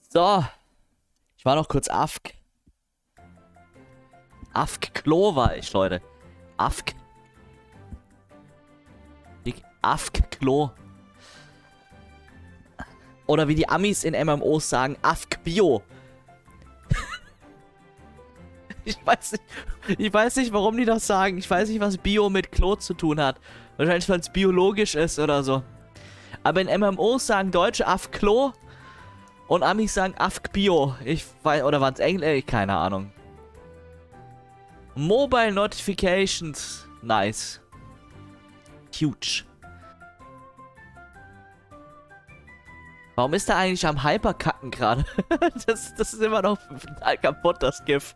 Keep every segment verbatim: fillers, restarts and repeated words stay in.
So, ich war noch kurz Afk. Afk-Klo war ich, Leute. Afk. Afk-Klo. Oder wie die Amis in M M Os sagen, Afk-Bio. Ich weiß nicht, ich weiß nicht, warum die das sagen. Ich weiß nicht, was Bio mit Klo zu tun hat. Wahrscheinlich, weil es biologisch ist oder so. Aber in M M Os sagen Deutsche Afk-Klo und Amis sagen Afk-Bio. Ich weiß, oder waren es Englisch? Keine Ahnung. Mobile Notifications. Nice. Huge. Warum ist er eigentlich am Hyperkacken gerade? das, das ist immer noch total kaputt, das GIF.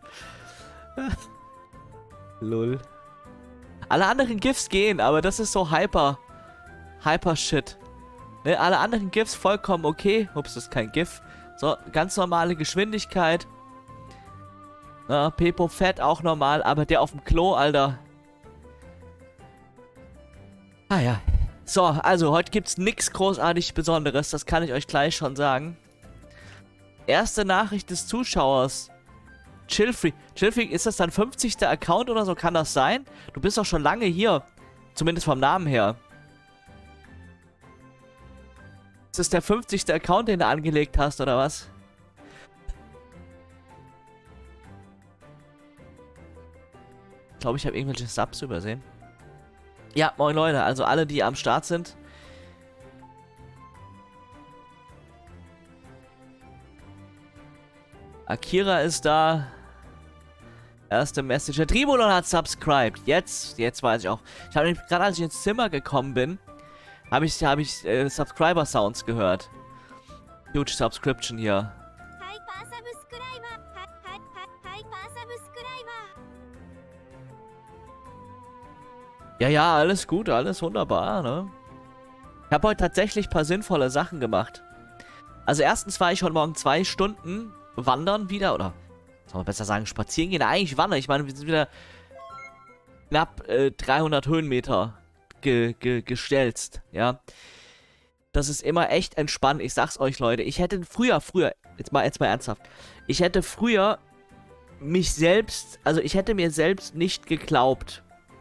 Lol. Alle anderen GIFs gehen, aber das ist so Hyper. Hyper-Shit. Ne, alle anderen GIFs vollkommen okay. Ups, das ist kein GIF. So, ganz normale Geschwindigkeit. Na, Pepo Fett auch normal, aber der auf dem Klo, Alter. Ah ja. So, also heute gibt's nichts großartig Besonderes, das kann ich euch gleich schon sagen. Erste Nachricht des Zuschauers. Chillfree. Chillfree, ist das dein fünfzigster Account oder so? Kann das sein? Du bist doch schon lange hier. Zumindest vom Namen her. Ist das der fünfzigste Account, den du angelegt hast, oder was? Ich glaube, ich habe irgendwelche Subs übersehen. Ja, moin Leute, also alle, die am Start sind. Akira ist da. Erste Message. Der Tribulon hat subscribed. Jetzt, jetzt weiß ich auch. Ich habe gerade, als ich ins Zimmer gekommen bin, habe ich, habe ich äh, Subscriber-Sounds gehört. Huge Subscription hier. Ja, ja, alles gut, alles wunderbar, ne? Ich habe heute tatsächlich ein paar sinnvolle Sachen gemacht. Also erstens war ich heute Morgen zwei Stunden wandern wieder, oder soll man besser sagen spazieren gehen? Eigentlich wandern, ich meine, wir sind wieder knapp äh, dreihundert Höhenmeter ge ge gestelzt, ja. Das ist immer echt entspannt, ich sag's euch, Leute. Ich hätte früher, früher, jetzt mal, jetzt mal ernsthaft, ich hätte früher mich selbst, also ich hätte mir selbst nicht geglaubt.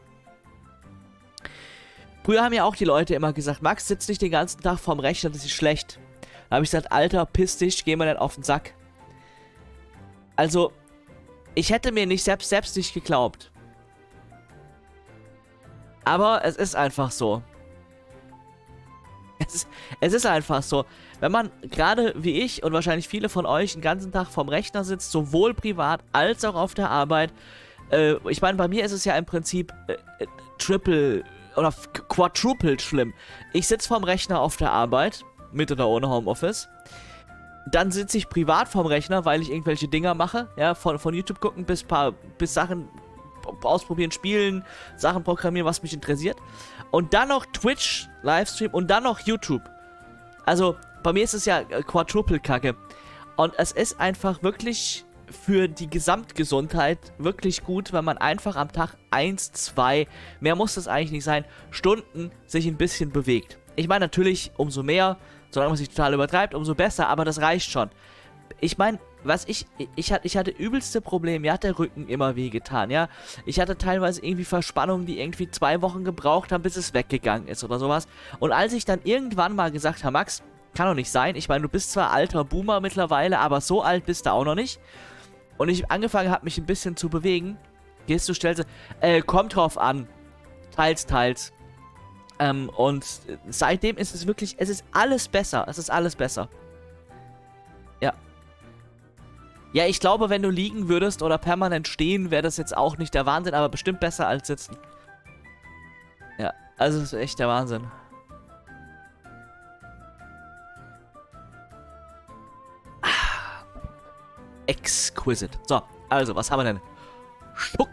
Früher haben ja auch die Leute immer gesagt, Max, sitzt nicht den ganzen Tag vorm Rechner, das ist schlecht. Da habe ich gesagt, Alter, piss dich, geh mal nicht auf den Sack. Also, ich hätte mir nicht selbst, selbst nicht geglaubt. Aber es ist einfach so. Es ist, es ist einfach so. Wenn man gerade wie ich und wahrscheinlich viele von euch den ganzen Tag vorm Rechner sitzt, sowohl privat als auch auf der Arbeit. Äh, ich meine, bei mir ist es ja im Prinzip äh, äh, Triple oder Quadruple schlimm. Ich sitze vorm Rechner auf der Arbeit, mit oder ohne Homeoffice. Dann sitze ich privat vorm Rechner, weil ich irgendwelche Dinger mache. Ja, von, von YouTube gucken bis, paar, bis Sachen ausprobieren, spielen, Sachen programmieren, was mich interessiert. Und dann noch Twitch, Livestream und dann noch YouTube. Also, bei mir ist es ja Quadruple-Kacke. Und es ist einfach wirklich für die Gesamtgesundheit wirklich gut, wenn man einfach am Tag eins, zwei, mehr muss das eigentlich nicht sein, Stunden sich ein bisschen bewegt. Ich meine natürlich, umso mehr, solange man sich total übertreibt, umso besser, aber das reicht schon. Ich meine, was ich, ich hatte, ich hatte übelste Probleme, mir hat der Rücken immer wehgetan, ja. Ich hatte teilweise irgendwie Verspannungen, die irgendwie zwei Wochen gebraucht haben, bis es weggegangen ist oder sowas. Und als ich dann irgendwann mal gesagt habe, Max, kann doch nicht sein, ich meine, du bist zwar alter Boomer mittlerweile, aber so alt bist du auch noch nicht. Und ich angefangen habe, mich ein bisschen zu bewegen, gehst du, stellst du, äh, kommt drauf an, teils, teils. Ähm, und seitdem ist es wirklich, es ist alles besser, es ist alles besser. Ja. Ja, ich glaube, wenn du liegen würdest oder permanent stehen, wäre das jetzt auch nicht der Wahnsinn, aber bestimmt besser als sitzen. Ja, also es ist echt der Wahnsinn. Ah. Exquisite. So, also, was haben wir denn? Schuck.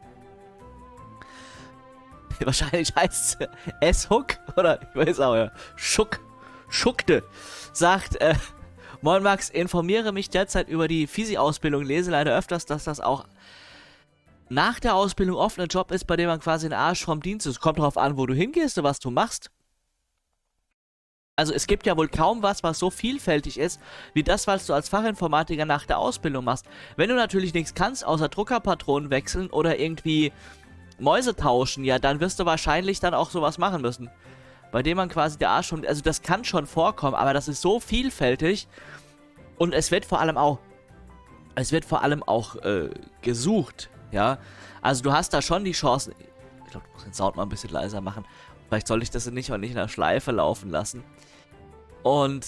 Wahrscheinlich heißt es S-Hook, oder? Ich weiß auch, ja. Schuck. Schuckte. Sagt, äh, Moin Max, informiere mich derzeit über die Physio-Ausbildung, lese leider öfters, dass das auch nach der Ausbildung oft ein Job ist, bei dem man quasi ein Arsch vom Dienst ist. Kommt darauf an, wo du hingehst und was du machst. Also es gibt ja wohl kaum was, was so vielfältig ist, wie das, was du als Fachinformatiker nach der Ausbildung machst. Wenn du natürlich nichts kannst, außer Druckerpatronen wechseln oder irgendwie Mäuse tauschen, ja, dann wirst du wahrscheinlich dann auch sowas machen müssen. Bei dem man quasi der Arsch schon, also das kann schon vorkommen, aber das ist so vielfältig und es wird vor allem auch, es wird vor allem auch äh, gesucht, ja. Also du hast da schon die Chancen, ich glaube, du musst den Sound mal ein bisschen leiser machen. Vielleicht soll ich das nicht auch nicht in der Schleife laufen lassen. Und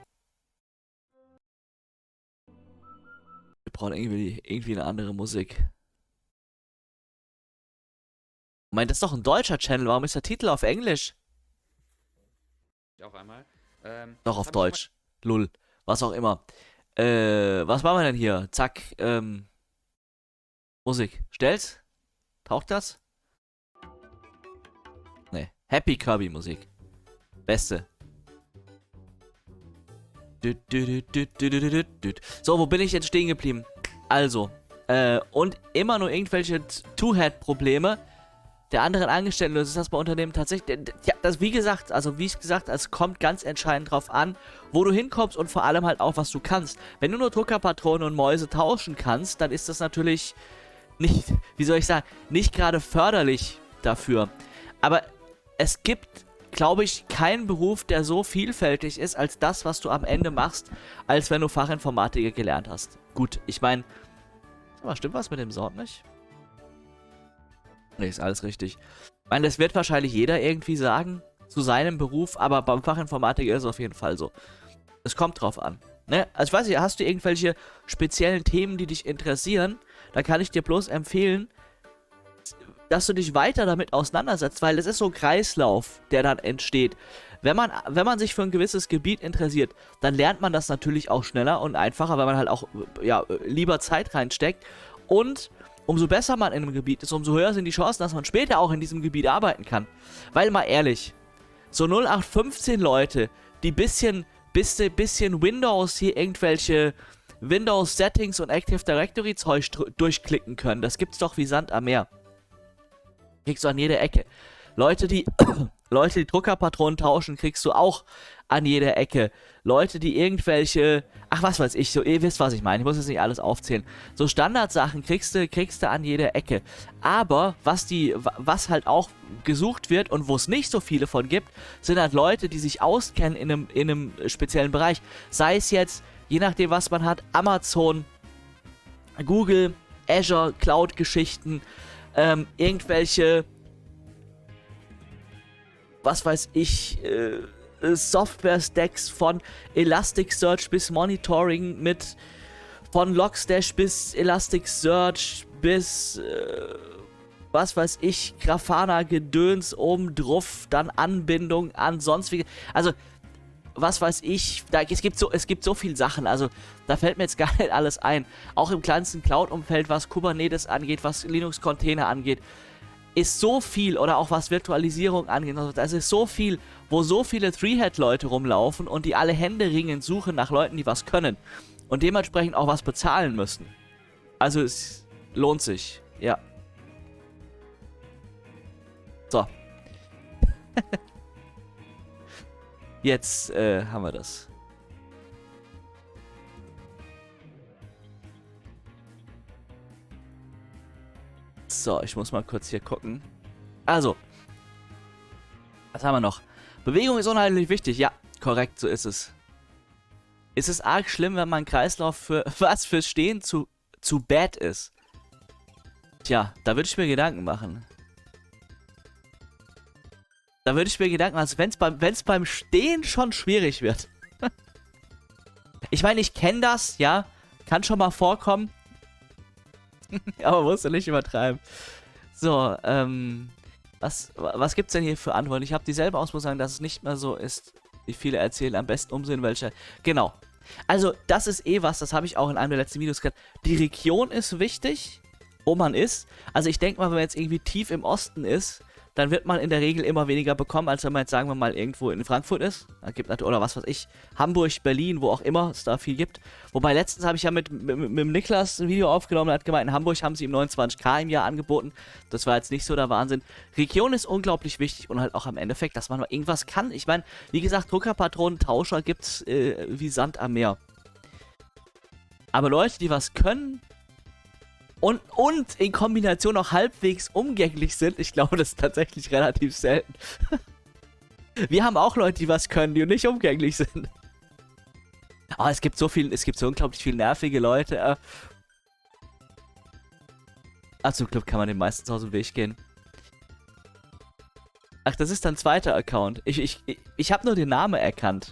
wir brauchen irgendwie, irgendwie eine andere Musik. Moment, das ist doch ein deutscher Channel. Warum ist der Titel auf Englisch? Auf einmal. Ähm, Doch auf Deutsch. Lull. Was auch immer. Äh, was machen wir denn hier? Zack, ähm. Musik. Stell's? Taucht das? Nee. Happy Kirby Musik. Beste. So, wo bin ich jetzt stehen geblieben? Also, äh, und immer nur irgendwelche Two-Head-Probleme der anderen Angestellten. Das ist das bei Unternehmen tatsächlich. Ja, das wie gesagt, also wie ich gesagt, es kommt ganz entscheidend drauf an, wo du hinkommst und vor allem halt auch, was du kannst. Wenn du nur Druckerpatronen und Mäuse tauschen kannst, dann ist das natürlich nicht, wie soll ich sagen, nicht gerade förderlich dafür. Aber es gibt, glaube ich, keinen Beruf, der so vielfältig ist, als das, was du am Ende machst, als wenn du Fachinformatiker gelernt hast. Gut, ich meine, aber stimmt was mit dem Sound nicht? Nee, ist alles richtig. Ich meine, das wird wahrscheinlich jeder irgendwie sagen, zu seinem Beruf, aber beim Fachinformatiker ist es auf jeden Fall so. Es kommt drauf an. Ne? Also ich weiß nicht, hast du irgendwelche speziellen Themen, die dich interessieren? Da kann ich dir bloß empfehlen, dass du dich weiter damit auseinandersetzt, weil es ist so ein Kreislauf, der dann entsteht. Wenn man, wenn man sich für ein gewisses Gebiet interessiert, dann lernt man das natürlich auch schneller und einfacher, weil man halt auch ja, lieber Zeit reinsteckt. Und umso besser man in einem Gebiet ist, umso höher sind die Chancen, dass man später auch in diesem Gebiet arbeiten kann. Weil mal ehrlich, so null acht fünfzehn Leute, die bisschen, bisschen, bisschen Windows hier irgendwelche Windows-Settings und Active Directory-Zeug durchklicken können, das gibt's doch wie Sand am Meer. Kriegst du an jeder Ecke. Leute, die Leute, die Druckerpatronen tauschen, kriegst du auch an jeder Ecke. Leute, die irgendwelche, ach was weiß ich, so, ihr wisst, was ich meine, ich muss jetzt nicht alles aufzählen. So Standardsachen kriegst du, kriegst du an jeder Ecke. Aber was die, was halt auch gesucht wird und wo es nicht so viele von gibt, sind halt Leute, die sich auskennen in einem, in einem speziellen Bereich. Sei es jetzt, je nachdem was man hat, Amazon, Google, Azure, Cloud-Geschichten, ähm, irgendwelche, was weiß ich, äh, Software-Stacks von Elasticsearch bis Monitoring mit von Logstash bis Elasticsearch bis äh, was weiß ich, Grafana-Gedöns oben drauf, dann Anbindung an sonst wie, also was weiß ich, da, es, gibt so, es gibt so viele Sachen, also da fällt mir jetzt gar nicht alles ein. Auch im kleinsten Cloud-Umfeld, was Kubernetes angeht, was Linux-Container angeht, ist so viel, oder auch was Virtualisierung angeht, also das ist so viel, wo so viele Three-Head-Leute rumlaufen und die alle händeringend suchen nach Leuten, die was können und dementsprechend auch was bezahlen müssen. Also es lohnt sich, ja. So. Jetzt äh, haben wir das. So, ich muss mal kurz hier gucken. Also. Was haben wir noch? Bewegung ist unheimlich wichtig. Ja, korrekt, so ist es. Ist es arg schlimm, wenn mein Kreislauf für was fürs Stehen zu, zu bad ist? Tja, da würde ich mir Gedanken machen. Da würde ich mir Gedanken machen, also wenn es beim, wenn's beim Stehen schon schwierig wird. Ich meine, ich kenne das, ja. Kann schon mal vorkommen. Aber musst du nicht übertreiben. So, ähm. Was, was gibt's denn hier für Antworten? Ich habe dieselbe Auswahl sagen, dass es nicht mehr so ist, wie viele erzählen. Am besten umsehen, welche. Genau. Also, das ist eh was, das habe ich auch in einem der letzten Videos gesagt. Die Region ist wichtig, wo man ist. Also, ich denke mal, wenn man jetzt irgendwie tief im Osten ist, dann wird man in der Regel immer weniger bekommen, als wenn man jetzt, sagen wir mal, irgendwo in Frankfurt ist. Da gibt natürlich, oder was weiß ich, Hamburg, Berlin, wo auch immer es da viel gibt. Wobei letztens habe ich ja mit, mit, mit dem Niklas ein Video aufgenommen, der hat gemeint, in Hamburg haben sie ihm neunundzwanzigtausend im Jahr angeboten. Das war jetzt nicht so der Wahnsinn. Region ist unglaublich wichtig und halt auch am Endeffekt, dass man mal irgendwas kann. Ich meine, wie gesagt, Druckerpatronen, Tauscher gibt's äh, wie Sand am Meer. Aber Leute, die was können und, und in Kombination auch halbwegs umgänglich sind, ich glaube, das ist tatsächlich relativ selten. Wir haben auch Leute, die was können, die nicht umgänglich sind. Aber es gibt so viel, es gibt so unglaublich viele nervige Leute. Äh. Ach, zum Glück kann man den meistens aus dem Weg gehen. Ach, das ist ein zweiter Account. Ich, ich, ich, ich habe nur den Namen erkannt.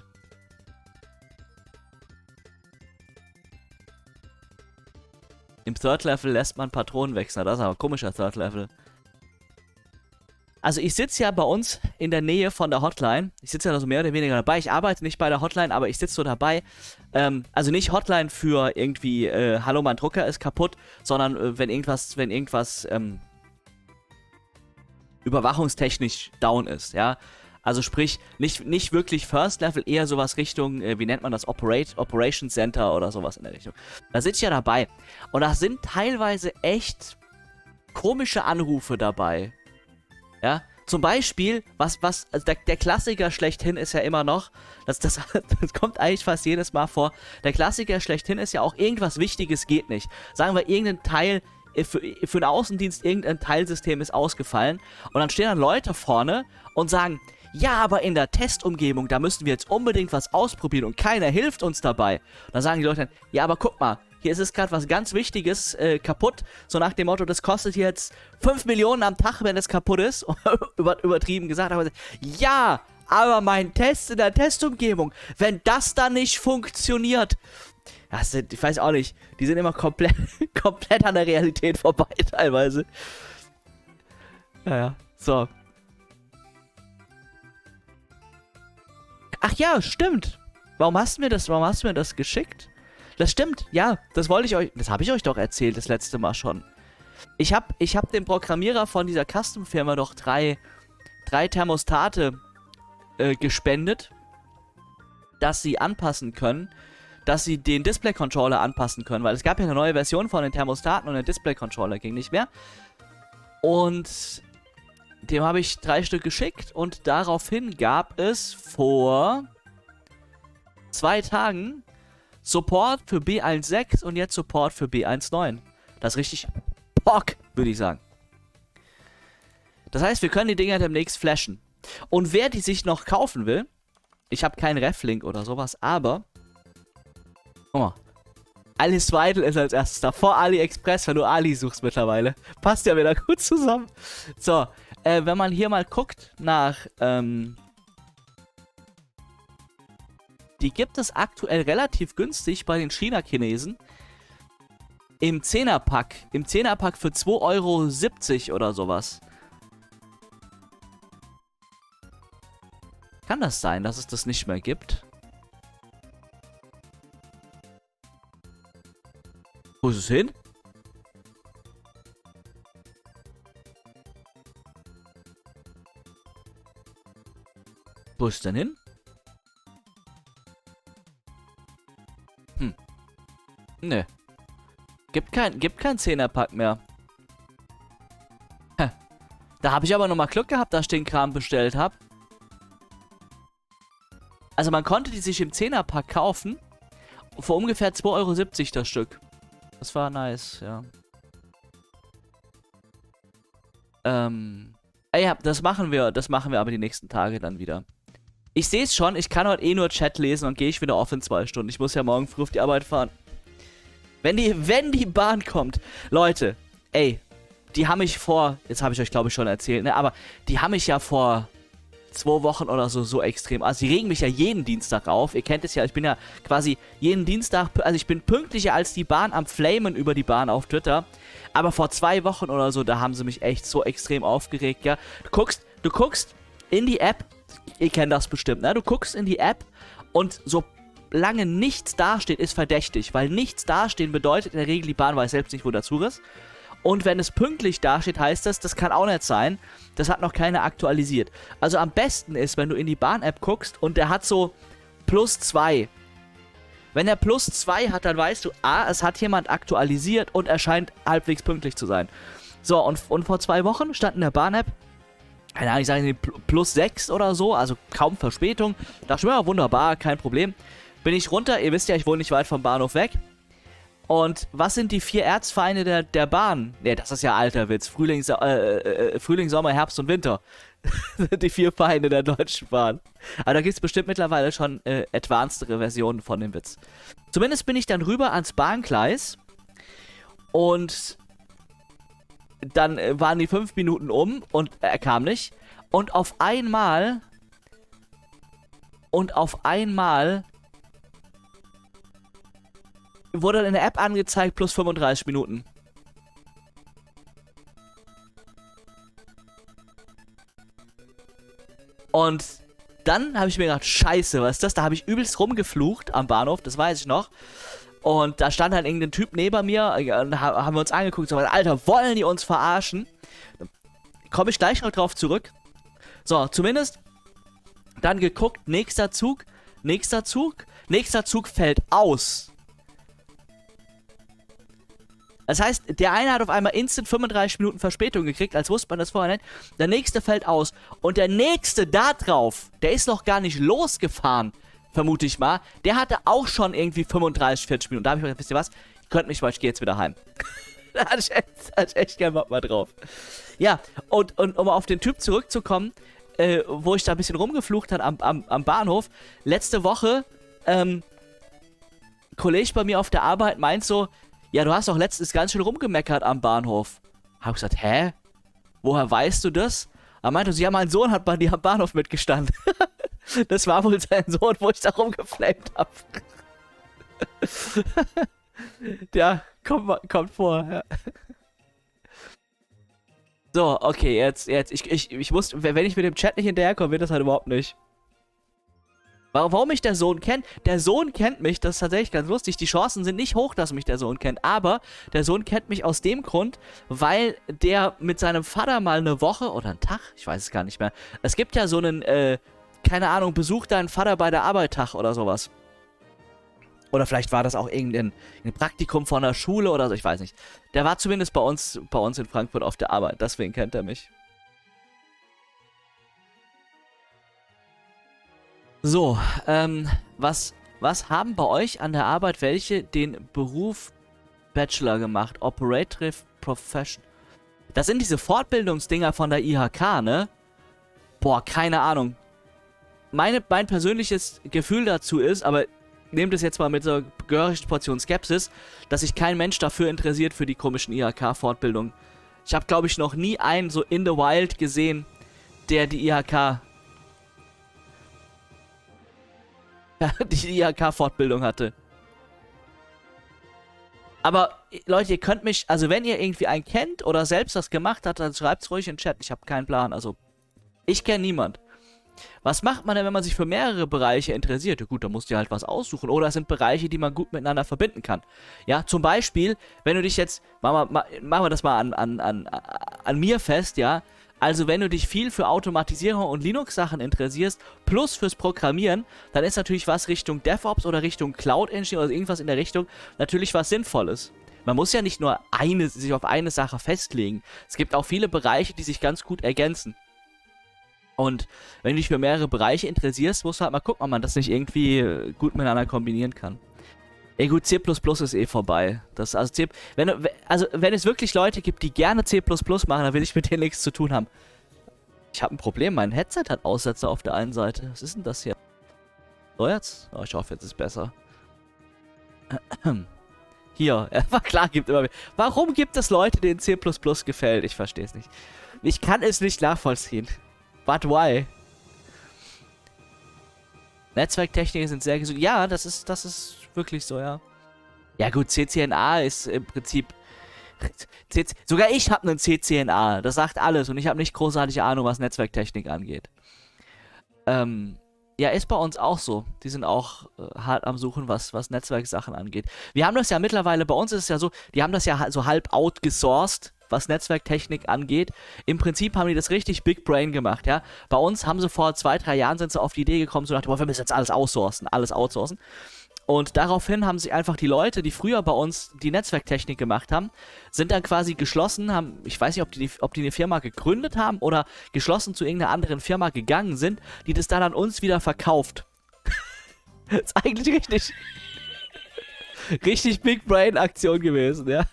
Im Third Level lässt man Patronen wechseln. Das ist aber ein komischer Third Level. Also ich sitze ja bei uns in der Nähe von der Hotline. Ich sitze ja da so mehr oder weniger dabei. Ich arbeite nicht bei der Hotline, aber ich sitze so dabei. Ähm, also nicht Hotline für irgendwie, äh, hallo, mein Drucker ist kaputt, sondern äh, wenn irgendwas, wenn irgendwas ähm, überwachungstechnisch down ist, ja. Also sprich, nicht, nicht wirklich First Level, eher sowas Richtung, äh, wie nennt man das, Operate, Operation Center oder sowas in der Richtung. Da sitze ich ja dabei. Und da sind teilweise echt komische Anrufe dabei. Ja, zum Beispiel, was, was, also der, der Klassiker schlechthin ist ja immer noch, das, das, das kommt eigentlich fast jedes Mal vor, der Klassiker schlechthin ist ja auch, irgendwas Wichtiges geht nicht. Sagen wir, irgendein Teil, für, für den Außendienst, irgendein Teilsystem ist ausgefallen und dann stehen dann Leute vorne und sagen, ja, aber in der Testumgebung, da müssen wir jetzt unbedingt was ausprobieren und keiner hilft uns dabei. Und dann sagen die Leute dann, ja, aber guck mal, hier ist es gerade was ganz Wichtiges äh, kaputt. So nach dem Motto, das kostet jetzt fünf Millionen am Tag, wenn es kaputt ist. Über, übertrieben gesagt. Aber ja, aber mein Test in der Testumgebung, wenn das dann nicht funktioniert. Das sind, ich weiß auch nicht, die sind immer komplett, komplett an der Realität vorbei teilweise. Naja, so. Ach ja, stimmt. Warum hast du mir das, warum hast du mir das geschickt? Das stimmt, ja, das wollte ich euch, das habe ich euch doch erzählt das letzte Mal schon. Ich habe ich hab dem Programmierer von dieser Custom-Firma doch drei, drei Thermostate äh, gespendet, dass sie anpassen können, dass sie den Display-Controller anpassen können, weil es gab ja eine neue Version von den Thermostaten und der Display-Controller ging nicht mehr. Und dem habe ich drei Stück geschickt und daraufhin gab es vor zwei Tagen Support für B eins Punkt sechs und jetzt Support für B eins Punkt neun. Das ist richtig Bock, würde ich sagen. Das heißt, wir können die Dinger demnächst flashen. Und wer die sich noch kaufen will, ich habe keinen Reflink oder sowas, aber guck mal, Alice Weidel ist als erstes da, vor AliExpress, wenn du Ali suchst mittlerweile. Passt ja wieder gut zusammen. So, äh, wenn man hier mal guckt nach, ähm, die gibt es aktuell relativ günstig bei den China-Chinesen. Im Zehner-Pack. Im Zehner-Pack für zwei Euro siebzig oder sowas. Kann das sein, dass es das nicht mehr gibt? Wo ist es hin? Wo ist es denn hin? Hm. Ne. Gibt kein, gibt kein Zehner-Pack mehr. Hä. Da habe ich aber nochmal Glück gehabt, dass ich den Kram bestellt habe. Also man konnte die sich im Zehner-Pack kaufen. Für ungefähr zwei Euro siebzig das Stück. Das war nice, ja. Ähm. Ja, das machen wir, das machen wir aber die nächsten Tage dann wieder. Ich sehe es schon, ich kann heute eh nur Chat lesen und gehe ich wieder auf in zwei Stunden. Ich muss ja morgen früh auf die Arbeit fahren. Wenn die, wenn die Bahn kommt, Leute, ey, die haben mich vor, jetzt habe ich euch glaube ich schon erzählt, ne, aber die haben mich ja vor zwei Wochen oder so so extrem, also die regen mich ja jeden Dienstag auf, ihr kennt es ja, ich bin ja quasi jeden Dienstag, also ich bin pünktlicher als die Bahn am Flamen über die Bahn auf Twitter, aber vor zwei Wochen oder so, da haben sie mich echt so extrem aufgeregt, ja. Du guckst, du guckst in die App, ihr kennt das bestimmt, ne, du guckst in die App und so lange nichts dasteht, ist verdächtig, weil nichts dastehen bedeutet in der Regel, die Bahn weiß selbst nicht, wo der Zug ist. Und wenn es pünktlich dasteht, heißt das, das kann auch nicht sein. Das hat noch keiner aktualisiert. Also am besten ist, wenn du in die Bahn-App guckst und der hat so plus zwei. Wenn er plus zwei hat, dann weißt du, ah, es hat jemand aktualisiert und er scheint halbwegs pünktlich zu sein. So, und, und vor zwei Wochen stand in der Bahn-App, keine Ahnung, ich sage plus sechs oder so, also kaum Verspätung. Da dachte ich mir, ja, wunderbar, kein Problem. Bin ich runter, ihr wisst ja, ich wohne nicht weit vom Bahnhof weg. Und was sind die vier Erzfeinde der, der Bahn? Ne, das ist ja alter Witz. Frühling, äh, äh, Frühling, Sommer, Herbst und Winter. Sind die vier Feinde der Deutschen Bahn. Aber da gibt es bestimmt mittlerweile schon äh, advancedere Versionen von dem Witz. Zumindest bin ich dann rüber ans Bahngleis. Und dann äh, waren die fünf Minuten um und er kam nicht. Und auf einmal... Und auf einmal... wurde dann in der App angezeigt, plus fünfunddreißig Minuten. Und dann habe ich mir gedacht, scheiße, was ist das? Da habe ich übelst rumgeflucht am Bahnhof, das weiß ich noch. Und da stand halt irgendein Typ neben mir und haben wir uns angeguckt, so, Alter, wollen die uns verarschen? Komme ich gleich noch drauf zurück. So, zumindest dann geguckt, nächster Zug, nächster Zug, nächster Zug fällt aus. Das heißt, der eine hat auf einmal instant fünfunddreißig Minuten Verspätung gekriegt, als wusste man das vorher nicht. Der nächste fällt aus. Und der nächste da drauf, der ist noch gar nicht losgefahren, vermute ich mal. Der hatte auch schon irgendwie fünfunddreißig, vierzig Minuten. Da habe ich mir gedacht, wisst ihr was? Ihr könnt mich mal, ich gehe jetzt wieder heim. Da hatte ich echt, hatte ich echt keinen Bock mal drauf. Ja, und, und um auf den Typ zurückzukommen, äh, wo ich da ein bisschen rumgeflucht habe am, am, am Bahnhof. Letzte Woche, ähm, ein Kollege bei mir auf der Arbeit meint so, ja, du hast doch letztens ganz schön rumgemeckert am Bahnhof. Hab ich gesagt, hä? Woher weißt du das? Er meinte, ja, mein Sohn hat bei dir am Bahnhof mitgestanden. Das war wohl sein Sohn, wo ich da rumgeflamed hab. Ja, kommt, kommt vor. Ja. So, okay, jetzt, jetzt, ich, ich, ich muss, wenn ich mit dem Chat nicht hinterherkomme, wird das halt überhaupt nicht. Warum mich der Sohn kennt? Der Sohn kennt mich, das ist tatsächlich ganz lustig. Die Chancen sind nicht hoch, dass mich der Sohn kennt. Aber der Sohn kennt mich aus dem Grund, weil der mit seinem Vater mal eine Woche oder einen Tag, ich weiß es gar nicht mehr. Es gibt ja so einen, äh, keine Ahnung, Besuch deinen Vater bei der Arbeit Tag oder sowas. Oder vielleicht war das auch irgendein ein Praktikum von der Schule oder so, ich weiß nicht. Der war zumindest bei uns, bei uns in Frankfurt auf der Arbeit, deswegen kennt er mich. So, ähm, was, was haben bei euch an der Arbeit welche den Beruf Bachelor gemacht? Operative Profession. Das sind diese Fortbildungsdinger von der I H K, ne? Boah, keine Ahnung. Meine, mein persönliches Gefühl dazu ist, aber nehmt es jetzt mal mit so einer gehörigen Portion Skepsis, dass sich kein Mensch dafür interessiert für die komischen I H K-Fortbildungen. Ich habe, glaube ich, noch nie einen so in the wild gesehen, der die I H K die I H K-Fortbildung hatte. Aber, Leute, ihr könnt mich, also wenn ihr irgendwie einen kennt oder selbst das gemacht habt, dann schreibt's ruhig in den Chat. Ich habe keinen Plan, also ich kenne niemand. Was macht man denn, wenn man sich für mehrere Bereiche interessiert? Ja gut, da musst du halt was aussuchen. Oder es sind Bereiche, die man gut miteinander verbinden kann. Ja, zum Beispiel, wenn du dich jetzt, machen wir, machen wir das mal an, an, an, an mir fest, ja. Also wenn du dich viel für Automatisierung und Linux-Sachen interessierst, plus fürs Programmieren, dann ist natürlich was Richtung DevOps oder Richtung Cloud Engineering oder irgendwas in der Richtung natürlich was Sinnvolles. Man muss ja nicht nur eine, sich auf eine Sache festlegen. Es gibt auch viele Bereiche, die sich ganz gut ergänzen. Und wenn du dich für mehrere Bereiche interessierst, musst du halt mal gucken, ob man das nicht irgendwie gut miteinander kombinieren kann. Ey gut, C plus plus ist eh vorbei. Das, also, C, wenn, also wenn es wirklich Leute gibt, die gerne C plus plus machen, dann will ich mit denen nichts zu tun haben. Ich habe ein Problem, mein Headset hat Aussätze auf der einen Seite. Was ist denn das hier? So jetzt? Oh, ich hoffe, jetzt ist es besser. Hier, ja, klar, gibt immer mehr. Warum gibt es Leute, denen C plus plus gefällt? Ich verstehe es nicht. Ich kann es nicht nachvollziehen. But why? Netzwerktechniker sind sehr gesund. Ja, das ist, das ist wirklich so, ja. Ja gut, C C N A ist im Prinzip... C C, sogar ich habe einen C C N A. Das sagt alles und ich habe nicht großartige Ahnung, was Netzwerktechnik angeht. Ähm, Ja, ist bei uns auch so. Die sind auch äh, hart am Suchen, was, was Netzwerksachen angeht. Wir haben das ja mittlerweile, bei uns ist es ja so, die haben das ja ha- so halb outgesourced, was Netzwerktechnik angeht. Im Prinzip haben die das richtig Big Brain gemacht, ja. Bei uns haben sie vor zwei, drei Jahren sind sie auf die Idee gekommen, so nach dem Motto, wir müssen jetzt alles outsourcen, alles outsourcen. Und daraufhin haben sich einfach die Leute, die früher bei uns die Netzwerktechnik gemacht haben, sind dann quasi geschlossen, haben, ich weiß nicht, ob die, ob die eine Firma gegründet haben oder geschlossen zu irgendeiner anderen Firma gegangen sind, die das dann an uns wieder verkauft. Ist eigentlich richtig, richtig Big Brain Aktion gewesen, ja.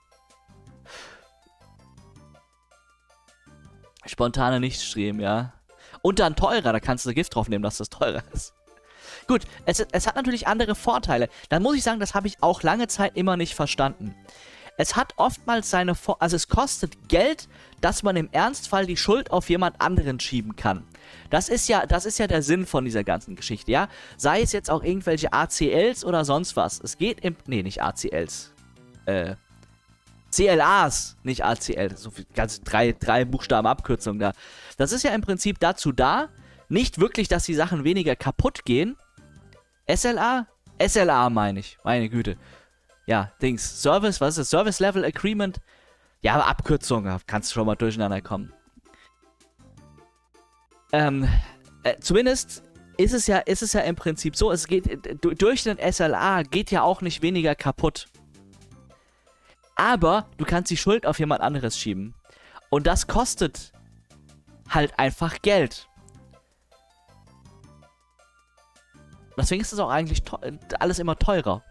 Spontane Nichtstream, ja. Und dann teurer, da kannst du Gift drauf nehmen, dass das teurer ist. Gut, es, es hat natürlich andere Vorteile. Dann muss ich sagen, das habe ich auch lange Zeit immer nicht verstanden. Es hat oftmals seine Vor... Also es kostet Geld, dass man im Ernstfall die Schuld auf jemand anderen schieben kann. Das ist ja, das ist ja der Sinn von dieser ganzen Geschichte, ja? Sei es jetzt auch irgendwelche A C Ls oder sonst was. Es geht im... Nee, nicht A C Ls. Äh... C L As, nicht A C L. So viel, ganz drei, drei Buchstaben Abkürzung da. Das ist ja im Prinzip dazu da, nicht wirklich, dass die Sachen weniger kaputt gehen. S L A? S L A meine ich. Meine Güte. Ja, Dings. Service, was ist das? Service Level Agreement? Ja, aber Abkürzung. Kannst du schon mal durcheinander kommen. Ähm, äh, zumindest ist es ja, ist es ja im Prinzip so, es geht, äh, durch den S L A geht ja auch nicht weniger kaputt. Aber du kannst die Schuld auf jemand anderes schieben. Und das kostet halt einfach Geld. Deswegen ist es auch eigentlich alles immer teurer.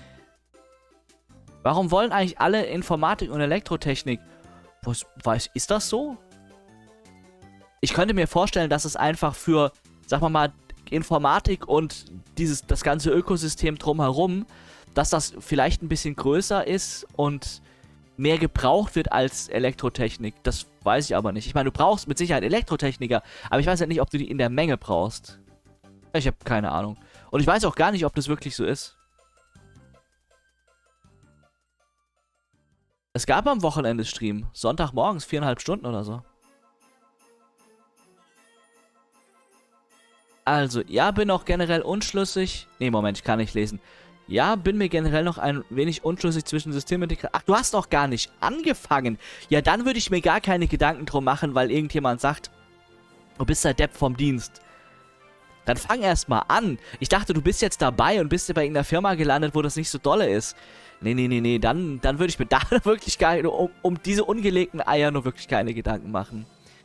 Warum wollen eigentlich alle Informatik und Elektrotechnik? Was, weiß, ist das so? Ich könnte mir vorstellen, dass es einfach für, sagen wir mal, Informatik und dieses, das ganze Ökosystem drumherum, dass das vielleicht ein bisschen größer ist und mehr gebraucht wird als Elektrotechnik. Das weiß ich aber nicht. Ich meine, du brauchst mit Sicherheit Elektrotechniker, aber ich weiß ja nicht, ob du die in der Menge brauchst. Ich habe keine Ahnung. Und ich weiß auch gar nicht, ob das wirklich so ist. Es gab am Wochenende Stream. Sonntagmorgens, viereinhalb Stunden oder so. Also, ja, bin auch generell unschlüssig. Nee, Moment, ich kann nicht lesen. Ja, bin mir generell noch ein wenig unschlüssig zwischen Systemintegration. Ach, du hast doch gar nicht angefangen. Ja, dann würde ich mir gar keine Gedanken drum machen, weil irgendjemand sagt, du bist der Depp vom Dienst. Dann fang erst mal an. Ich dachte, du bist jetzt dabei und bist bei irgendeiner Firma gelandet, wo das nicht so dolle ist. Nee, nee, nee, nee, dann, dann würde ich mir da wirklich gar nicht, um, um diese ungelegten Eier nur wirklich keine Gedanken machen.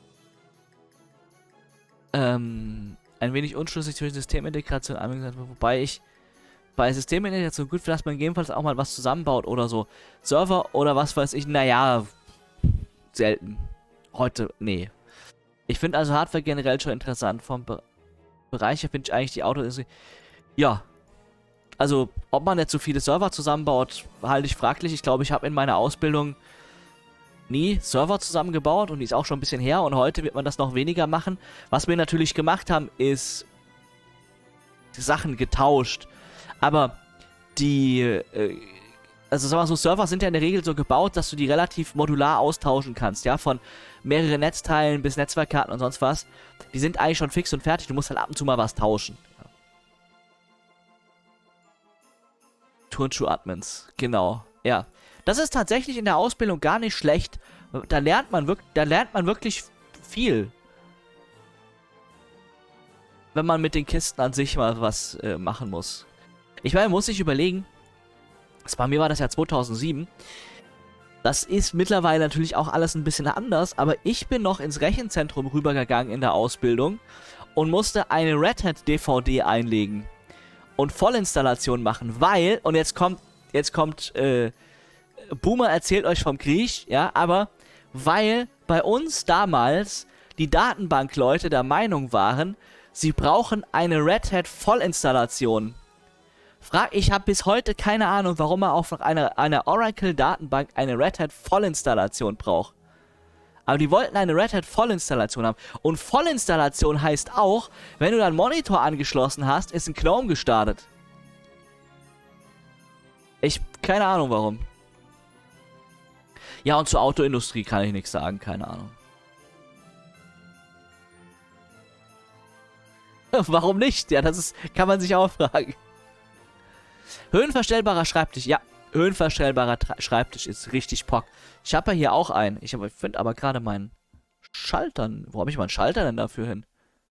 Ähm, ein wenig unschlüssig zwischen Systemintegration, wobei ich bei Systemintegration gut finde, dass man gegebenenfalls auch mal was zusammenbaut oder so. Server oder was weiß ich, naja, selten. Heute, nee. Ich finde also Hardware generell schon interessant. Vom Be Bereich finde ich eigentlich die Autos... Ja. Also, ob man jetzt so viele Server zusammenbaut, halte ich fraglich. Ich glaube, ich habe in meiner Ausbildung nie Server zusammengebaut und die ist auch schon ein bisschen her und heute wird man das noch weniger machen. Was wir natürlich gemacht haben, ist Sachen getauscht. Aber die, äh, also sagen wir so, Server sind ja in der Regel so gebaut, dass du die relativ modular austauschen kannst, ja, von mehreren Netzteilen bis Netzwerkkarten und sonst was. Die sind eigentlich schon fix und fertig, du musst halt ab und zu mal was tauschen. Ja. Turnschuh-Admins, genau, ja. Das ist tatsächlich in der Ausbildung gar nicht schlecht. Da lernt man wirklich, da lernt man wirklich viel. Wenn man mit den Kisten an sich mal was äh, machen muss. Ich meine, muss ich überlegen, das, bei mir war das ja zweitausendsieben, das ist mittlerweile natürlich auch alles ein bisschen anders, aber ich bin noch ins Rechenzentrum rübergegangen in der Ausbildung und musste eine Red Hat D V D einlegen und Vollinstallation machen, weil, und jetzt kommt, jetzt kommt, äh, Boomer erzählt euch vom Krieg, ja, aber weil bei uns damals die Datenbankleute der Meinung waren, sie brauchen eine Red Hat Vollinstallation. Frag, ich habe bis heute keine Ahnung, warum man auch von einer, einer Oracle-Datenbank eine Red Hat Vollinstallation braucht. Aber die wollten eine Red Hat Vollinstallation haben. Und Vollinstallation heißt auch, wenn du deinen Monitor angeschlossen hast, ist ein GNOME gestartet. Ich, keine Ahnung warum. Ja, und zur Autoindustrie kann ich nichts sagen, keine Ahnung. Warum nicht? Ja, das ist, kann man sich auch fragen. Höhenverstellbarer Schreibtisch. Ja, höhenverstellbarer Tra Schreibtisch ist richtig Pock. Ich habe ja hier auch einen. Ich finde aber gerade meinen Schaltern. Wo habe ich meinen Schalter denn dafür hin?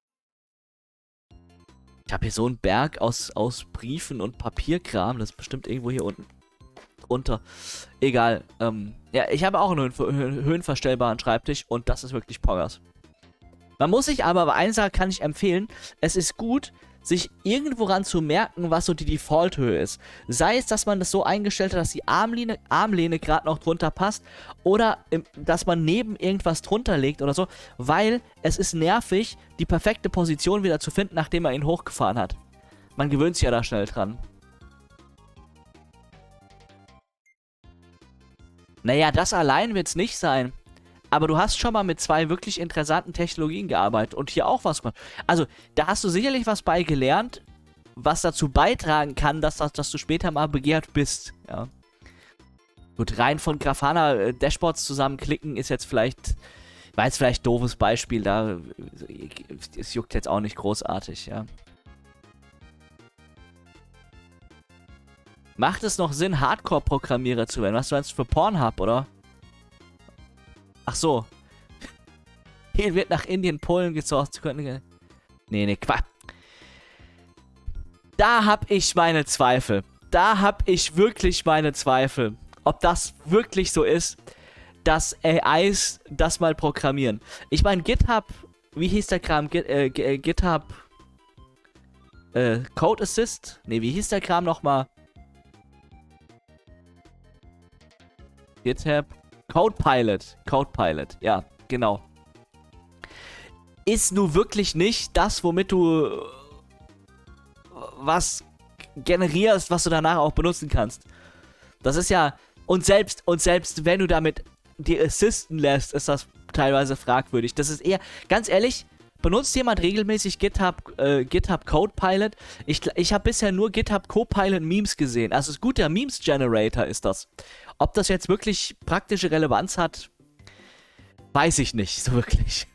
Ich habe hier so einen Berg aus, aus Briefen und Papierkram. Das ist bestimmt irgendwo hier unten drunter. Egal. Ähm, ja, ich habe auch einen höhen höhenverstellbaren Schreibtisch und das ist wirklich Poggers. Man muss sich aber, aber eins kann ich empfehlen, es ist gut, sich irgendwo ran zu merken, was so die Default-Höhe ist. Sei es, dass man das so eingestellt hat, dass die Armlehne, Armlehne gerade noch drunter passt oder im, dass man neben irgendwas drunter legt oder so, weil es ist nervig, die perfekte Position wieder zu finden, nachdem man ihn hochgefahren hat. Man gewöhnt sich ja da schnell dran. Naja, das allein wird es nicht sein. Aber du hast schon mal mit zwei wirklich interessanten Technologien gearbeitet und hier auch was gemacht. Also, da hast du sicherlich was bei gelernt, was dazu beitragen kann, dass, dass, dass du später mal begehrt bist. Ja. Gut, rein von Grafana äh, Dashboards zusammenklicken ist jetzt vielleicht, war jetzt vielleicht ein doofes Beispiel, da es juckt jetzt auch nicht großartig, ja. Macht es noch Sinn, Hardcore-Programmierer zu werden? Was meinst du für Pornhub, oder? Ach so. Hier wird nach Indien, Polen gesourced. Nee, nee, Quatsch. Da hab ich meine Zweifel. Da hab ich wirklich meine Zweifel. Ob das wirklich so ist, dass A Is das mal programmieren. Ich meine, GitHub, wie hieß der Kram? Git, äh, GitHub äh, Code Assist? Ne, wie hieß der Kram nochmal? GitHub Codepilot. Codepilot, ja, genau. Ist nun wirklich nicht das, womit du was generierst, was du danach auch benutzen kannst. Das ist ja, und selbst, und selbst wenn du damit die assisten lässt, ist das teilweise fragwürdig. Das ist eher, ganz ehrlich, benutzt jemand regelmäßig GitHub, äh, GitHub Codepilot? Ich, ich habe bisher nur GitHub Copilot Memes gesehen. Also es ist gut, der Memes Generator ist das. Ob das jetzt wirklich praktische Relevanz hat, weiß ich nicht so wirklich.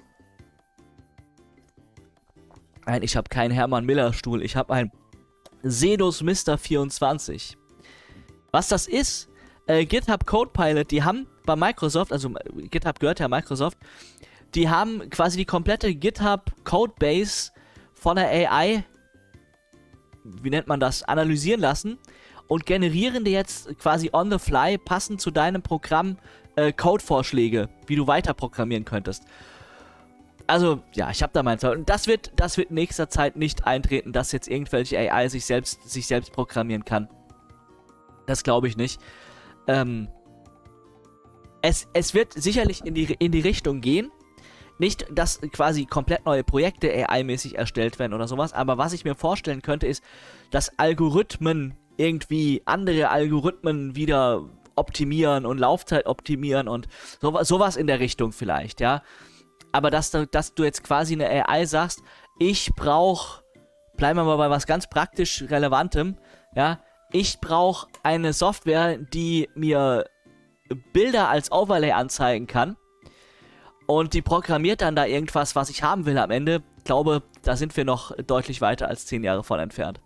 Nein, ich habe keinen Hermann Miller Stuhl. Ich habe einen Sedus Mister vierundzwanzig. Was das ist, äh, GitHub Codepilot, die haben bei Microsoft, also GitHub gehört ja Microsoft, die haben quasi die komplette GitHub Codebase von der A I, wie nennt man das, analysieren lassen und generieren dir jetzt quasi on the fly, passend zu deinem Programm, äh, Codevorschläge, wie du weiter programmieren könntest. Also, ja, ich habe da meinen Zweifel. Und das wird, das wird in nächster Zeit nicht eintreten, dass jetzt irgendwelche A I sich selbst, sich selbst programmieren kann. Das glaube ich nicht. Ähm, es, es wird sicherlich in die, in die Richtung gehen. Nicht, dass quasi komplett neue Projekte A I-mäßig erstellt werden oder sowas, aber was ich mir vorstellen könnte, ist, dass Algorithmen irgendwie andere Algorithmen wieder optimieren und Laufzeit optimieren und so, sowas in der Richtung vielleicht, ja. Aber dass du, dass du jetzt quasi eine A I sagst, ich brauche, bleiben wir mal bei was ganz praktisch Relevantem, ja, ich brauche eine Software, die mir Bilder als Overlay anzeigen kann und die programmiert dann da irgendwas, was ich haben will am Ende. Ich glaube, da sind wir noch deutlich weiter als zehn Jahre von entfernt.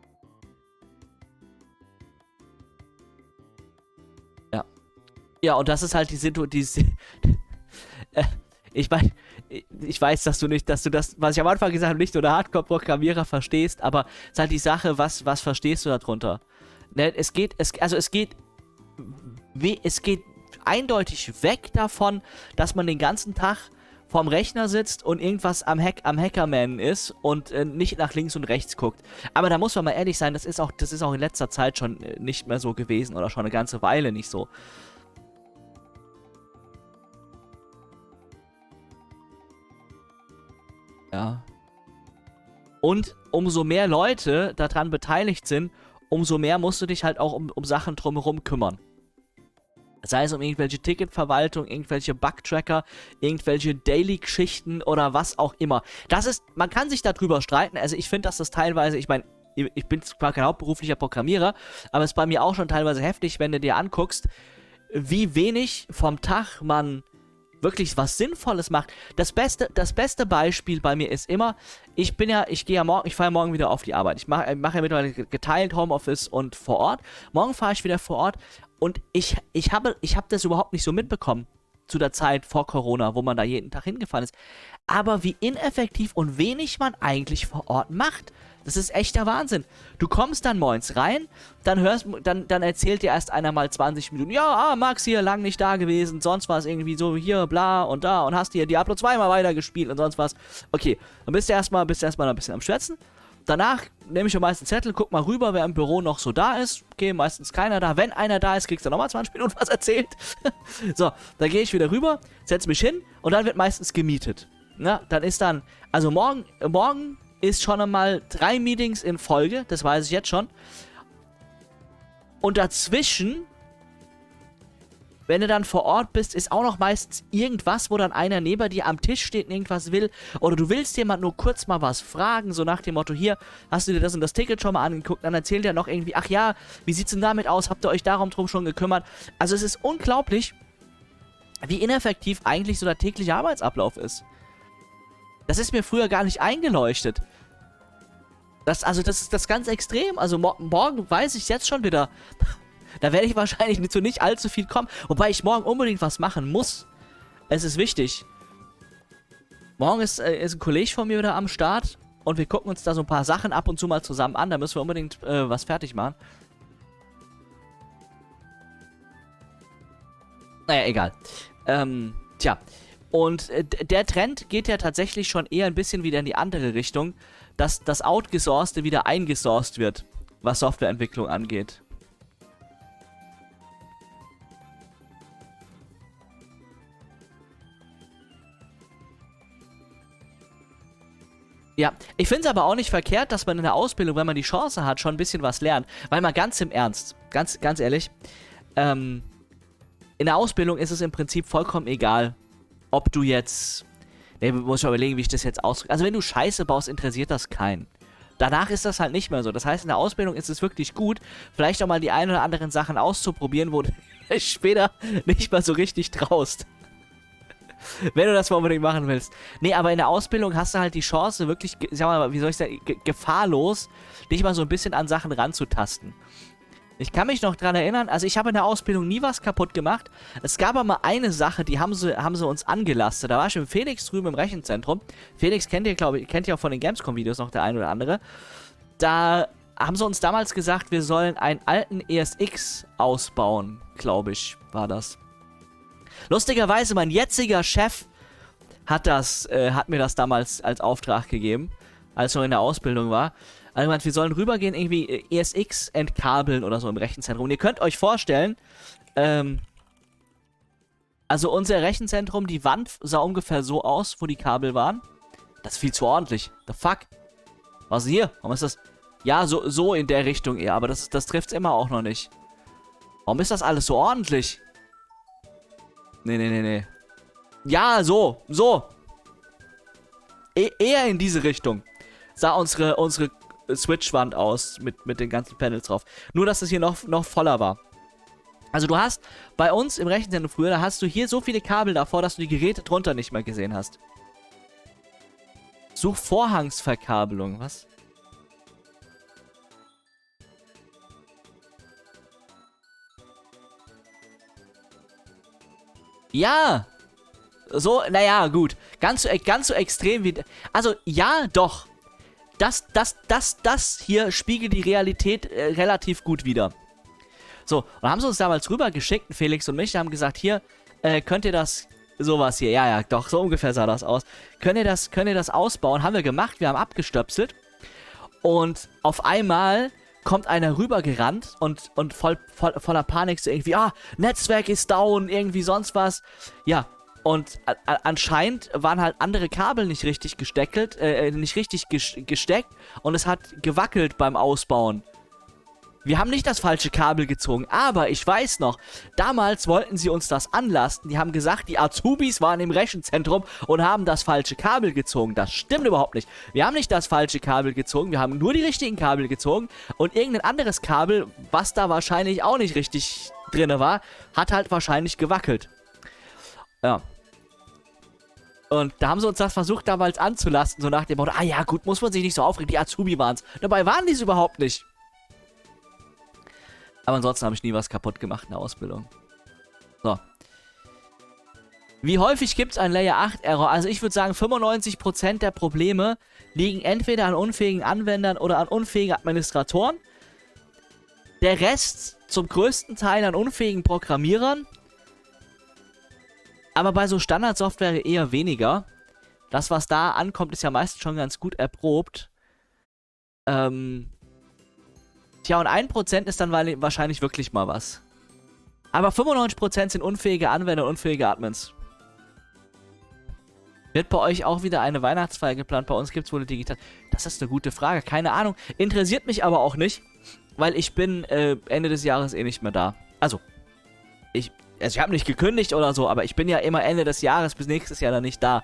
Ja. Ja, und das ist halt die Situation, die... äh, Ich meine, ich weiß, dass du nicht, dass du das, was ich am Anfang gesagt habe, nicht nur der Hardcore-Programmierer verstehst, aber es ist halt die Sache, was, was verstehst du darunter? Ne, es geht, es, also es geht, wie, es geht eindeutig weg davon, dass man den ganzen Tag vorm Rechner sitzt und irgendwas am, Hack, am Hackerman ist und äh, nicht nach links und rechts guckt. Aber da muss man mal ehrlich sein, das ist auch, das ist auch in letzter Zeit schon äh, nicht mehr so gewesen oder schon eine ganze Weile nicht so. Ja. Und umso mehr Leute daran beteiligt sind, umso mehr musst du dich halt auch um, um Sachen drumherum kümmern. Sei es um irgendwelche Ticketverwaltung, irgendwelche Bugtracker, irgendwelche Daily-Geschichten oder was auch immer. Das ist, man kann sich darüber streiten, also ich finde, dass das teilweise, ich meine, ich bin zwar kein hauptberuflicher Programmierer, aber es ist bei mir auch schon teilweise heftig, wenn du dir anguckst, wie wenig vom Tag man wirklich was Sinnvolles macht. Das beste, das beste Beispiel bei mir ist immer, ich bin ja, ich gehe ja morgen, ich fahre ja morgen wieder auf die Arbeit. Ich mache mach ja mittlerweile geteilt Homeoffice und vor Ort. Morgen fahre ich wieder vor Ort und ich, ich habe, ich habe das überhaupt nicht so mitbekommen zu der Zeit vor Corona, wo man da jeden Tag hingefahren ist. Aber wie ineffektiv und wenig man eigentlich vor Ort macht. Das ist echter Wahnsinn. Du kommst dann morgens rein, dann hörst, dann, dann erzählt dir erst einer mal zwanzig Minuten, ja, ah, Max hier, lang nicht da gewesen, sonst was irgendwie so hier, bla und da und hast hier Diablo zwei mal weitergespielt und sonst was. Okay, dann bist du erstmal, bist du erstmal ein bisschen am Schwätzen. Danach nehme ich schon meistens einen Zettel, guck mal rüber, wer im Büro noch so da ist. Okay, meistens keiner da. Wenn einer da ist, kriegst du nochmal zwanzig Minuten was erzählt. So, dann gehe ich wieder rüber, setze mich hin und dann wird meistens gemietet. Na, dann ist dann, also morgen, morgen ist schon einmal drei Meetings in Folge, das weiß ich jetzt schon. Und dazwischen, wenn du dann vor Ort bist, ist auch noch meistens irgendwas, wo dann einer neben dir am Tisch steht und irgendwas will. Oder du willst jemand nur kurz mal was fragen, so nach dem Motto, hier, hast du dir das und das Ticket schon mal angeguckt? Dann erzählt er noch irgendwie, ach ja, wie sieht's denn damit aus? Habt ihr euch darum drum schon gekümmert? Also es ist unglaublich, wie ineffektiv eigentlich so der tägliche Arbeitsablauf ist. Das ist mir früher gar nicht eingeleuchtet. Das, also das ist das ganz extrem. Also mo morgen weiß ich jetzt schon wieder. Da werde ich wahrscheinlich nicht, zu nicht allzu viel kommen. Wobei ich morgen unbedingt was machen muss. Es ist wichtig. Morgen ist, äh, ist ein Kollege von mir wieder am Start. Und wir gucken uns da so ein paar Sachen ab und zu mal zusammen an. Da müssen wir unbedingt äh, was fertig machen. Naja, egal. Ähm, tja. Und äh, der Trend geht ja tatsächlich schon eher ein bisschen wieder in die andere Richtung, dass das Outgesourcete wieder eingesourced wird, was Softwareentwicklung angeht. Ja, ich finde es aber auch nicht verkehrt, dass man in der Ausbildung, wenn man die Chance hat, schon ein bisschen was lernt. Weil mal ganz im Ernst, ganz, ganz ehrlich, ähm, in der Ausbildung ist es im Prinzip vollkommen egal, ob du jetzt, ne, muss ich mal überlegen, wie ich das jetzt ausdrücke. Also wenn du Scheiße baust, interessiert das keinen. Danach ist das halt nicht mehr so. Das heißt, in der Ausbildung ist es wirklich gut, vielleicht auch mal die ein oder anderen Sachen auszuprobieren, wo du später nicht mal so richtig traust. Wenn du das mal unbedingt machen willst. Nee, aber in der Ausbildung hast du halt die Chance, wirklich, sag mal, wie soll ich sagen, gefahrlos, dich mal so ein bisschen an Sachen ranzutasten. Ich kann mich noch dran erinnern, also ich habe in der Ausbildung nie was kaputt gemacht. Es gab aber mal eine Sache, die haben sie, haben sie uns angelastet. Da war ich mit Felix drüben im Rechenzentrum. Felix kennt ihr, glaube ich, kennt ihr auch von den Gamescom-Videos noch der ein oder andere. Da haben sie uns damals gesagt, wir sollen einen alten E S X ausbauen, glaube ich, war das. Lustigerweise, mein jetziger Chef hat das, äh, hat mir das damals als Auftrag gegeben, als ich noch in der Ausbildung war. Also meint, wir sollen rübergehen, irgendwie E S X entkabeln oder so im Rechenzentrum. Und ihr könnt euch vorstellen, ähm, also unser Rechenzentrum, die Wand sah ungefähr so aus, wo die Kabel waren. Das ist viel zu ordentlich. The fuck? Was ist hier? Warum ist das? Ja, so, so in der Richtung eher, aber das, das trifft es immer auch noch nicht. Warum ist das alles so ordentlich? Nee, nee, nee, nee. Ja, so, so. E eher in diese Richtung sah unsere, unsere Switch-Wand aus mit, mit den ganzen Panels drauf. Nur, dass es hier noch, noch voller war. Also du hast bei uns im Rechenzentrum früher, da hast du hier so viele Kabel davor, dass du die Geräte drunter nicht mehr gesehen hast. Such Vorhangsverkabelung, was? Ja! So, naja, gut. Ganz so, ganz so extrem wie... Also, ja, doch. Das, das, das, das hier spiegelt die Realität äh, relativ gut wider. So, und haben sie uns damals rübergeschickt, Felix und mich, haben gesagt, hier, äh, könnt ihr das... Sowas hier, ja, ja, doch, so ungefähr sah das aus. Könnt ihr das, könnt ihr das ausbauen? Haben wir gemacht, wir haben abgestöpselt. Und auf einmal kommt einer rübergerannt und, und voll, voll, voller Panik so irgendwie, ah, Netzwerk ist down, irgendwie sonst was. Ja, und a, a, anscheinend waren halt andere Kabel nicht richtig gesteckelt, äh, nicht richtig ges gesteckt und es hat gewackelt beim Ausbauen. Wir haben nicht das falsche Kabel gezogen, aber ich weiß noch, damals wollten sie uns das anlasten. Die haben gesagt, die Azubis waren im Rechenzentrum und haben das falsche Kabel gezogen. Das stimmt überhaupt nicht. Wir haben nicht das falsche Kabel gezogen, wir haben nur die richtigen Kabel gezogen und irgendein anderes Kabel, was da wahrscheinlich auch nicht richtig drin war, hat halt wahrscheinlich gewackelt. Ja. Und da haben sie uns das versucht damals anzulasten, so nach dem Motto, ah ja, gut, muss man sich nicht so aufregen, die Azubi waren's. Dabei waren die es überhaupt nicht. Aber ansonsten habe ich nie was kaputt gemacht in der Ausbildung. So. Wie häufig gibt es einen Layer acht Error? Also ich würde sagen, fünfundneunzig Prozent der Probleme liegen entweder an unfähigen Anwendern oder an unfähigen Administratoren. Der Rest zum größten Teil an unfähigen Programmierern. Aber bei so Standardsoftware eher weniger. Das, was da ankommt, ist ja meistens schon ganz gut erprobt. Ähm... Tja, und ein Prozent ist dann wahrscheinlich wirklich mal was. Aber fünfundneunzig Prozent sind unfähige Anwender und unfähige Admins. Wird bei euch auch wieder eine Weihnachtsfeier geplant? Bei uns gibt es wohl eine digital... Das ist eine gute Frage, keine Ahnung. Interessiert mich aber auch nicht, weil ich bin äh, Ende des Jahres eh nicht mehr da. Also, ich, also ich habe nicht gekündigt oder so, aber ich bin ja immer Ende des Jahres bis nächstes Jahr dann nicht da.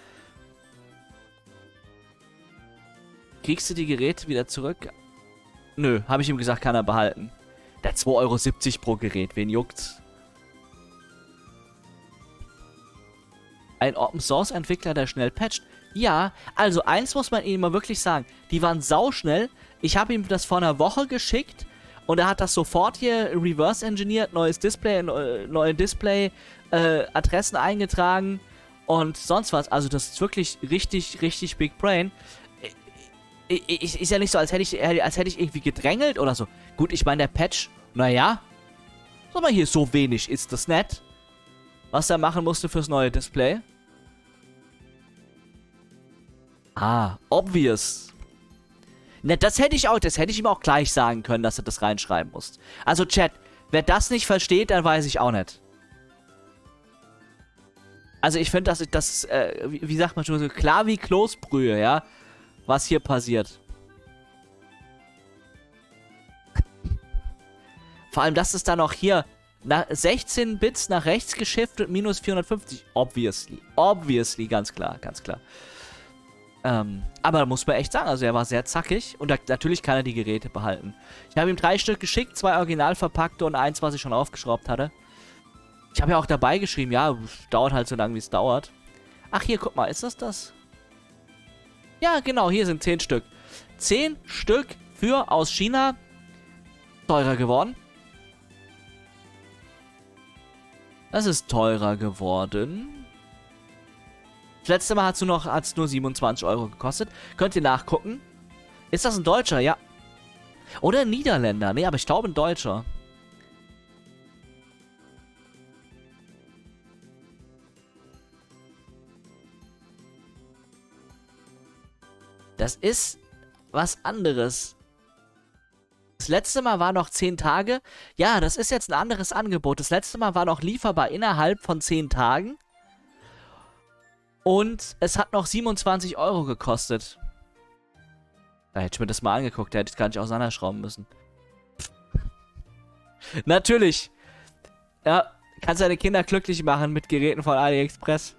Kriegst du die Geräte wieder zurück? Nö, habe ich ihm gesagt, kann er behalten. Der zwei Euro siebzig pro Gerät, wen juckt's? Ein Open-Source-Entwickler, der schnell patcht. Ja, also eins muss man ihm mal wirklich sagen. Die waren sauschnell. Ich habe ihm das vor einer Woche geschickt und er hat das sofort hier reverse-engineert, neues Display, neue Display-Adressen äh, eingetragen und sonst was. Also das ist wirklich richtig, richtig Big Brain. Ich, ich, ist ja nicht so, als hätte ich, als hätte ich irgendwie gedrängelt oder so. Gut, ich meine, der Patch, naja. Sag mal, hier so wenig ist das nett. Was er machen musste fürs neue Display. Ah, obvious. Ne, das hätte ich auch, das hätte ich ihm auch gleich sagen können, dass er das reinschreiben muss. Also, Chat, wer das nicht versteht, dann weiß ich auch nicht. Also, ich finde, das, das äh, wie, wie sagt man schon so, klar wie Kloßbrühe, ja. Was hier passiert. Vor allem, das ist dann auch hier nach sechzehn Bits nach rechts geschiftet, minus vierhundertfünfzig. Obviously. Obviously, ganz klar, ganz klar. Ähm, aber muss man echt sagen, also er war sehr zackig und da, natürlich kann er die Geräte behalten. Ich habe ihm drei Stück geschickt, zwei original verpackte und eins, was ich schon aufgeschraubt hatte. Ich habe ja auch dabei geschrieben, ja, dauert halt so lange, wie es dauert. Ach, hier, guck mal, ist das das? Ja, genau, hier sind zehn Stück. zehn Stück für aus China. Teurer geworden. Das ist teurer geworden. Das letzte Mal hat es nur, noch, hat's nur siebenundzwanzig Euro gekostet. Könnt ihr nachgucken. Ist das ein Deutscher? Ja. Oder ein Niederländer? Nee, aber ich glaube ein Deutscher. Das ist was anderes. Das letzte Mal war noch zehn Tage. Ja, das ist jetzt ein anderes Angebot. Das letzte Mal war noch lieferbar innerhalb von zehn Tagen. Und es hat noch siebenundzwanzig Euro gekostet. Da hätte ich mir das mal angeguckt. Da hätte ich gar nicht auseinanderschrauben müssen. Natürlich. Ja, kannst deine Kinder glücklich machen mit Geräten von AliExpress.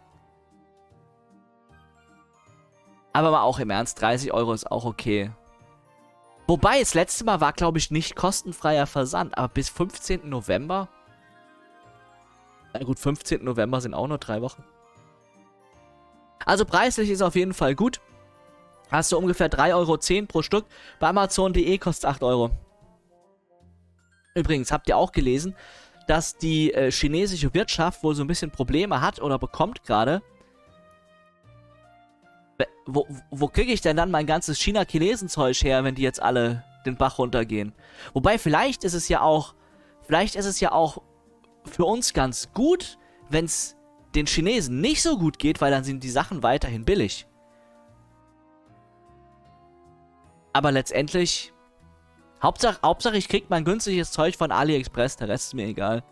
Aber mal auch im Ernst, dreißig Euro ist auch okay. Wobei, das letzte Mal war, glaube ich, nicht kostenfreier Versand. Aber bis fünfzehnten November? Na gut, fünfzehnten November sind auch nur drei Wochen. Also preislich ist auf jeden Fall gut. Hast du ungefähr drei Euro zehn pro Stück. Bei Amazon punkt de kostet acht Euro. Übrigens, habt ihr auch gelesen, dass die äh, chinesische Wirtschaft wohl so ein bisschen Probleme hat oder bekommt gerade. Wo, wo kriege ich denn dann mein ganzes China-Chinesen-Zeug her, wenn die jetzt alle den Bach runtergehen? Wobei, vielleicht ist es ja auch, vielleicht ist es ja auch für uns ganz gut, wenn es den Chinesen nicht so gut geht, weil dann sind die Sachen weiterhin billig. Aber letztendlich, Hauptsache, Hauptsache ich krieg mein günstiges Zeug von AliExpress, der Rest ist mir egal.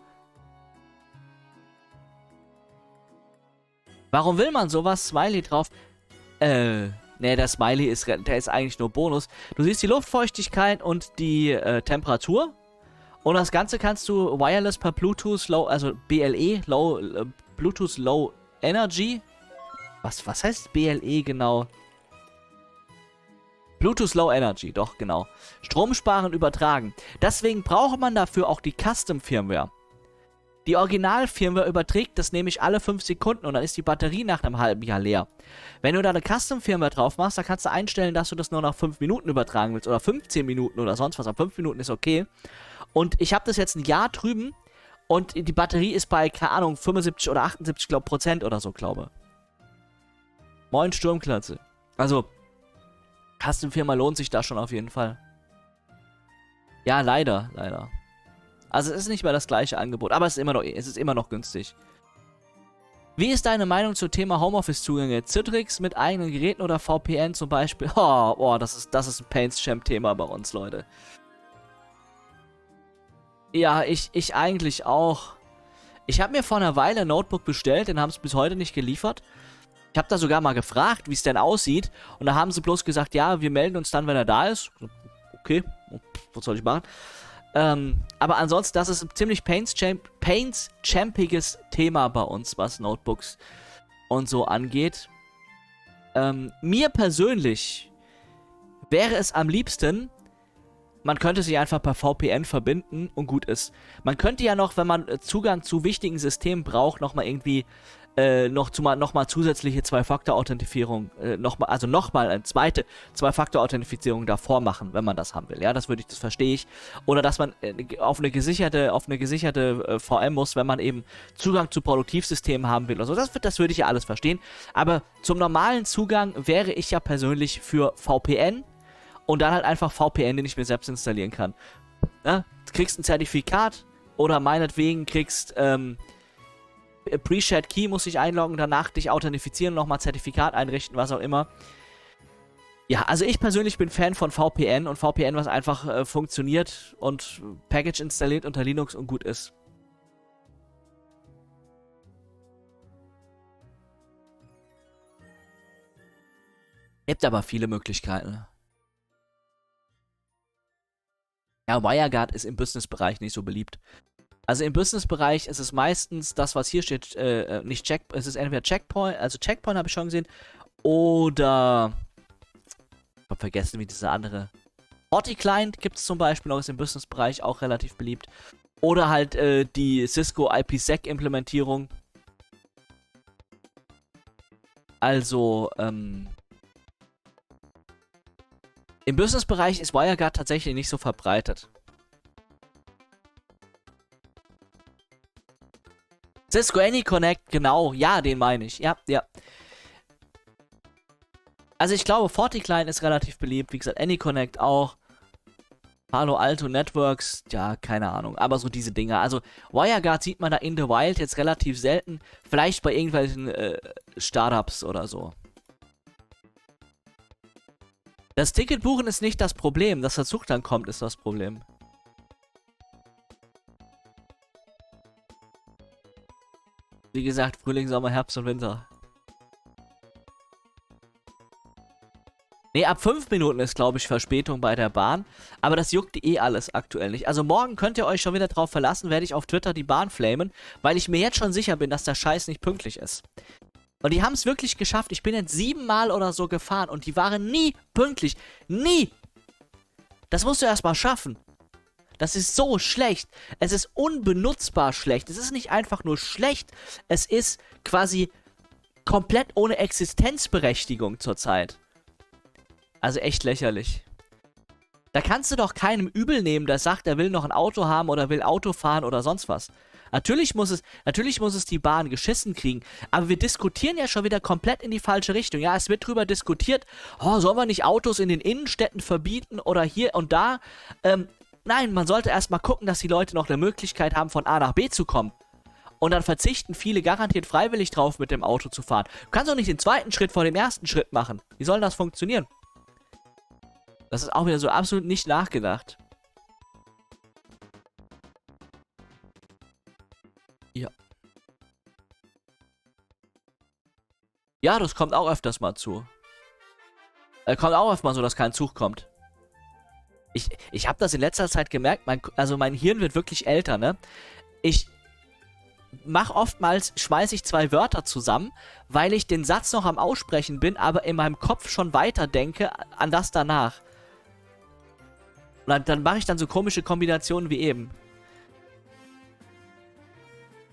Warum will man sowas? Smiley drauf. Äh, ne, der Smiley ist, der ist eigentlich nur Bonus. Du siehst die Luftfeuchtigkeit und die äh, Temperatur. Und das Ganze kannst du wireless per Bluetooth Low, also B L E, Low, äh, Bluetooth Low Energy. Was, was heißt B L E genau? Bluetooth Low Energy, doch, genau. Strom sparen, übertragen. Deswegen braucht man dafür auch die Custom Firmware. Die Original-Firmware überträgt das nämlich alle fünf Sekunden und dann ist die Batterie nach einem halben Jahr leer. Wenn du da eine Custom-Firmware drauf machst, dann kannst du einstellen, dass du das nur nach fünf Minuten übertragen willst oder fünfzehn Minuten oder sonst was. Aber fünf Minuten ist okay. Und ich habe das jetzt ein Jahr drüben und die Batterie ist bei, keine Ahnung, fünfundsiebzig oder achtundsiebzig glaub, Prozent oder so, glaube. Moin Sturmklatze. Also, Custom-Firma lohnt sich da schon auf jeden Fall. Ja, leider, leider. Also es ist nicht mehr das gleiche Angebot, aber es ist immer noch, es ist immer noch günstig. Wie ist deine Meinung zum Thema Homeoffice-Zugänge? Citrix mit eigenen Geräten oder V P N zum Beispiel? Oh, oh das ist, das ist ein Paints-Champ-Thema bei uns, Leute. Ja, ich, ich eigentlich auch. Ich habe mir vor einer Weile ein Notebook bestellt, den haben sie bis heute nicht geliefert. Ich habe da sogar mal gefragt, wie es denn aussieht. Und da haben sie bloß gesagt, ja, wir melden uns dann, wenn er da ist. Okay, was soll ich machen? Ähm, aber ansonsten, das ist ein ziemlich pains-champiges Thema bei uns, was Notebooks und so angeht. Ähm, mir persönlich wäre es am liebsten, man könnte sich einfach per V P N verbinden und gut ist. Man könnte ja noch, wenn man Zugang zu wichtigen Systemen braucht, nochmal irgendwie äh, noch, zu, noch mal zusätzliche Zwei-Faktor-Authentifizierung, äh, noch mal, also nochmal eine zweite Zwei-Faktor-Authentifizierung davor machen, wenn man das haben will. Ja, das würde ich, das verstehe ich. Oder dass man äh, auf eine gesicherte, auf eine gesicherte äh, V M muss, wenn man eben Zugang zu Produktivsystemen haben will. Also das, das würde ich ja alles verstehen. Aber zum normalen Zugang wäre ich ja persönlich für V P N und dann halt einfach V P N, den ich mir selbst installieren kann. Ja, du kriegst ein Zertifikat oder meinetwegen kriegst ähm, Pre-Shared Key, muss dich einloggen, danach dich authentifizieren, nochmal Zertifikat einrichten, was auch immer. Ja, also ich persönlich bin Fan von V P N und V P N, was einfach äh, funktioniert und Package installiert unter Linux und gut ist. Gibt aber viele Möglichkeiten. Ja, WireGuard ist im Business-Bereich nicht so beliebt. Also im Business-Bereich ist es meistens das, was hier steht, äh, nicht Check, es ist entweder Checkpoint, also Checkpoint habe ich schon gesehen, oder ich habe vergessen, wie diese andere FortiClient gibt es zum Beispiel noch, ist im Business-Bereich auch relativ beliebt. Oder halt äh, die Cisco I P sec-Implementierung. Also, ähm, im Business-Bereich ist WireGuard tatsächlich nicht so verbreitet. Cisco AnyConnect, genau, ja, den meine ich, ja, ja. Also ich glaube, FortiClient ist relativ beliebt, wie gesagt, AnyConnect auch. Palo Alto Networks, ja, keine Ahnung, aber so diese Dinger. Also WireGuard sieht man da in the Wild jetzt relativ selten, vielleicht bei irgendwelchen äh, Startups oder so. Das Ticketbuchen ist nicht das Problem, dass der Zug dann kommt, ist das Problem. Wie gesagt, Frühling, Sommer, Herbst und Winter. Ne, ab fünf Minuten ist, glaube ich, Verspätung bei der Bahn. Aber das juckt eh alles aktuell nicht. Also morgen könnt ihr euch schon wieder drauf verlassen, werde ich auf Twitter die Bahn flamen, weil ich mir jetzt schon sicher bin, dass der Scheiß nicht pünktlich ist. Und die haben es wirklich geschafft. Ich bin jetzt siebenmal oder so gefahren und die waren nie pünktlich. Nie! Das musst du erstmal schaffen. Das ist so schlecht. Es ist unbenutzbar schlecht. Es ist nicht einfach nur schlecht. Es ist quasi komplett ohne Existenzberechtigung zurzeit. Also echt lächerlich. Da kannst du doch keinem übel nehmen, der sagt, er will noch ein Auto haben oder will Auto fahren oder sonst was. Natürlich muss es, natürlich muss es die Bahn geschissen kriegen. Aber wir diskutieren ja schon wieder komplett in die falsche Richtung. Ja, es wird drüber diskutiert, oh, sollen wir nicht Autos in den Innenstädten verbieten oder hier und da? Ähm, Nein, man sollte erstmal gucken, dass die Leute noch eine Möglichkeit haben, von A nach B zu kommen. Und dann verzichten viele garantiert freiwillig drauf, mit dem Auto zu fahren. Du kannst doch nicht den zweiten Schritt vor dem ersten Schritt machen. Wie soll das funktionieren? Das ist auch wieder so absolut nicht nachgedacht. Ja. Ja, das kommt auch öfters mal zu. Äh, kommt auch öfters mal so, dass kein Zug kommt. Ich, ich habe das in letzter Zeit gemerkt, mein, also mein Hirn wird wirklich älter, ne? Ich mache oftmals, schmeiße ich zwei Wörter zusammen, weil ich den Satz noch am Aussprechen bin, aber in meinem Kopf schon weiter denke an das danach. Und dann, dann mache ich dann so komische Kombinationen wie eben.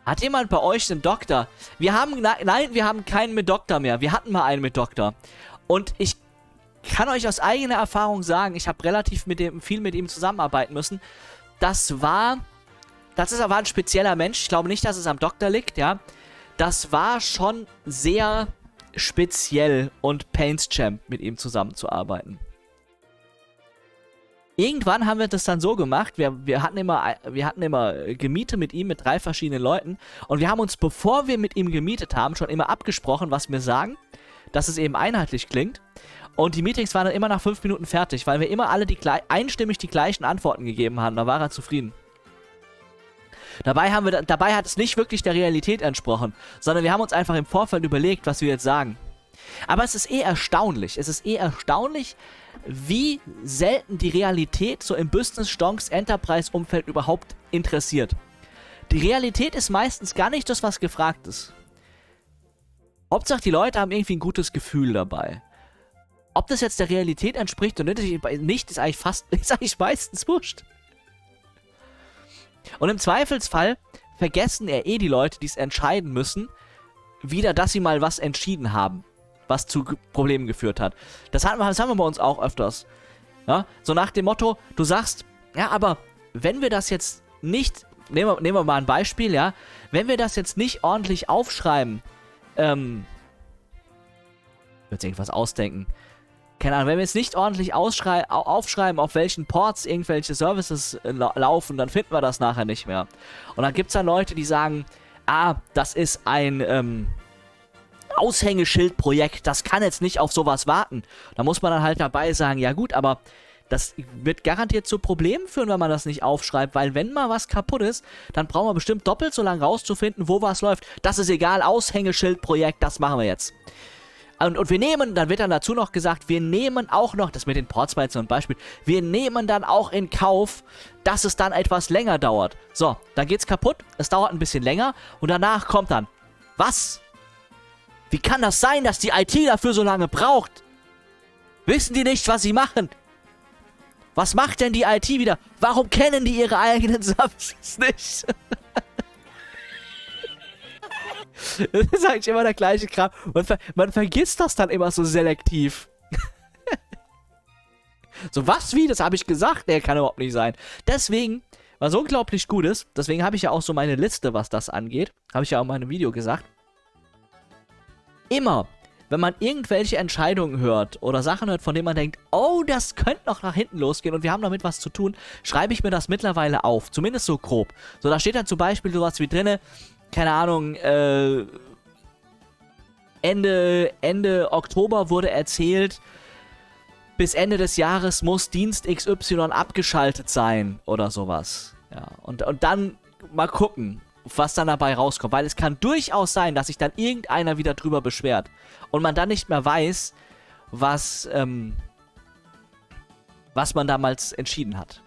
Hat jemand bei euch einen Doktor? Wir haben, nein, wir haben keinen mit Doktor mehr. Wir hatten mal einen mit Doktor. Und ich kann euch aus eigener Erfahrung sagen, ich habe relativ mit dem, viel mit ihm zusammenarbeiten müssen. Das war, das ist aber ein spezieller Mensch. Ich glaube nicht, dass es am Doktor liegt, ja. Das war schon sehr speziell und Paints-Champ, mit ihm zusammenzuarbeiten. Irgendwann haben wir das dann so gemacht, wir, wir, hatten immer, wir hatten immer Gemiete mit ihm, mit drei verschiedenen Leuten. Und wir haben uns, bevor wir mit ihm gemietet haben, schon immer abgesprochen, was wir sagen, dass es eben einheitlich klingt. Und die Meetings waren dann immer nach fünf Minuten fertig, weil wir immer alle die, einstimmig die gleichen Antworten gegeben haben. Da war er zufrieden. Dabei, haben wir, dabei hat es nicht wirklich der Realität entsprochen, sondern wir haben uns einfach im Vorfeld überlegt, was wir jetzt sagen. Aber es ist eh erstaunlich, es ist eh erstaunlich, wie selten die Realität so im Business-Stonks-Enterprise-Umfeld überhaupt interessiert. Die Realität ist meistens gar nicht das, was gefragt ist. Hauptsache, die Leute haben irgendwie ein gutes Gefühl dabei. Ob das jetzt der Realität entspricht oder nicht, ist eigentlich fast, ist eigentlich meistens wurscht. Und im Zweifelsfall vergessen ja eh die Leute, die es entscheiden müssen, wieder, dass sie mal was entschieden haben, was zu Problemen geführt hat. Das haben, wir, das haben wir bei uns auch öfters. Ja? So nach dem Motto, du sagst, ja, aber wenn wir das jetzt nicht, nehmen wir, nehmen wir mal ein Beispiel, ja, wenn wir das jetzt nicht ordentlich aufschreiben, ähm, ich würde irgendwas ausdenken, keine Ahnung, wenn wir jetzt nicht ordentlich aufschreiben, auf welchen Ports irgendwelche Services la laufen, dann finden wir das nachher nicht mehr. Und dann gibt es dann Leute, die sagen, ah, das ist ein ähm, Aushängeschildprojekt, das kann jetzt nicht auf sowas warten. Da muss man dann halt dabei sagen, ja gut, aber das wird garantiert zu Problemen führen, wenn man das nicht aufschreibt, weil wenn mal was kaputt ist, dann brauchen wir bestimmt doppelt so lange rauszufinden, wo was läuft. Das ist egal, Aushängeschildprojekt, das machen wir jetzt. Und, und wir nehmen, dann wird dann dazu noch gesagt, wir nehmen auch noch, das mit den Ports war jetzt so ein Beispiel, wir nehmen dann auch in Kauf, dass es dann etwas länger dauert. So, dann geht's kaputt, es dauert ein bisschen länger und danach kommt dann, was? Wie kann das sein, dass die I T dafür so lange braucht? Wissen die nicht, was sie machen? Was macht denn die I T wieder? Warum kennen die ihre eigenen Services nicht? Das ist eigentlich immer der gleiche Kram. Man, ver man vergisst das dann immer so selektiv. So, was, wie? Das habe ich gesagt? Nee, kann überhaupt nicht sein. Deswegen, was unglaublich gut ist, deswegen habe ich ja auch so meine Liste, was das angeht. Habe ich ja auch in meinem Video gesagt. Immer, wenn man irgendwelche Entscheidungen hört oder Sachen hört, von denen man denkt, oh, das könnte noch nach hinten losgehen und wir haben damit was zu tun, schreibe ich mir das mittlerweile auf. Zumindest so grob. So, da steht dann zum Beispiel sowas wie drinne, keine Ahnung, äh, Ende, Ende Oktober wurde erzählt, bis Ende des Jahres muss Dienst X Y abgeschaltet sein oder sowas. Ja, und, und dann mal gucken, was dann dabei rauskommt, weil es kann durchaus sein, dass sich dann irgendeiner wieder drüber beschwert und man dann nicht mehr weiß, was, ähm, was man damals entschieden hat.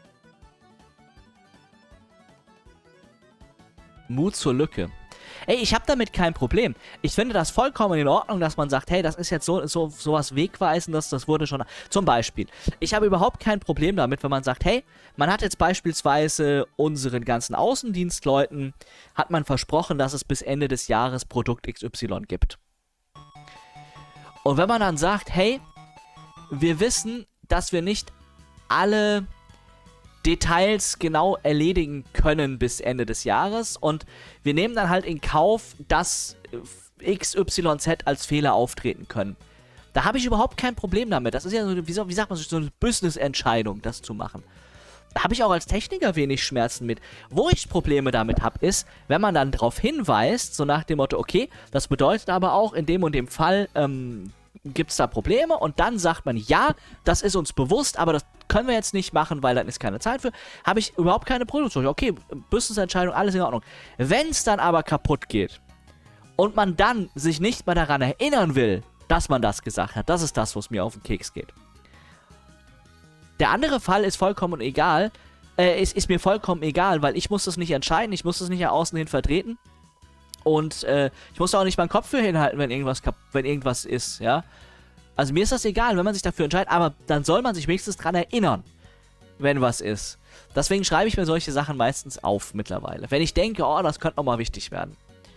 Mut zur Lücke. Ey, ich habe damit kein Problem. Ich finde das vollkommen in Ordnung, dass man sagt, hey, das ist jetzt so, so sowas Wegweisendes, das wurde schon... Zum Beispiel, ich habe überhaupt kein Problem damit, wenn man sagt, hey, man hat jetzt beispielsweise unseren ganzen Außendienstleuten, hat man versprochen, dass es bis Ende des Jahres Produkt X Y gibt. Und wenn man dann sagt, hey, wir wissen, dass wir nicht alle Details genau erledigen können bis Ende des Jahres und wir nehmen dann halt in Kauf, dass X Y Z als Fehler auftreten können. Da habe ich überhaupt kein Problem damit. Das ist ja so, wie, so, wie sagt man so, eine Business-Entscheidung, das zu machen. Da habe ich auch als Techniker wenig Schmerzen mit. Wo ich Probleme damit habe, ist, wenn man dann darauf hinweist, so nach dem Motto, okay, das bedeutet aber auch in dem und dem Fall, ähm, gibt es da Probleme und dann sagt man, ja, das ist uns bewusst, aber das können wir jetzt nicht machen, weil dann ist keine Zeit für, habe ich überhaupt keine Produktion. Okay, Business-Entscheidung, alles in Ordnung. Wenn es dann aber kaputt geht und man dann sich nicht mehr daran erinnern will, dass man das gesagt hat, das ist das, was mir auf den Keks geht. Der andere Fall ist vollkommen egal, äh, ist, ist mir vollkommen egal, weil ich muss das nicht entscheiden, ich muss das nicht nach außen hin vertreten. Und äh, ich muss da auch nicht meinen Kopf für hinhalten, wenn irgendwas, wenn irgendwas ist, ja. Also mir ist das egal, wenn man sich dafür entscheidet, aber dann soll man sich wenigstens dran erinnern. wenn was ist. Deswegen schreibe ich mir solche Sachen meistens auf mittlerweile. Wenn ich denke, oh, das könnte nochmal wichtig werden.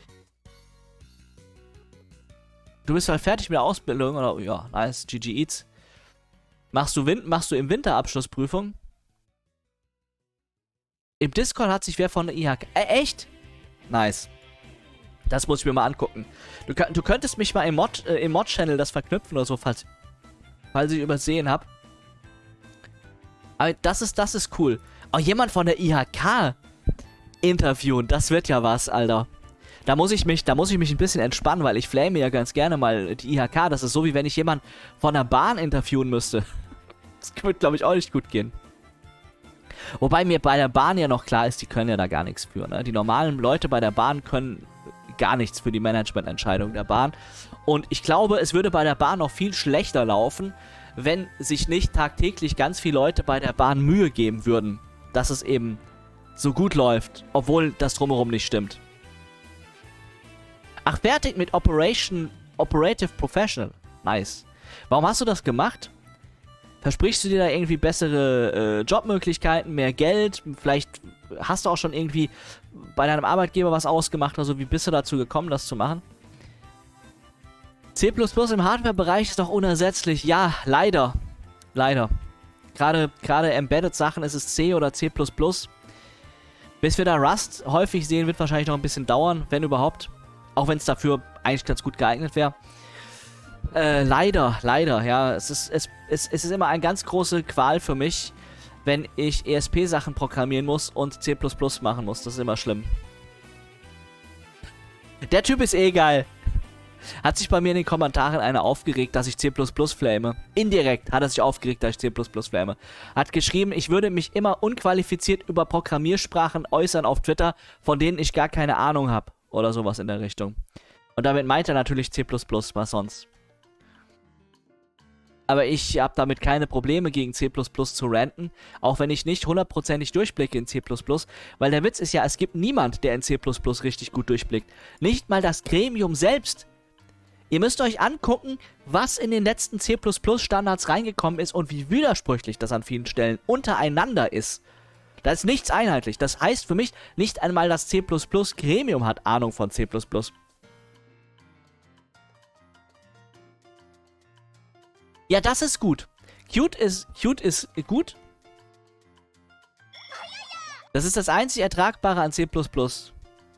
Du bist halt fertig mit der Ausbildung, oder? Ja, nice, G G Eats. Machst du, Win machst du im Winter Abschlussprüfung? Im Discord hat sich wer von der I H K... Äh, echt? Nice. Das muss ich mir mal angucken. Du, du könntest mich mal im Mod, äh, im Mod-Channel das verknüpfen oder so, falls, falls ich übersehen habe. Aber das ist, das ist cool. Oh, jemand von der I H K interviewen, das wird ja was, Alter. Da muss ich mich, da muss ich mich ein bisschen entspannen, weil ich flame ja ganz gerne mal die I H K. Das ist so, wie wenn ich jemanden von der Bahn interviewen müsste. Das wird, glaube ich, auch nicht gut gehen. Wobei mir bei der Bahn ja noch klar ist, die können ja da gar nichts für, ne? Die normalen Leute bei der Bahn können gar nichts für die Managemententscheidung der Bahn. Und ich glaube, es würde bei der Bahn noch viel schlechter laufen, wenn sich nicht tagtäglich ganz viele Leute bei der Bahn Mühe geben würden, dass es eben so gut läuft, obwohl das drumherum nicht stimmt. Ach, fertig mit Operation Operative Professional. Nice. Warum hast du das gemacht? Versprichst du dir da irgendwie bessere äh, Jobmöglichkeiten, mehr Geld? Vielleicht hast du auch schon irgendwie bei deinem Arbeitgeber was ausgemacht oder so. Wie bist du dazu gekommen, das zu machen? C plus plus im Hardware-Bereich ist doch unersetzlich. Ja, leider. Leider. Gerade gerade Embedded-Sachen ist es C oder C plus plus. Bis wir da Rust häufig sehen, wird wahrscheinlich noch ein bisschen dauern, wenn überhaupt. Auch wenn es dafür eigentlich ganz gut geeignet wäre. Äh, leider, leider, ja. Es ist, es, es, es ist immer eine ganz große Qual für mich, wenn ich E S P-Sachen programmieren muss und C plus plus machen muss. Das ist immer schlimm. Der Typ ist eh geil. Hat sich bei mir in den Kommentaren einer aufgeregt, dass ich C plus plus flame. Indirekt hat er sich aufgeregt, dass ich C plus plus flame. Hat geschrieben, ich würde mich immer unqualifiziert über Programmiersprachen äußern auf Twitter, von denen ich gar keine Ahnung habe. Oder sowas in der Richtung. Und damit meint er natürlich C plus plus, was sonst. Aber ich habe damit keine Probleme, gegen C plus plus zu ranten, auch wenn ich nicht hundertprozentig durchblicke in C plus plus, weil der Witz ist ja, es gibt niemand, der in C plus plus richtig gut durchblickt. Nicht mal das Gremium selbst. Ihr müsst euch angucken, was in den letzten C plus plus Standards reingekommen ist und wie widersprüchlich das an vielen Stellen untereinander ist. Da ist nichts einheitlich. Das heißt für mich, nicht einmal das C plus plus Gremium hat Ahnung von C plus plus. Ja, das ist gut. Qt ist, Qt ist gut. Das ist das einzig Ertragbare an C plus plus.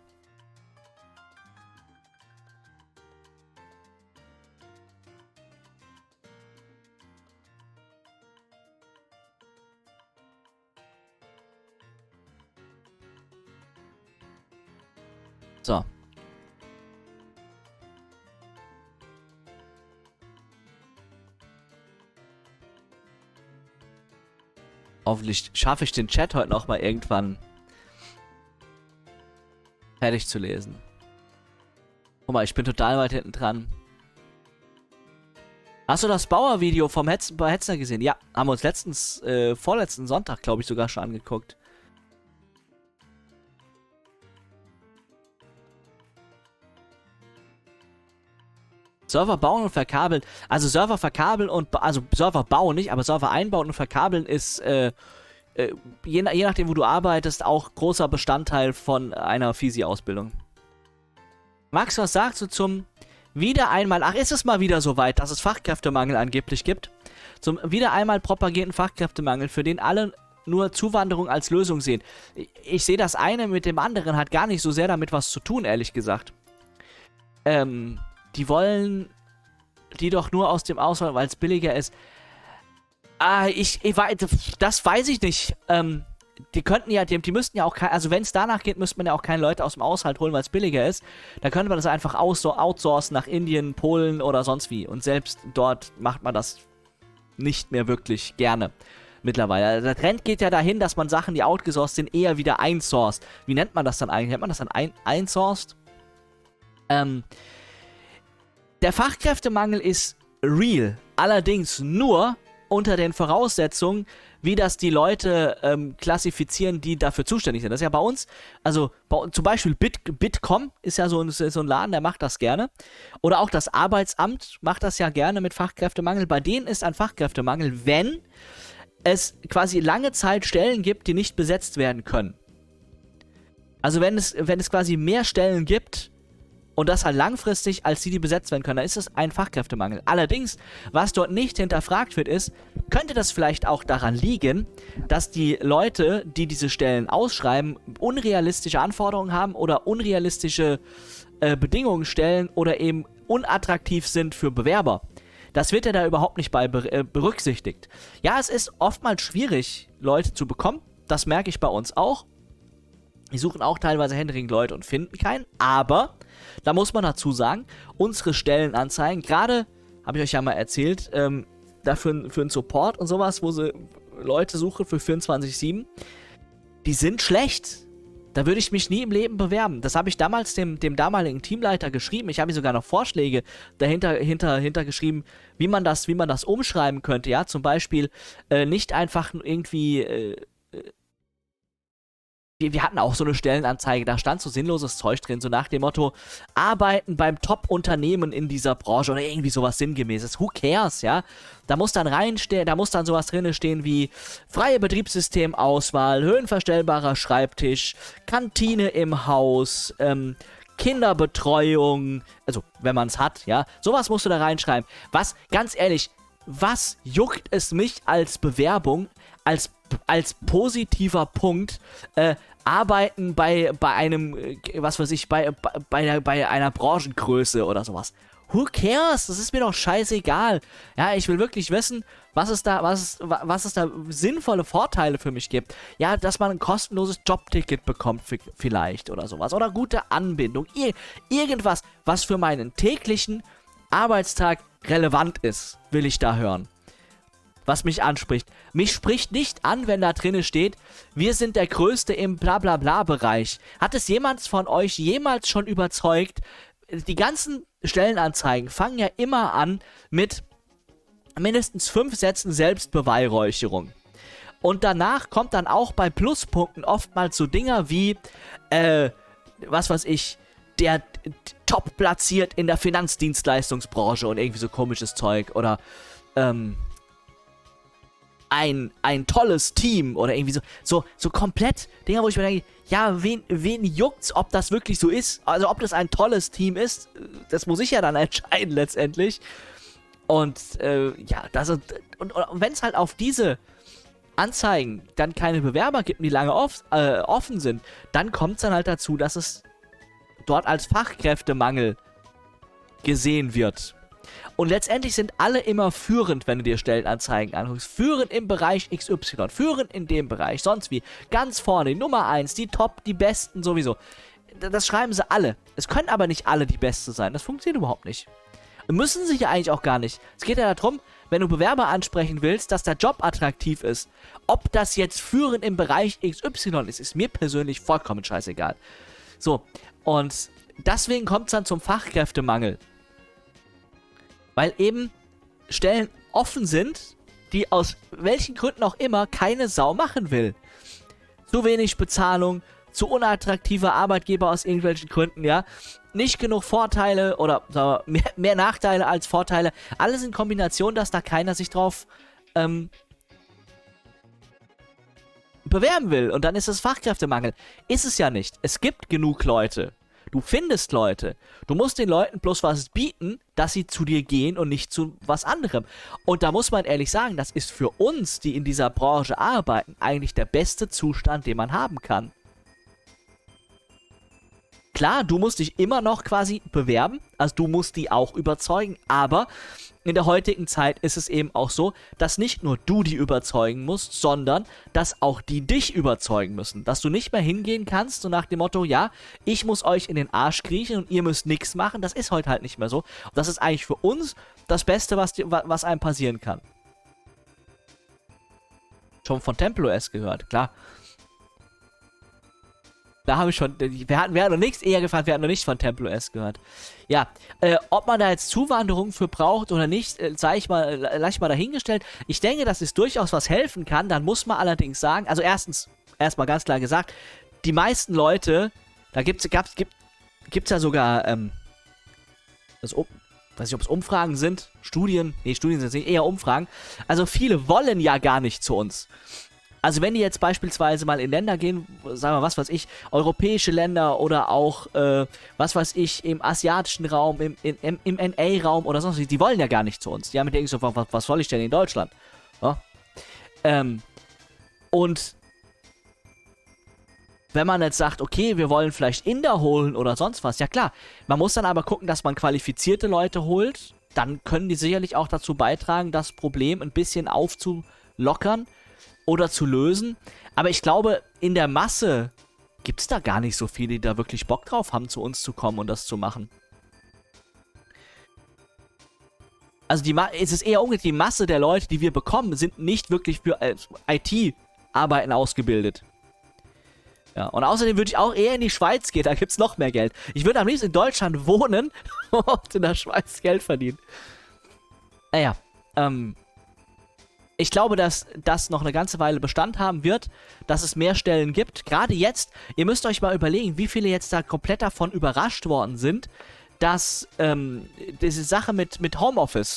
So. Hoffentlich schaffe ich den Chat heute noch mal irgendwann fertig zu lesen. Guck mal, ich bin total weit hinten dran. Hast du das Bauer-Video vom Hetz bei Hetzner gesehen? Ja, haben wir uns letztens, äh, vorletzten Sonntag, glaube ich, sogar schon angeguckt. Server bauen und verkabeln. Also Server verkabeln und... Also Server bauen nicht, aber Server einbauen und verkabeln ist, äh, äh, je, je nachdem, wo du arbeitest, auch großer Bestandteil von einer Fisi-Ausbildung. Max, was sagst du zum wieder einmal... Ach, ist es mal wieder so weit, dass es Fachkräftemangel angeblich gibt? Zum wieder einmal propagierten Fachkräftemangel, für den alle nur Zuwanderung als Lösung sehen. Ich, ich sehe das eine mit dem anderen, hat gar nicht so sehr damit was zu tun, ehrlich gesagt. Ähm... Die wollen die doch nur aus dem Ausland, weil es billiger ist. Ah, ich, ich weiß, das weiß ich nicht. Ähm, die könnten ja, die, die müssten ja auch, kein, also wenn es danach geht, müsste man ja auch keine Leute aus dem Aushalt holen, weil es billiger ist. Dann könnte man das einfach outsourcen nach Indien, Polen oder sonst wie. Und selbst dort macht man das nicht mehr wirklich gerne mittlerweile. Also der Trend geht ja dahin, dass man Sachen, die outgesourced sind, eher wieder einsourced. Wie nennt man das dann eigentlich? Nennt man das dann ein, einsourced? Ähm, Der Fachkräftemangel ist real, allerdings nur unter den Voraussetzungen, wie das die Leute ähm, klassifizieren, die dafür zuständig sind. Das ist ja bei uns, also bei, zum Beispiel Bit, Bitkom ist ja so ein, so ein Laden, der macht das gerne. Oder auch das Arbeitsamt macht das ja gerne mit Fachkräftemangel. Bei denen ist ein Fachkräftemangel, wenn es quasi lange Zeit Stellen gibt, die nicht besetzt werden können. Also wenn es, wenn es quasi mehr Stellen gibt und das halt langfristig als die, die besetzt werden können, dann ist es ein Fachkräftemangel. Allerdings, was dort nicht hinterfragt wird, ist, könnte das vielleicht auch daran liegen, dass die Leute, die diese Stellen ausschreiben, unrealistische Anforderungen haben oder unrealistische äh, Bedingungen stellen oder eben unattraktiv sind für Bewerber. Das wird ja da überhaupt nicht bei ber äh, berücksichtigt. Ja, es ist oftmals schwierig, Leute zu bekommen. Das merke ich bei uns auch. Die suchen auch teilweise händeringend Leute und finden keinen. Aber, da muss man dazu sagen, unsere Stellenanzeigen, gerade, habe ich euch ja mal erzählt, ähm, dafür für einen Support und sowas, wo sie Leute suchen für vierundzwanzig sieben, die sind schlecht. Da würde ich mich nie im Leben bewerben. Das habe ich damals dem, dem damaligen Teamleiter geschrieben. Ich habe ihm sogar noch Vorschläge dahinter hinter, hinter geschrieben, wie man das, wie man das umschreiben könnte. Ja, zum Beispiel äh, nicht einfach irgendwie äh, Wir, wir hatten auch so eine Stellenanzeige, da stand so sinnloses Zeug drin, so nach dem Motto, arbeiten beim Top-Unternehmen in dieser Branche oder irgendwie sowas Sinngemäßes. Who cares, ja? Da muss dann reinstehen, da muss dann sowas drin stehen wie freie Betriebssystemauswahl, höhenverstellbarer Schreibtisch, Kantine im Haus, ähm, Kinderbetreuung, also wenn man es hat, ja, sowas musst du da reinschreiben. Was, ganz ehrlich, was juckt es mich als Bewerbung, als als positiver Punkt, äh, arbeiten bei, bei einem, äh, was weiß ich, bei, bei, bei, bei einer Branchengröße oder sowas. Who cares? Das ist mir doch scheißegal. Ja, ich will wirklich wissen, was es da, was es, was es da sinnvolle Vorteile für mich gibt. Ja, dass man ein kostenloses Jobticket bekommt vielleicht oder sowas. Oder gute Anbindung. Ir irgendwas, was für meinen täglichen Arbeitstag relevant ist, will ich da hören. Was mich anspricht. Mich spricht nicht an, wenn da drinne steht, wir sind der Größte im Blablabla-Bereich. Hat es jemand von euch jemals schon überzeugt? Die ganzen Stellenanzeigen fangen ja immer an mit mindestens fünf Sätzen Selbstbeweihräucherung. Und danach kommt dann auch bei Pluspunkten oftmals so Dinger wie, äh, was weiß ich, der top platziert in der Finanzdienstleistungsbranche und irgendwie so komisches Zeug oder, ähm, Ein, ein tolles Team oder irgendwie so, so, so komplett Dinger, wo ich mir denke, ja, wen, wen juckt's, ob das wirklich so ist? Also, ob das ein tolles Team ist, das muss ich ja dann entscheiden letztendlich. Und, äh, ja, das und, und, und wenn es halt auf diese Anzeigen dann keine Bewerber gibt, die lange off, äh, offen sind, dann kommt es dann halt dazu, dass es dort als Fachkräftemangel gesehen wird. Und letztendlich sind alle immer führend, wenn du dir Stellenanzeigen anguckst. Führend im Bereich X Y, führend in dem Bereich, sonst wie. Ganz vorne, die Nummer eins, die Top, die Besten sowieso. Das schreiben sie alle. Es können aber nicht alle die Beste sein. Das funktioniert überhaupt nicht. Müssen sie ja eigentlich auch gar nicht. Es geht ja darum, wenn du Bewerber ansprechen willst, dass der Job attraktiv ist. Ob das jetzt führend im Bereich X Y ist, ist mir persönlich vollkommen scheißegal. So, und deswegen kommt es dann zum Fachkräftemangel. Weil eben Stellen offen sind, die aus welchen Gründen auch immer keine Sau machen will. Zu wenig Bezahlung, zu unattraktiver Arbeitgeber aus irgendwelchen Gründen, ja. Nicht genug Vorteile oder sagen wir, mehr, mehr Nachteile als Vorteile. Alles in Kombination, dass da keiner sich drauf ähm, bewerben will. Und dann ist es Fachkräftemangel. Ist es ja nicht. Es gibt genug Leute. Du findest Leute. Du musst den Leuten bloß was bieten, dass sie zu dir gehen und nicht zu was anderem. Und da muss man ehrlich sagen, das ist für uns, die in dieser Branche arbeiten, eigentlich der beste Zustand, den man haben kann. Klar, du musst dich immer noch quasi bewerben, also du musst die auch überzeugen, aber in der heutigen Zeit ist es eben auch so, dass nicht nur du die überzeugen musst, sondern dass auch die dich überzeugen müssen. Dass du nicht mehr hingehen kannst, so nach dem Motto, ja, ich muss euch in den Arsch kriechen und ihr müsst nichts machen. Das ist heute halt nicht mehr so. Und das ist eigentlich für uns das Beste, was, was einem passieren kann. Schon von TempelOS gehört, klar. Da habe ich schon, wir hatten, wir hatten noch nichts eher gefragt, wir hatten noch nicht von TempelOS gehört. Ja, äh, ob man da jetzt Zuwanderung für braucht oder nicht, äh, sag ich mal, äh, lass ich mal dahingestellt. Ich denke, dass es durchaus was helfen kann, dann muss man allerdings sagen, also erstens, erstmal ganz klar gesagt, die meisten Leute, da gibt's, gab's, gibt, gibt's ja sogar, ähm, das Open, weiß nicht, ob es Umfragen sind, Studien, nee, Studien sind es nicht, eher Umfragen. Also viele wollen ja gar nicht zu uns. Also wenn die jetzt beispielsweise mal in Länder gehen, sagen wir, was weiß ich, europäische Länder oder auch, äh, was weiß ich, im asiatischen Raum, im, im, im N A-Raum oder sonst was, die wollen ja gar nicht zu uns. Die haben denken so, was, was soll ich denn in Deutschland? Ja? Ähm, und wenn man jetzt sagt, okay, wir wollen vielleicht Inder holen oder sonst was, ja klar, man muss dann aber gucken, dass man qualifizierte Leute holt, dann können die sicherlich auch dazu beitragen, das Problem ein bisschen aufzulockern oder zu lösen. Aber ich glaube, in der Masse gibt es da gar nicht so viele, die da wirklich Bock drauf haben, zu uns zu kommen und das zu machen. Also die Ma es ist eher umgekehrt, die Masse der Leute, die wir bekommen, sind nicht wirklich für äh, I T-Arbeiten ausgebildet. Ja, und außerdem würde ich auch eher in die Schweiz gehen, da gibt es noch mehr Geld. Ich würde am liebsten in Deutschland wohnen und in der Schweiz Geld verdienen. Naja, ähm... ich glaube, dass das noch eine ganze Weile Bestand haben wird, dass es mehr Stellen gibt. Gerade jetzt, ihr müsst euch mal überlegen, wie viele jetzt da komplett davon überrascht worden sind, dass ähm, diese Sache mit, mit Homeoffice,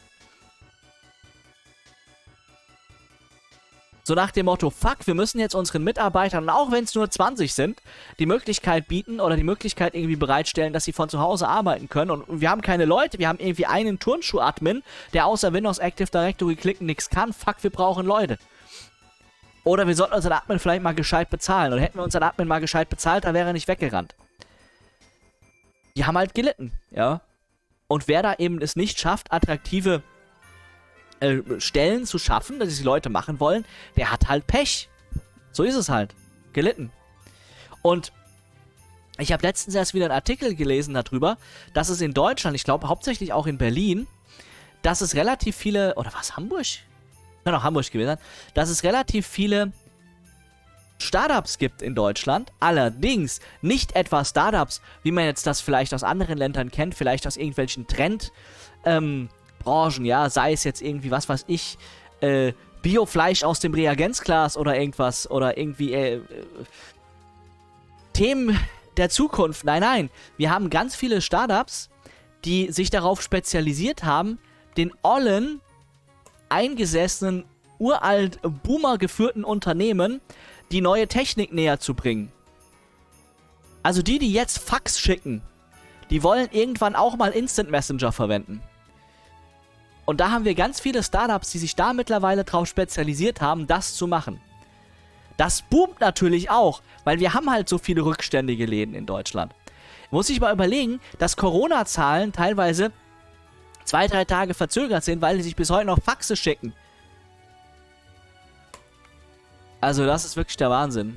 so nach dem Motto, fuck, wir müssen jetzt unseren Mitarbeitern, auch wenn es nur zwanzig sind, die Möglichkeit bieten oder die Möglichkeit irgendwie bereitstellen, dass sie von zu Hause arbeiten können. Und wir haben keine Leute, wir haben irgendwie einen Turnschuh-Admin, der außer Windows Active Directory klicken nichts kann. Fuck, wir brauchen Leute. Oder wir sollten unseren Admin vielleicht mal gescheit bezahlen. Oder hätten wir unseren Admin mal gescheit bezahlt, dann wäre er nicht weggerannt. Die haben halt gelitten, ja. Und wer da eben es nicht schafft, attraktive Stellen zu schaffen, dass die Leute machen wollen, der hat halt Pech. So ist es halt. Gelitten. Und ich habe letztens erst wieder einen Artikel gelesen darüber, dass es in Deutschland, ich glaube hauptsächlich auch in Berlin, dass es relativ viele, oder was, Hamburg? Kann auch Hamburg gewesen sein, dass es relativ viele Startups gibt in Deutschland, allerdings nicht etwa Startups, wie man jetzt das vielleicht aus anderen Ländern kennt, vielleicht aus irgendwelchen Trend, ähm, Branchen, ja, sei es jetzt irgendwie, was weiß ich, äh, Biofleisch aus dem Reagenzglas oder irgendwas, oder irgendwie, äh, äh, Themen der Zukunft. Nein, nein, wir haben ganz viele Startups, die sich darauf spezialisiert haben, den ollen, eingesessenen, uralt, Boomer-geführten Unternehmen die neue Technik näher zu bringen. Also die, die jetzt Fax schicken, die wollen irgendwann auch mal Instant Messenger verwenden. Und da haben wir ganz viele Startups, die sich da mittlerweile drauf spezialisiert haben, das zu machen. Das boomt natürlich auch, weil wir haben halt so viele rückständige Läden in Deutschland. Muss ich mal überlegen, dass Corona-Zahlen teilweise zwei, drei Tage verzögert sind, weil die sich bis heute noch Faxe schicken. Also das ist wirklich der Wahnsinn.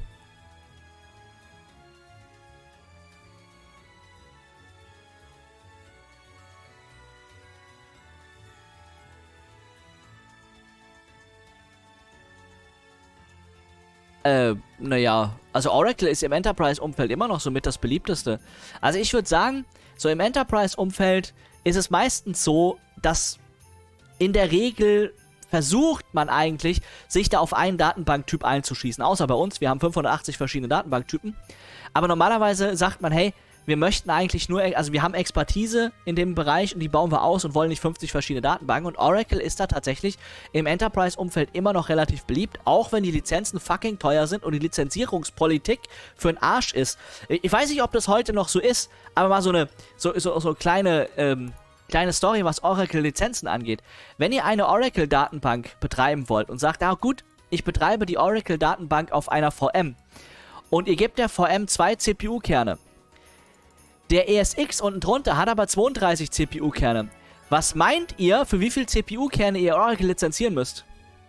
Äh, naja, also Oracle ist im Enterprise-Umfeld immer noch so mit das beliebteste. Also ich würde sagen, so im Enterprise-Umfeld ist es meistens so, dass in der Regel versucht man eigentlich, sich da auf einen Datenbanktyp einzuschießen. Außer bei uns, wir haben fünfhundertachtzig verschiedene Datenbanktypen. Aber normalerweise sagt man, hey, wir möchten eigentlich nur, also wir haben Expertise in dem Bereich und die bauen wir aus und wollen nicht fünfzig verschiedene Datenbanken. Und Oracle ist da tatsächlich im Enterprise-Umfeld immer noch relativ beliebt, auch wenn die Lizenzen fucking teuer sind und die Lizenzierungspolitik für den Arsch ist. Ich weiß nicht, ob das heute noch so ist, aber mal so eine so, so, so kleine, ähm, kleine Story, was Oracle-Lizenzen angeht. Wenn ihr eine Oracle-Datenbank betreiben wollt und sagt, ah gut, ich betreibe die Oracle-Datenbank auf einer V M und ihr gebt der V M zwei C P U-Kerne, der E S X unten drunter hat aber zweiunddreißig C P U-Kerne. Was meint ihr, für wie viel C P U-Kerne ihr Oracle lizenzieren müsst?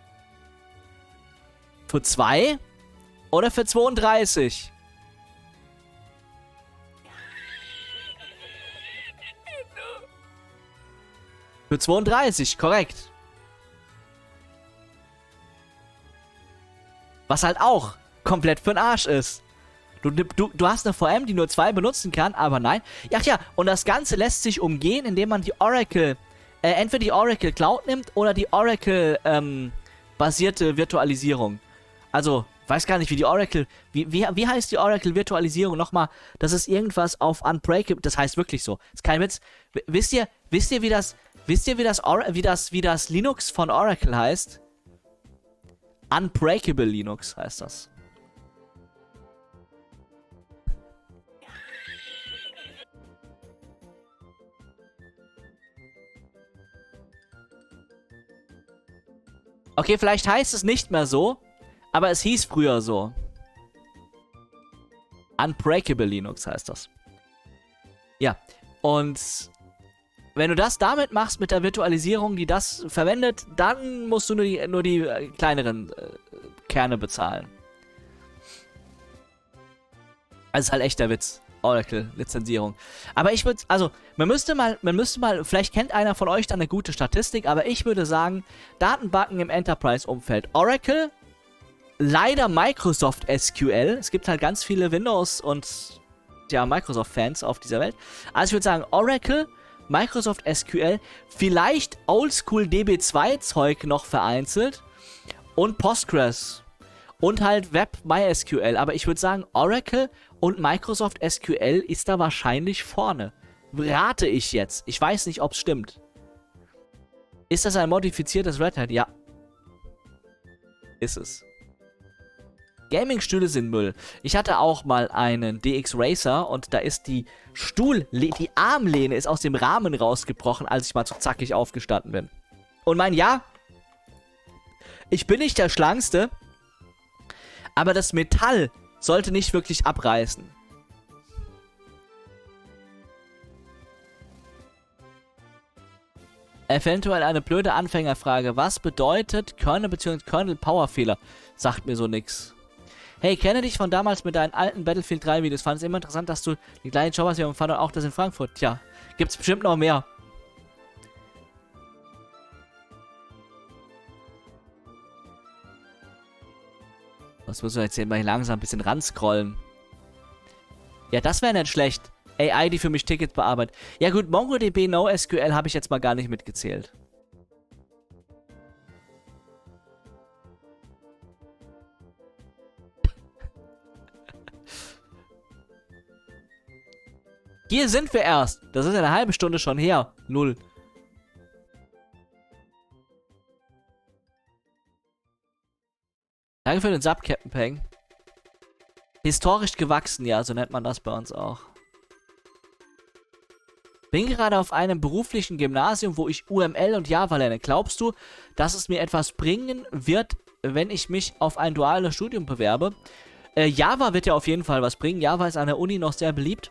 Für zwei oder für zweiunddreißig? Für zweiunddreißig, korrekt. Was halt auch komplett für den Arsch ist. Du, du, du hast eine V M, die nur zwei benutzen kann, aber nein. Ach ja, und das Ganze lässt sich umgehen, indem man die Oracle, äh, entweder die Oracle Cloud nimmt oder die Oracle, ähm, basierte Virtualisierung. Also weiß gar nicht, wie die Oracle, wie, wie, wie heißt die Oracle-Virtualisierung nochmal? Das ist irgendwas auf Unbreakable, das heißt wirklich so. Ist kein Witz. W wisst ihr, wisst ihr, wie das, wisst ihr, wie das, Or wie das, wie das Linux von Oracle heißt? Unbreakable Linux heißt das. Okay, vielleicht heißt es nicht mehr so, aber es hieß früher so. Unbreakable Linux heißt das. Ja, und wenn du das damit machst, mit der Virtualisierung, die das verwendet, dann musst du nur die, nur die äh, kleineren äh, Kerne bezahlen. Das ist halt echt der Witz. Oracle-Lizenzierung. Aber ich würde, also, man müsste mal, man müsste mal, vielleicht kennt einer von euch dann eine gute Statistik, aber ich würde sagen, Datenbanken im Enterprise-Umfeld. Oracle, leider Microsoft S Q L. Es gibt halt ganz viele Windows- und, ja, Microsoft-Fans auf dieser Welt. Also ich würde sagen, Oracle, Microsoft S Q L, vielleicht Oldschool D B zwei Zeug noch vereinzelt und Postgres. Und halt Web MySQL. Aber ich würde sagen, Oracle und Microsoft S Q L ist da wahrscheinlich vorne. Rate ich jetzt. Ich weiß nicht, ob es stimmt. Ist das ein modifiziertes Red Hat? Ja. Ist es. Gaming-Stühle sind Müll. Ich hatte auch mal einen D X Racer und da ist die Stuhl... Die Armlehne ist aus dem Rahmen rausgebrochen, als ich mal zu zackig aufgestanden bin. Und mein, ja, ich bin nicht der Schlankste, aber das Metall sollte nicht wirklich abreißen. Eventuell eine blöde Anfängerfrage. Was bedeutet Kernel bzw. Kernel-Power-Fehler? Sagt mir so nix. Hey, kenne dich von damals mit deinen alten Battlefield drei Videos. Fand es immer interessant, dass du die gleichen Job hast wie im Vater und auch das in Frankfurt. Tja, gibt's bestimmt noch mehr. Was müssen wir jetzt hier mal langsam ein bisschen ranscrollen? Ja, das wäre nicht schlecht. A I, die für mich Tickets bearbeitet. Ja gut, MongoDB NoSQL habe ich jetzt mal gar nicht mitgezählt. Hier sind wir erst. Das ist eine halbe Stunde schon her. Null. Danke für den Sub, Captain Peng. Historisch gewachsen, ja, so nennt man das bei uns auch. Bin gerade auf einem beruflichen Gymnasium, wo ich U M L und Java lerne. Glaubst du, dass es mir etwas bringen wird, wenn ich mich auf ein duales Studium bewerbe? Äh, Java wird ja auf jeden Fall was bringen. Java ist an der Uni noch sehr beliebt.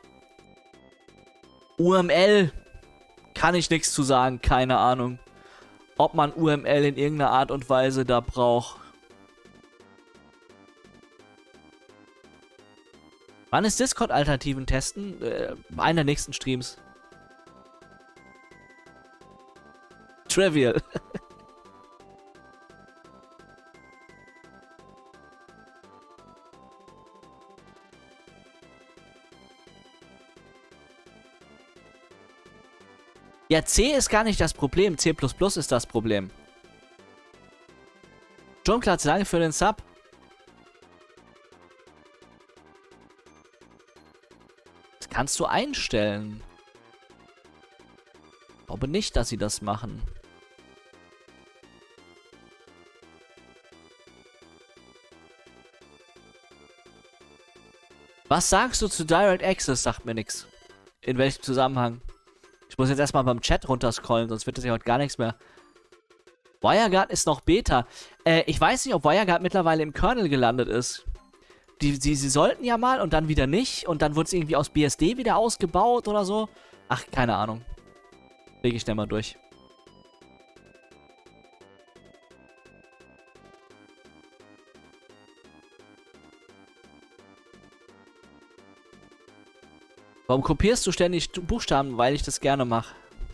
U M L kann ich nichts zu sagen, keine Ahnung. Ob man U M L in irgendeiner Art und Weise da braucht. Wann ist Discord-Alternativen testen? Äh, einer der nächsten Streams. Trivial. Ja, C ist gar nicht das Problem. C plus plus ist das Problem. Sturmklatz, danke für den Sub. Das kannst du einstellen. Ich glaube nicht, dass sie das machen. Was sagst du zu Direct Access? Sagt mir nichts. In welchem Zusammenhang? Ich muss jetzt erstmal beim Chat runterscrollen, sonst wird das ja heute gar nichts mehr. WireGuard ist noch Beta. Äh, ich weiß nicht, ob WireGuard mittlerweile im Kernel gelandet ist. Die, sie, sie sollten ja mal und dann wieder nicht. Und dann wurde es irgendwie aus B S D wieder ausgebaut oder so. Ach, keine Ahnung. Lege ich schnell mal durch. Warum kopierst du ständig Buchstaben? Weil ich das gerne mache.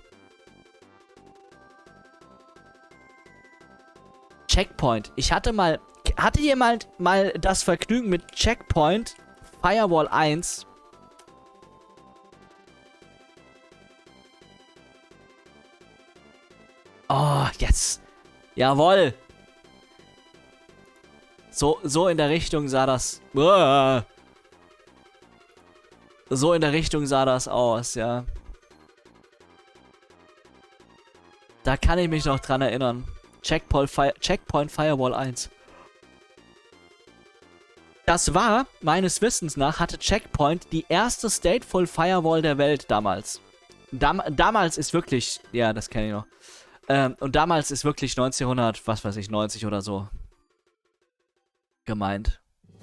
Checkpoint. Ich hatte mal... Hatte jemand mal das Vergnügen mit Checkpoint Firewall eins? Oh, jetzt. Jawohl. So, so in der Richtung sah das... Uah. So in der Richtung sah das aus, ja. Da kann ich mich noch dran erinnern. Checkpoint, Fire Checkpoint Firewall eins. Das war, meines Wissens nach, hatte Checkpoint die erste Stateful Firewall der Welt damals. Dam damals ist wirklich... Ja, das kenne ich noch. Ähm, und damals ist wirklich neunzehnhundert, was weiß ich, neunzig oder so gemeint.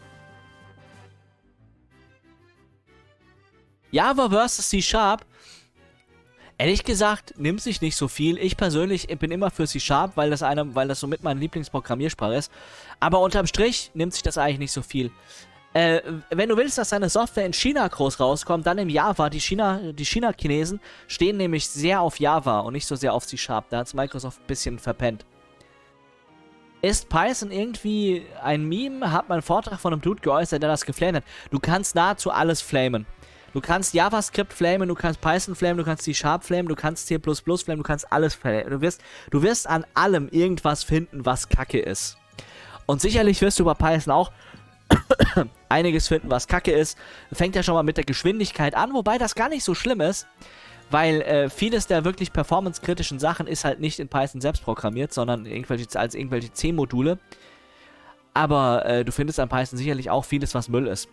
Java versus C Sharp. Ehrlich gesagt, nimmt sich nicht so viel. Ich persönlich bin immer für C Sharp, weil das, eine, weil das somit meine Lieblingsprogrammiersprache ist. Aber unterm Strich nimmt sich das eigentlich nicht so viel. Äh, wenn du willst, dass deine Software in China groß rauskommt, dann im Java. Die China, die China-Chinesen stehen nämlich sehr auf Java und nicht so sehr auf C Sharp. Da hat es Microsoft ein bisschen verpennt. Ist Python irgendwie ein Meme? Hat man einen Vortrag von einem Dude geäußert, der das geflamed hat. Du kannst nahezu alles flamen. Du kannst JavaScript flamen, du kannst Python flamen, du kannst C Sharp flamen, du kannst C plus plus flamen, du kannst alles flamen. Du wirst, du wirst an allem irgendwas finden, was Kacke ist. Und sicherlich wirst du bei Python auch einiges finden, was Kacke ist. Fängt ja schon mal mit der Geschwindigkeit an, wobei das gar nicht so schlimm ist, weil äh, vieles der wirklich performance-kritischen Sachen ist halt nicht in Python selbst programmiert, sondern irgendwelche, als irgendwelche C-Module. Aber äh, du findest an Python sicherlich auch vieles, was Müll ist.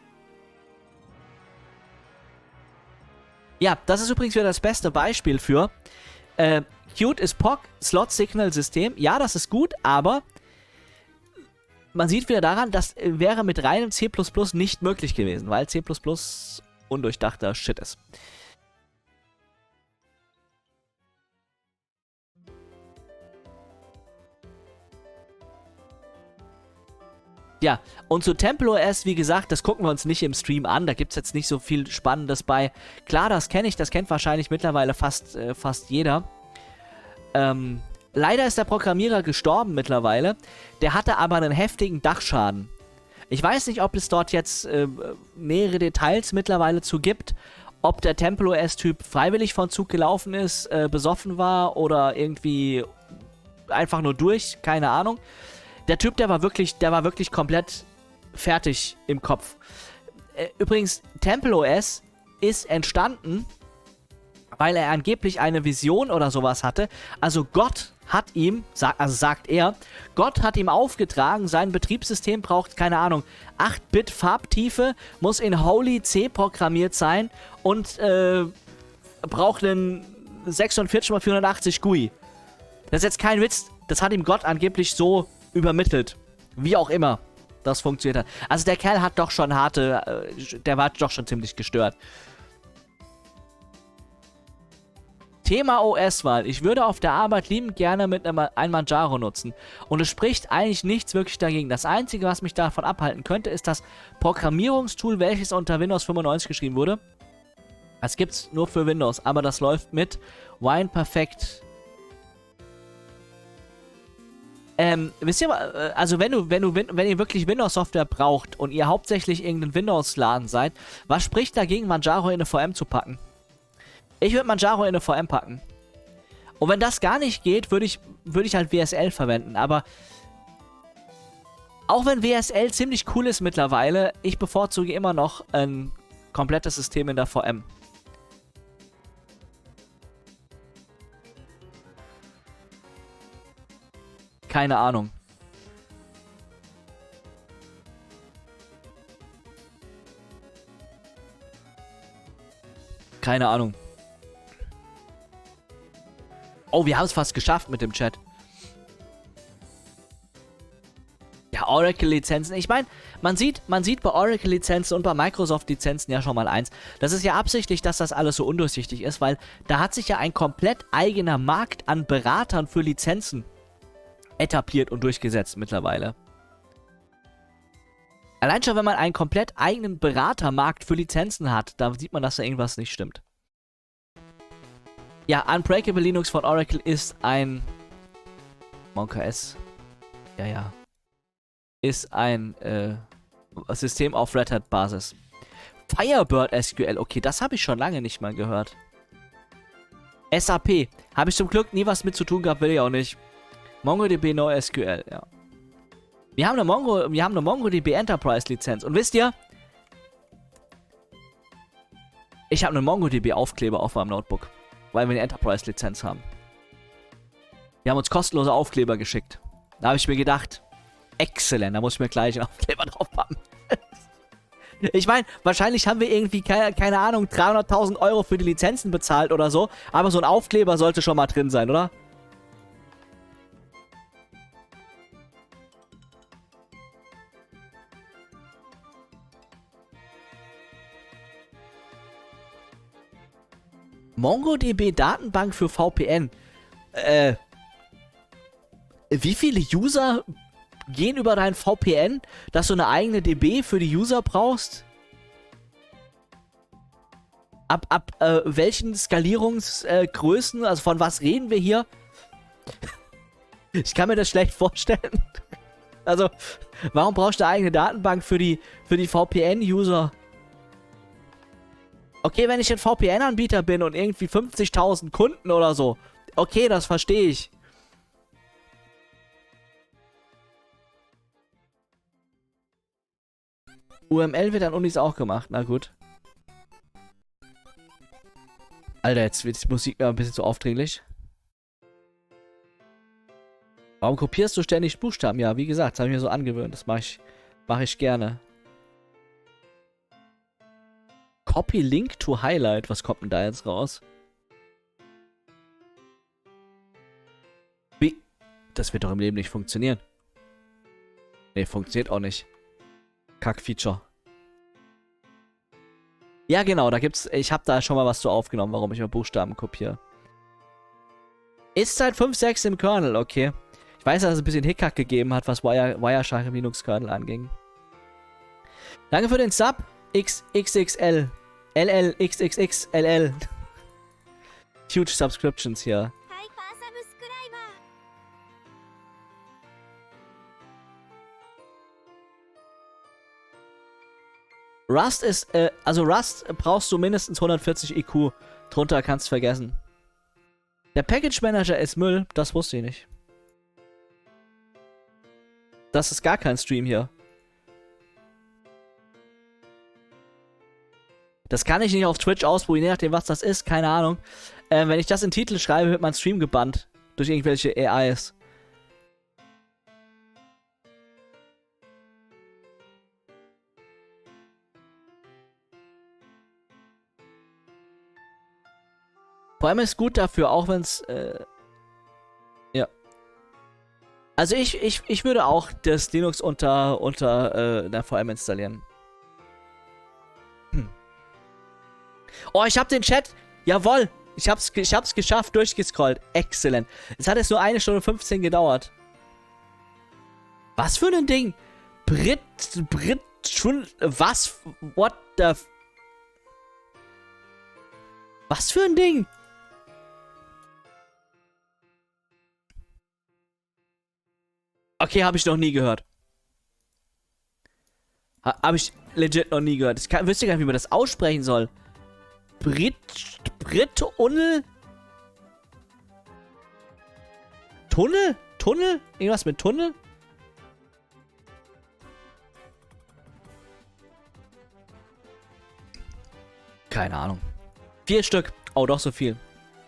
Ja, das ist übrigens wieder das beste Beispiel für äh, Qt ist P O C, Slot-Signal-System. Ja, das ist gut, aber man sieht wieder daran, das wäre mit reinem C plus plus nicht möglich gewesen, weil C plus plus undurchdachter Shit ist. Ja, und zu TempleOS, wie gesagt, das gucken wir uns nicht im Stream an, da gibt es jetzt nicht so viel Spannendes bei. Klar, das kenne ich, das kennt wahrscheinlich mittlerweile fast, äh, fast jeder. Ähm, leider ist der Programmierer gestorben mittlerweile, der hatte aber einen heftigen Dachschaden. Ich weiß nicht, ob es dort jetzt äh, nähere Details mittlerweile zu gibt, ob der TempleOS-Typ freiwillig von Zug gelaufen ist, äh, besoffen war oder irgendwie einfach nur durch, keine Ahnung. Der Typ, der war wirklich, der war wirklich komplett fertig im Kopf. Äh, übrigens, TempleOS ist entstanden, weil er angeblich eine Vision oder sowas hatte. Also Gott hat ihm, sag, also sagt er, Gott hat ihm aufgetragen, sein Betriebssystem braucht, keine Ahnung, acht Bit Farbtiefe, muss in Holy C programmiert sein und äh, braucht einen sechsundvierzig mal vierhundertachtzig G U I. Das ist jetzt kein Witz, das hat ihm Gott angeblich so übermittelt. Wie auch immer das funktioniert hat. Also der Kerl hat doch schon harte, äh, der war doch schon ziemlich gestört. Thema O S-Wahl. Ich würde auf der Arbeit liebend gerne mit einem ein Manjaro nutzen. Und es spricht eigentlich nichts wirklich dagegen. Das Einzige, was mich davon abhalten könnte, ist das Programmierungstool, welches unter Windows fünfundneunzig geschrieben wurde. Das gibt's nur für Windows, aber das läuft mit Wine Perfect. Ähm, wisst ihr, also wenn du, wenn du, wenn ihr wirklich Windows-Software braucht und ihr hauptsächlich irgendein Windows-Laden seid, was spricht dagegen, Manjaro in eine V M zu packen? Ich würde Manjaro in eine V M packen. Und wenn das gar nicht geht, würde ich, würde ich halt W S L verwenden, aber auch wenn W S L ziemlich cool ist mittlerweile, ich bevorzuge immer noch ein komplettes System in der V M. Keine Ahnung. Keine Ahnung. Oh, wir haben es fast geschafft mit dem Chat. Ja, Oracle-Lizenzen. Ich meine, man sieht, man sieht bei Oracle-Lizenzen und bei Microsoft-Lizenzen ja schon mal eins. Das ist ja absichtlich, dass das alles so undurchsichtig ist, weil da hat sich ja ein komplett eigener Markt an Beratern für Lizenzen etabliert und durchgesetzt mittlerweile. Allein schon, wenn man einen komplett eigenen Beratermarkt für Lizenzen hat, da sieht man, dass da irgendwas nicht stimmt. Ja, Unbreakable Linux von Oracle ist ein MonkOS. Ja, ja. Ist ein äh, System auf Red Hat Basis. Firebird S Q L, okay, das habe ich schon lange nicht mal gehört. S A P, habe ich zum Glück nie was mit zu tun gehabt, will ich auch nicht. MongoDB NoSQL, ja. Wir haben eine Mongo, wir haben eine MongoDB Enterprise Lizenz. Und wisst ihr, ich habe einen MongoDB Aufkleber auf meinem Notebook, weil wir eine Enterprise Lizenz haben. Die haben uns kostenlose Aufkleber geschickt. Da habe ich mir gedacht, exzellent, da muss ich mir gleich einen Aufkleber drauf pappen. Ich meine, wahrscheinlich haben wir irgendwie, keine, keine Ahnung, dreihunderttausend Euro für die Lizenzen bezahlt oder so. Aber so ein Aufkleber sollte schon mal drin sein, oder? MongoDB Datenbank für V P N. Äh. Wie viele User gehen über dein V P N, dass du eine eigene D B für die User brauchst? Ab, ab äh, welchen Skalierungsgrößen, äh, also von was reden wir hier? Ich kann mir das schlecht vorstellen. Also, warum brauchst du eine eigene Datenbank für die, für die V P N-User? Okay, wenn ich ein V P N-Anbieter bin und irgendwie fünfzigtausend Kunden oder so. Okay, das verstehe ich. U M L wird an Unis auch gemacht, na gut. Alter, jetzt wird die Musik mir ein bisschen zu aufdringlich. Warum kopierst du ständig Buchstaben? Ja, wie gesagt, das habe ich mir so angewöhnt. Das mache ich, mache ich gerne. Copy Link to Highlight. Was kommt denn da jetzt raus? Wie? Das wird doch im Leben nicht funktionieren. Nee, funktioniert auch nicht. Kack-Feature. Ja, genau, da gibt's. Ich habe da schon mal was zu aufgenommen, warum ich mal Buchstaben kopiere. Ist seit fünf Punkt sechs im Kernel, okay. Ich weiß, dass es ein bisschen Hickhack gegeben hat, was Wire, Wireshark im Linux-Kernel anging. Danke für den Sub. X X X L. L L X X X L L. Huge Subscriptions hier. Rust ist, äh, also Rust brauchst du mindestens hundertvierzig I Q. Drunter kannst du vergessen. Der Package Manager ist Müll, das wusste ich nicht. Das ist gar kein Stream hier. Das kann ich nicht auf Twitch ausprobieren, je nachdem was das ist, keine Ahnung. Äh, wenn ich das in den Titel schreibe, wird mein Stream gebannt. Durch irgendwelche A Is. Vor allem ist gut dafür, auch wenn es, äh, ja. Also ich, ich, ich würde auch das Linux unter, unter, äh, der V M installieren. Hm. Oh, ich hab den Chat, jawohl, ich hab's, ich hab's geschafft, durchgescrollt, exzellent. Es hat jetzt nur eine Stunde fünfzehn gedauert. Was für ein Ding? Brit, Brit, schon, was, what the, f was für ein Ding? Okay, habe ich noch nie gehört. Ha, habe ich legit noch nie gehört. Ich kann, wüsste gar nicht, wie man das aussprechen soll. Brit... Brit... Unnel? Tunnel? Tunnel? Irgendwas mit Tunnel? Keine Ahnung. Vier Stück. Oh, doch so viel.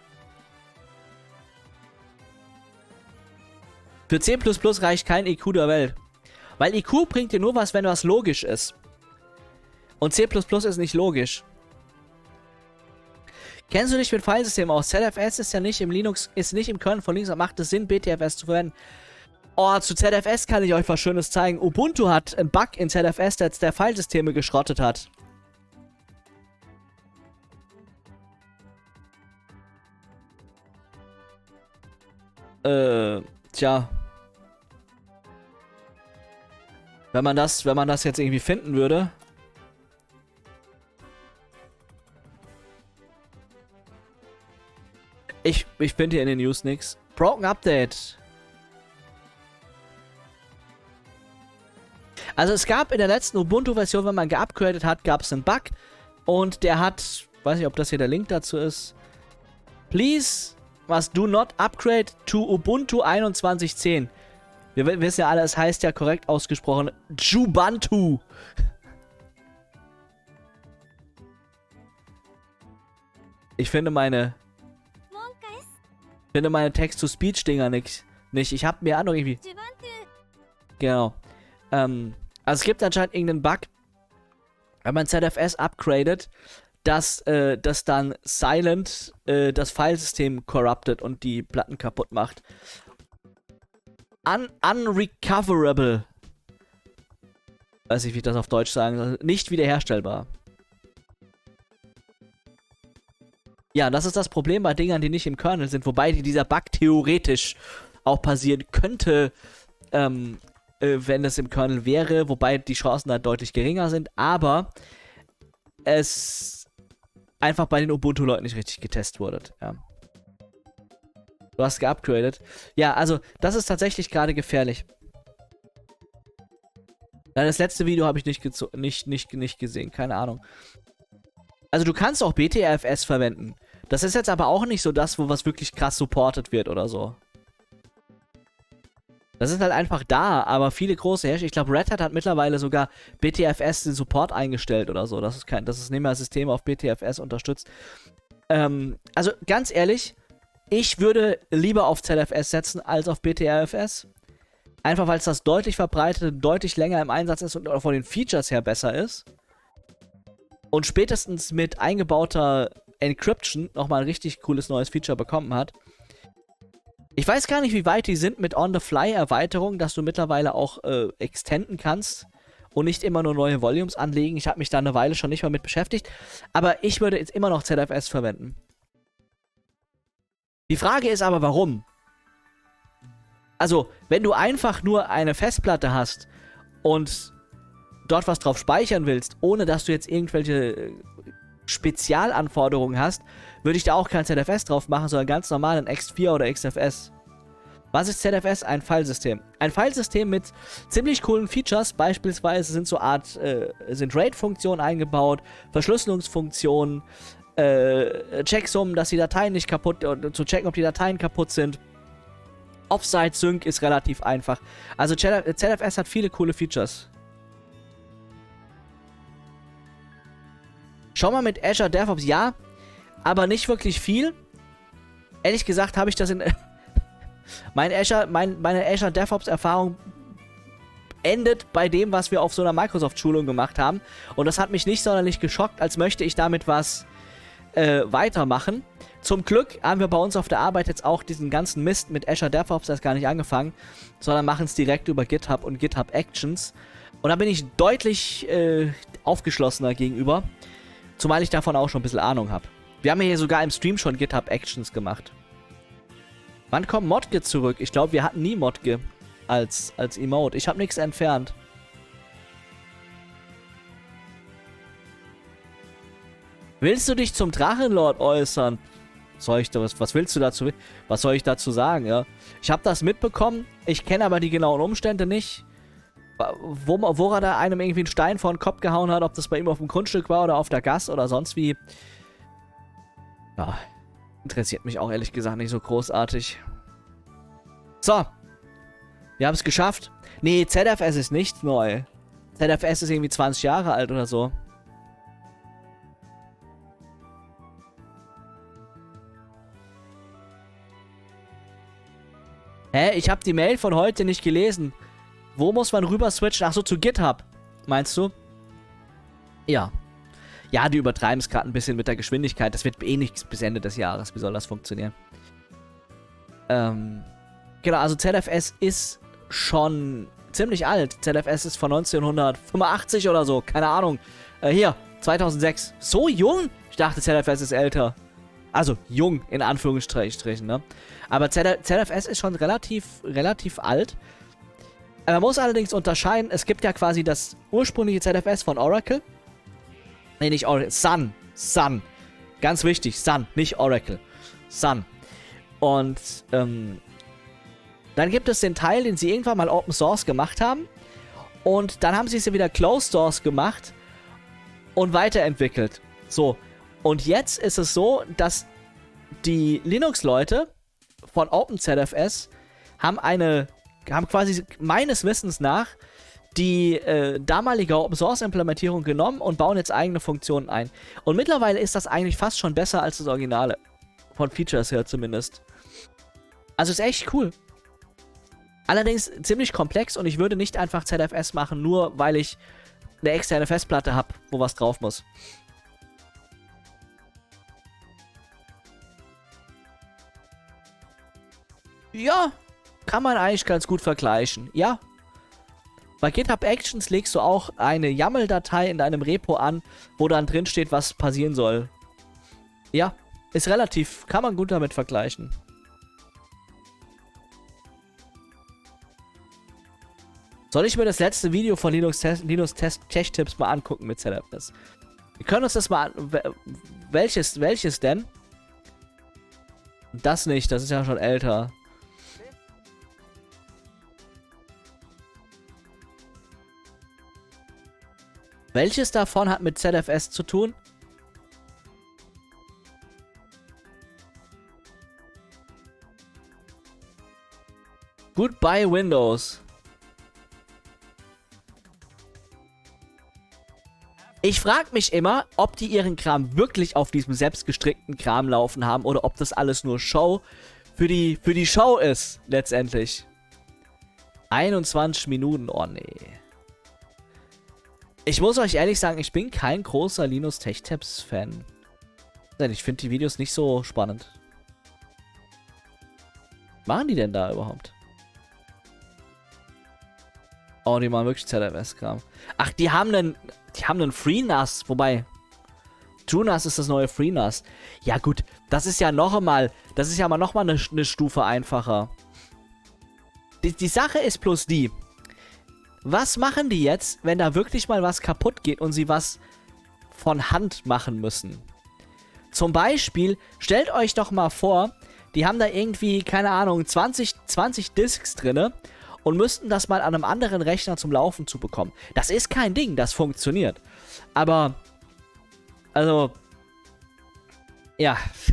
Für C plus plus reicht kein I Q der Welt. Weil I Q bringt dir nur was, wenn was logisch ist. Und C plus plus ist nicht logisch. Kennst du dich mit Filesystemen aus? Z F S ist ja nicht im Linux, ist nicht im Kernel von Linux, macht es Sinn, B T F S zu verwenden. Oh, zu Z F S kann ich euch was Schönes zeigen. Ubuntu hat einen Bug in Z F S, der jetzt der Filesysteme geschrottet hat. Äh, tja. Wenn man das, wenn man das jetzt irgendwie finden würde. Ich, ich finde hier in den News nichts. Broken Update. Also es gab in der letzten Ubuntu-Version, wenn man geupgradet hat, gab es einen Bug. Und der hat, weiß nicht, ob das hier der Link dazu ist. Please, must do not upgrade to Ubuntu einundzwanzig zehn. Wir wissen ja alle, es heißt ja korrekt ausgesprochen Jubantu. Ich finde meine... Ich finde meine Text-to-Speech-Dinger nicht. nicht. Ich habe mir auch noch irgendwie... Genau. Ähm, also es gibt anscheinend irgendeinen Bug, wenn man Z F S upgradet, dass äh, das dann silent äh, das Filesystem corrupted und die Platten kaputt macht. Un unrecoverable. Weiß nicht, wie ich das auf Deutsch sagen soll. Nicht wiederherstellbar. Ja, das ist das Problem bei Dingern, die nicht im Kernel sind, wobei dieser Bug theoretisch auch passieren könnte, ähm, äh, wenn es im Kernel wäre, wobei die Chancen da deutlich geringer sind, aber es einfach bei den Ubuntu-Leuten nicht richtig getestet wurde. Ja. Du hast geupgradet. Ja, also, das ist tatsächlich gerade gefährlich. Das letzte Video habe ich nicht, nicht, nicht, nicht gesehen, keine Ahnung. Also du kannst auch B T R F S verwenden. Das ist jetzt aber auch nicht so das, wo was wirklich krass supported wird oder so. Das ist halt einfach da, aber viele große Hersteller, ich glaube Red Hat hat mittlerweile sogar B T R F S den Support eingestellt oder so. Das ist kein, das ist nicht mehr System auf B T R F S unterstützt. Ähm, also ganz ehrlich, ich würde lieber auf Z F S setzen als auf B T R F S. Einfach weil es das deutlich verbreitet, deutlich länger im Einsatz ist und auch von den Features her besser ist. Und spätestens mit eingebauter Encryption nochmal ein richtig cooles neues Feature bekommen hat. Ich weiß gar nicht, wie weit die sind mit On-the-Fly-Erweiterungen, dass du mittlerweile auch äh, extenden kannst und nicht immer nur neue Volumes anlegen. Ich habe mich da eine Weile schon nicht mehr mit beschäftigt. Aber ich würde jetzt immer noch Z F S verwenden. Die Frage ist aber, warum? Also, wenn du einfach nur eine Festplatte hast und dort was drauf speichern willst, ohne dass du jetzt irgendwelche Spezialanforderungen hast, würde ich da auch kein Z F S drauf machen, sondern ganz normal ein X vier oder X F S. Was ist Z F S? Ein Filesystem. Ein Filesystem mit ziemlich coolen Features, beispielsweise sind so Art, äh, sind RAID-Funktionen eingebaut, Verschlüsselungsfunktionen, äh, Checksummen, dass die Dateien nicht kaputt, äh, zu checken, ob die Dateien kaputt sind. Offsite-Sync ist relativ einfach. Also Z F S hat viele coole Features. Schau mal mit Azure DevOps, ja, aber nicht wirklich viel. Ehrlich gesagt habe ich das in... mein Azure, mein, meine Azure DevOps-Erfahrung endet bei dem, was wir auf so einer Microsoft-Schulung gemacht haben. Und das hat mich nicht sonderlich geschockt, als möchte ich damit was äh, weitermachen. Zum Glück haben wir bei uns auf der Arbeit jetzt auch diesen ganzen Mist mit Azure DevOps erst gar nicht angefangen, sondern machen es direkt über GitHub und GitHub Actions. Und da bin ich deutlich äh, aufgeschlossener gegenüber. Zumal ich davon auch schon ein bisschen Ahnung habe. Wir haben ja hier sogar im Stream schon GitHub Actions gemacht. Wann kommt Modge zurück? Ich glaube, wir hatten nie Modge als, als Emote. Ich habe nichts entfernt. Willst du dich zum Drachenlord äußern? Soll ich da, was, was willst du dazu? Was soll ich dazu sagen, ja? Ich habe das mitbekommen. Ich kenne aber die genauen Umstände nicht. Wo, wo er da einem irgendwie einen Stein vor den Kopf gehauen hat, ob das bei ihm auf dem Grundstück war oder auf der Gas oder sonst wie. Ja, interessiert mich auch ehrlich gesagt nicht so großartig. So. Wir haben es geschafft. Nee, Z F S ist nicht neu. Z F S ist irgendwie zwanzig Jahre alt oder so. Hä? Ich habe die Mail von heute nicht gelesen. Wo muss man rüber switchen? Achso, zu GitHub. Meinst du? Ja. Ja, die übertreiben es gerade ein bisschen mit der Geschwindigkeit. Das wird eh nichts bis Ende des Jahres. Wie soll das funktionieren? Ähm. Genau, also Z F S ist schon ziemlich alt. Z F S ist von neunzehnhundertfünfundachtzig oder so. Keine Ahnung. Äh, hier, zweitausendsechs. So jung? Ich dachte, Z F S ist älter. Also, jung, in Anführungsstrichen, ne? Aber Z F S ist schon relativ, relativ alt. Man muss allerdings unterscheiden, es gibt ja quasi das ursprüngliche Z F S von Oracle. Nee, nicht Oracle, Sun. Sun. Ganz wichtig, Sun, nicht Oracle. Sun. Und, ähm, dann gibt es den Teil, den sie irgendwann mal Open Source gemacht haben. Und dann haben sie es ja wieder Closed Source gemacht und weiterentwickelt. So. Und jetzt ist es so, dass die Linux-Leute von OpenZFS haben eine haben quasi meines Wissens nach die äh, damalige Open-Source-Implementierung genommen und bauen jetzt eigene Funktionen ein. Und mittlerweile ist das eigentlich fast schon besser als das Originale. Von Features her zumindest. Also ist echt cool. Allerdings ziemlich komplex und ich würde nicht einfach Z F S machen, nur weil ich eine externe Festplatte habe, wo was drauf muss. Ja, kann man eigentlich ganz gut vergleichen. Ja. Bei GitHub Actions legst du auch eine YAML-Datei in deinem Repo an, wo dann drin steht, was passieren soll. Ja, ist relativ, kann man gut damit vergleichen. Soll ich mir das letzte Video von Linux Test, Linux Test Tech Tips mal angucken mit Z F S? Wir können uns das mal an. Welches, welches denn? Das nicht, das ist ja schon älter. Welches davon hat mit Z F S zu tun? Goodbye Windows. Ich frage mich immer, ob die ihren Kram wirklich auf diesem selbstgestrickten Kram laufen haben oder ob das alles nur Show für die, für die Show ist, letztendlich. einundzwanzig Minuten, oh nee. Ich muss euch ehrlich sagen, ich bin kein großer Linus Tech Tips Fan. Denn ich finde die Videos nicht so spannend. Was machen die denn da überhaupt? Oh, die machen wirklich Z F S-Kram. Ach, die haben einen, die haben einen FreeNAS, wobei TrueNAS ist das neue FreeNAS. Ja gut, das ist ja noch einmal, das ist ja mal noch mal eine, eine Stufe einfacher. Die, die Sache ist bloß die, was machen die jetzt, wenn da wirklich mal was kaputt geht und sie was von Hand machen müssen? Zum Beispiel, stellt euch doch mal vor, die haben da irgendwie, keine Ahnung, zwanzig, zwanzig Disks drinne und müssten das mal an einem anderen Rechner zum Laufen zu bekommen. Das ist kein Ding, das funktioniert. Aber, also, ja,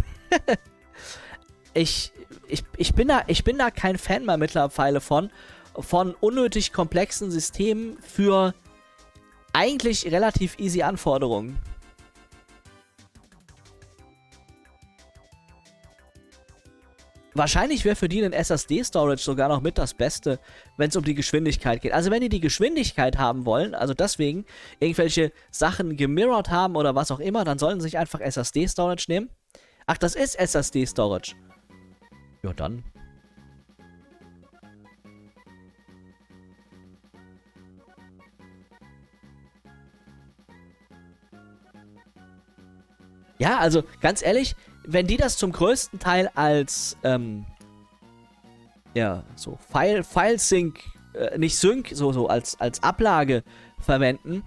ich, ich, ich, bin da, ich bin da kein Fan mehr mittlerweile von, von unnötig komplexen Systemen für eigentlich relativ easy Anforderungen. Wahrscheinlich wäre für die ein S S D-Storage sogar noch mit das Beste, wenn es um die Geschwindigkeit geht. Also wenn die die Geschwindigkeit haben wollen, also deswegen irgendwelche Sachen gemirrored haben oder was auch immer, dann sollen sie sich einfach S S D-Storage nehmen. Ach, das ist S S D-Storage. Ja, dann. Ja, also ganz ehrlich, wenn die das zum größten Teil als, ähm, ja, so File, File-Sync, äh, nicht Sync, so, so als, als Ablage verwenden,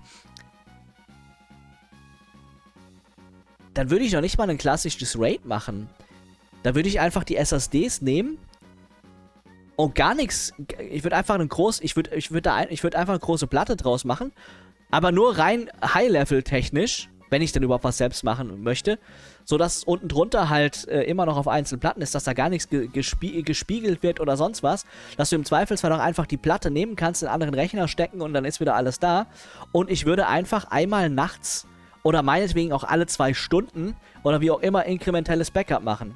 dann würde ich noch nicht mal ein klassisches RAID machen. Da würde ich einfach die S S Ds nehmen und gar nichts, ich würde einfach einen groß, ich würde, ich würde da, ein, ich würde einfach eine große Platte draus machen, aber nur rein High-Level-technisch, wenn ich dann überhaupt was selbst machen möchte, sodass unten drunter halt äh, immer noch auf einzelnen Platten ist, dass da gar nichts ge gespie gespiegelt wird oder sonst was, dass du im Zweifelsfall auch einfach die Platte nehmen kannst, in einen anderen Rechner stecken und dann ist wieder alles da. Und ich würde einfach einmal nachts oder meinetwegen auch alle zwei Stunden oder wie auch immer inkrementelles Backup machen.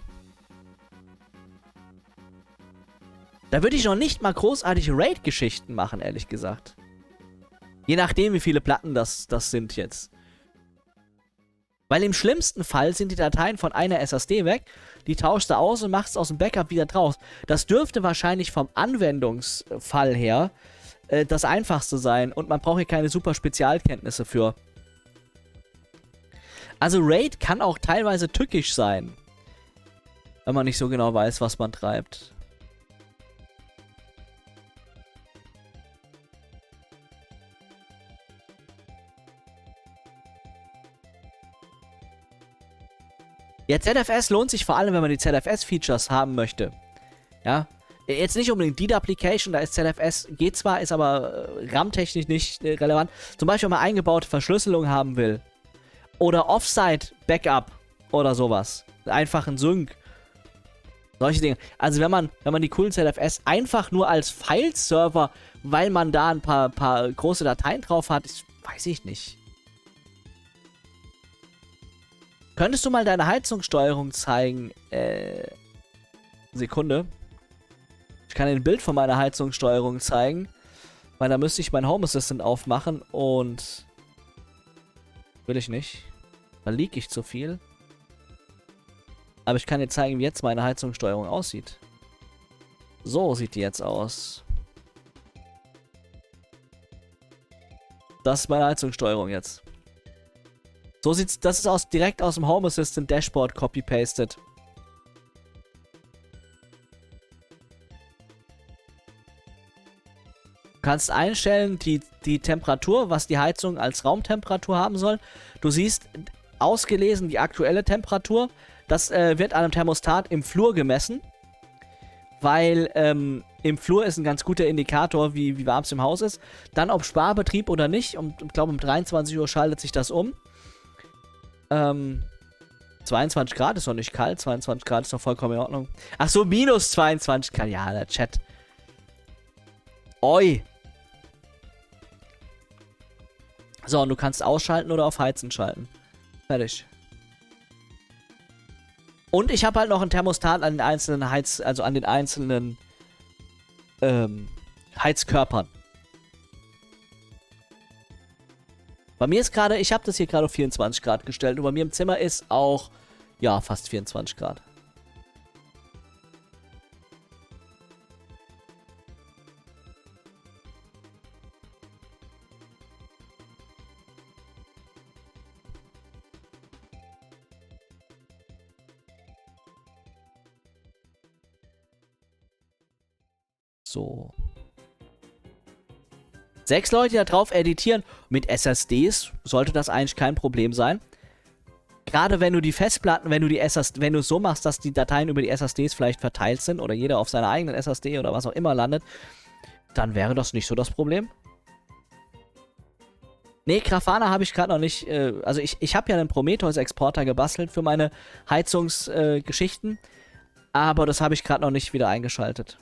Da würde ich noch nicht mal großartige RAID-Geschichten machen, ehrlich gesagt. Je nachdem, wie viele Platten das, das sind jetzt. Weil im schlimmsten Fall sind die Dateien von einer S S D weg, die tauschst du aus und machst aus dem Backup wieder draus. Das dürfte wahrscheinlich vom Anwendungsfall her äh, das einfachste sein und man braucht hier keine super Spezialkenntnisse für. Also RAID kann auch teilweise tückisch sein, wenn man nicht so genau weiß, was man treibt. Ja, Z F S lohnt sich vor allem, wenn man die Z F S-Features haben möchte. Ja, jetzt nicht unbedingt die Application, da ist Z F S, geht zwar, ist aber äh, RAM-technisch nicht äh, relevant. Zum Beispiel, wenn man eingebaute Verschlüsselung haben will. Oder Offsite-Backup oder sowas. Einfach ein Sync. Solche Dinge. Also wenn man, wenn man die coolen Z F S einfach nur als File-Server, weil man da ein paar, paar große Dateien drauf hat, ich, weiß ich nicht. Könntest du mal deine Heizungssteuerung zeigen? Äh, Sekunde. Ich kann dir ein Bild von meiner Heizungssteuerung zeigen, weil da müsste ich mein Home Assistant aufmachen und will ich nicht. Da liege ich zu viel. Aber ich kann dir zeigen, wie jetzt meine Heizungssteuerung aussieht. So sieht die jetzt aus. Das ist meine Heizungssteuerung jetzt. So sieht's, das ist aus, direkt aus dem Home Assistant Dashboard copy-pasted. Du kannst einstellen die, die Temperatur, was die Heizung als Raumtemperatur haben soll. Du siehst ausgelesen die aktuelle Temperatur. Das äh, wird an einem Thermostat im Flur gemessen, weil ähm, im Flur ist ein ganz guter Indikator, wie, wie warm es im Haus ist. Dann ob Sparbetrieb oder nicht. Und ich glaube um dreiundzwanzig Uhr schaltet sich das um. Ähm, zweiundzwanzig Grad ist doch nicht kalt. zweiundzwanzig Grad ist doch vollkommen in Ordnung. Ach so, minus zweiundzwanzig Grad. Ja, der Chat. Oi. So, und du kannst ausschalten oder auf Heizen schalten. Fertig. Und ich habe halt noch ein Thermostat an den einzelnen Heiz... Also an den einzelnen... Ähm, Heizkörpern. Bei mir ist gerade... Ich habe das hier gerade auf vierundzwanzig Grad gestellt. Und bei mir im Zimmer ist auch... Ja, fast vierundzwanzig Grad. So. Sechs Leute, die da drauf editieren. Mit S S Ds sollte das eigentlich kein Problem sein. Gerade wenn du die Festplatten, wenn du die S S D, wenn du es so machst, dass die Dateien über die S S Ds vielleicht verteilt sind oder jeder auf seiner eigenen S S D oder was auch immer landet, dann wäre das nicht so das Problem. Nee, Grafana habe ich gerade noch nicht, äh, also ich, ich habe ja einen Prometheus-Exporter gebastelt für meine Heizungsgeschichten, äh, aber das habe ich gerade noch nicht wieder eingeschaltet.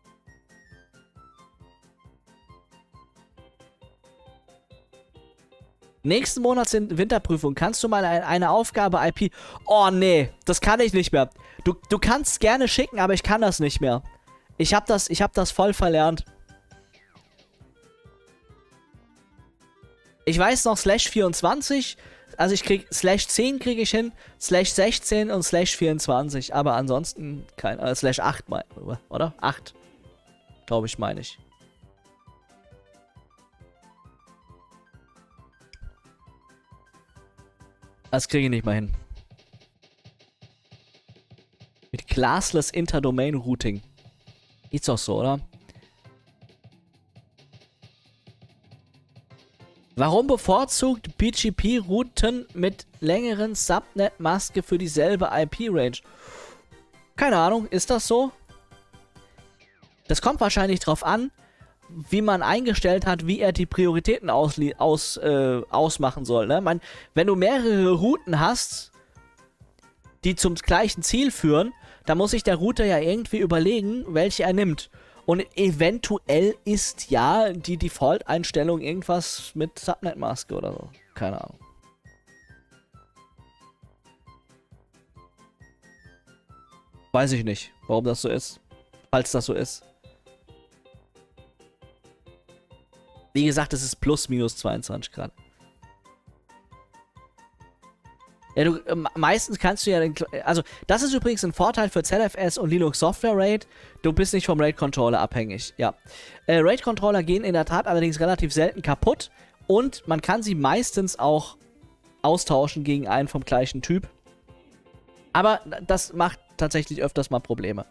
Nächsten Monat sind Winterprüfungen. Kannst du mal eine, eine Aufgabe I P... Oh, nee. Das kann ich nicht mehr. Du, du kannst gerne schicken, aber ich kann das nicht mehr. Ich hab das, ich hab das voll verlernt. Ich weiß noch Slash vierundzwanzig. Also ich krieg... Slash zehn kriege ich hin. Slash sechzehn und Slash vierundzwanzig. Aber ansonsten kein... Äh, Slash acht, mein, oder? acht. Glaube ich, meine ich. Das kriege ich nicht mal hin. Mit Classless Interdomain Routing. Geht's doch so, oder? Warum bevorzugt B G P Routen mit längeren Subnet-Maske für dieselbe I P-Range? Keine Ahnung, ist das so? Das kommt wahrscheinlich drauf an, wie man eingestellt hat, wie er die Prioritäten aus, aus, äh, ausmachen soll. Ne? Man, wenn du mehrere Routen hast, die zum gleichen Ziel führen, dann muss sich der Router ja irgendwie überlegen, welche er nimmt. Und eventuell ist ja die Default-Einstellung irgendwas mit Subnet-Maske oder so. Keine Ahnung. Weiß ich nicht, warum das so ist. Falls das so ist. Wie gesagt, es ist plus minus zweiundzwanzig Grad. Ja, du, äh, meistens kannst du ja, den, also das ist übrigens ein Vorteil für Z F S und Linux Software RAID. Du bist nicht vom RAID-Controller abhängig, ja. Äh, RAID-Controller gehen in der Tat allerdings relativ selten kaputt und man kann sie meistens auch austauschen gegen einen vom gleichen Typ. Aber das macht tatsächlich öfters mal Probleme.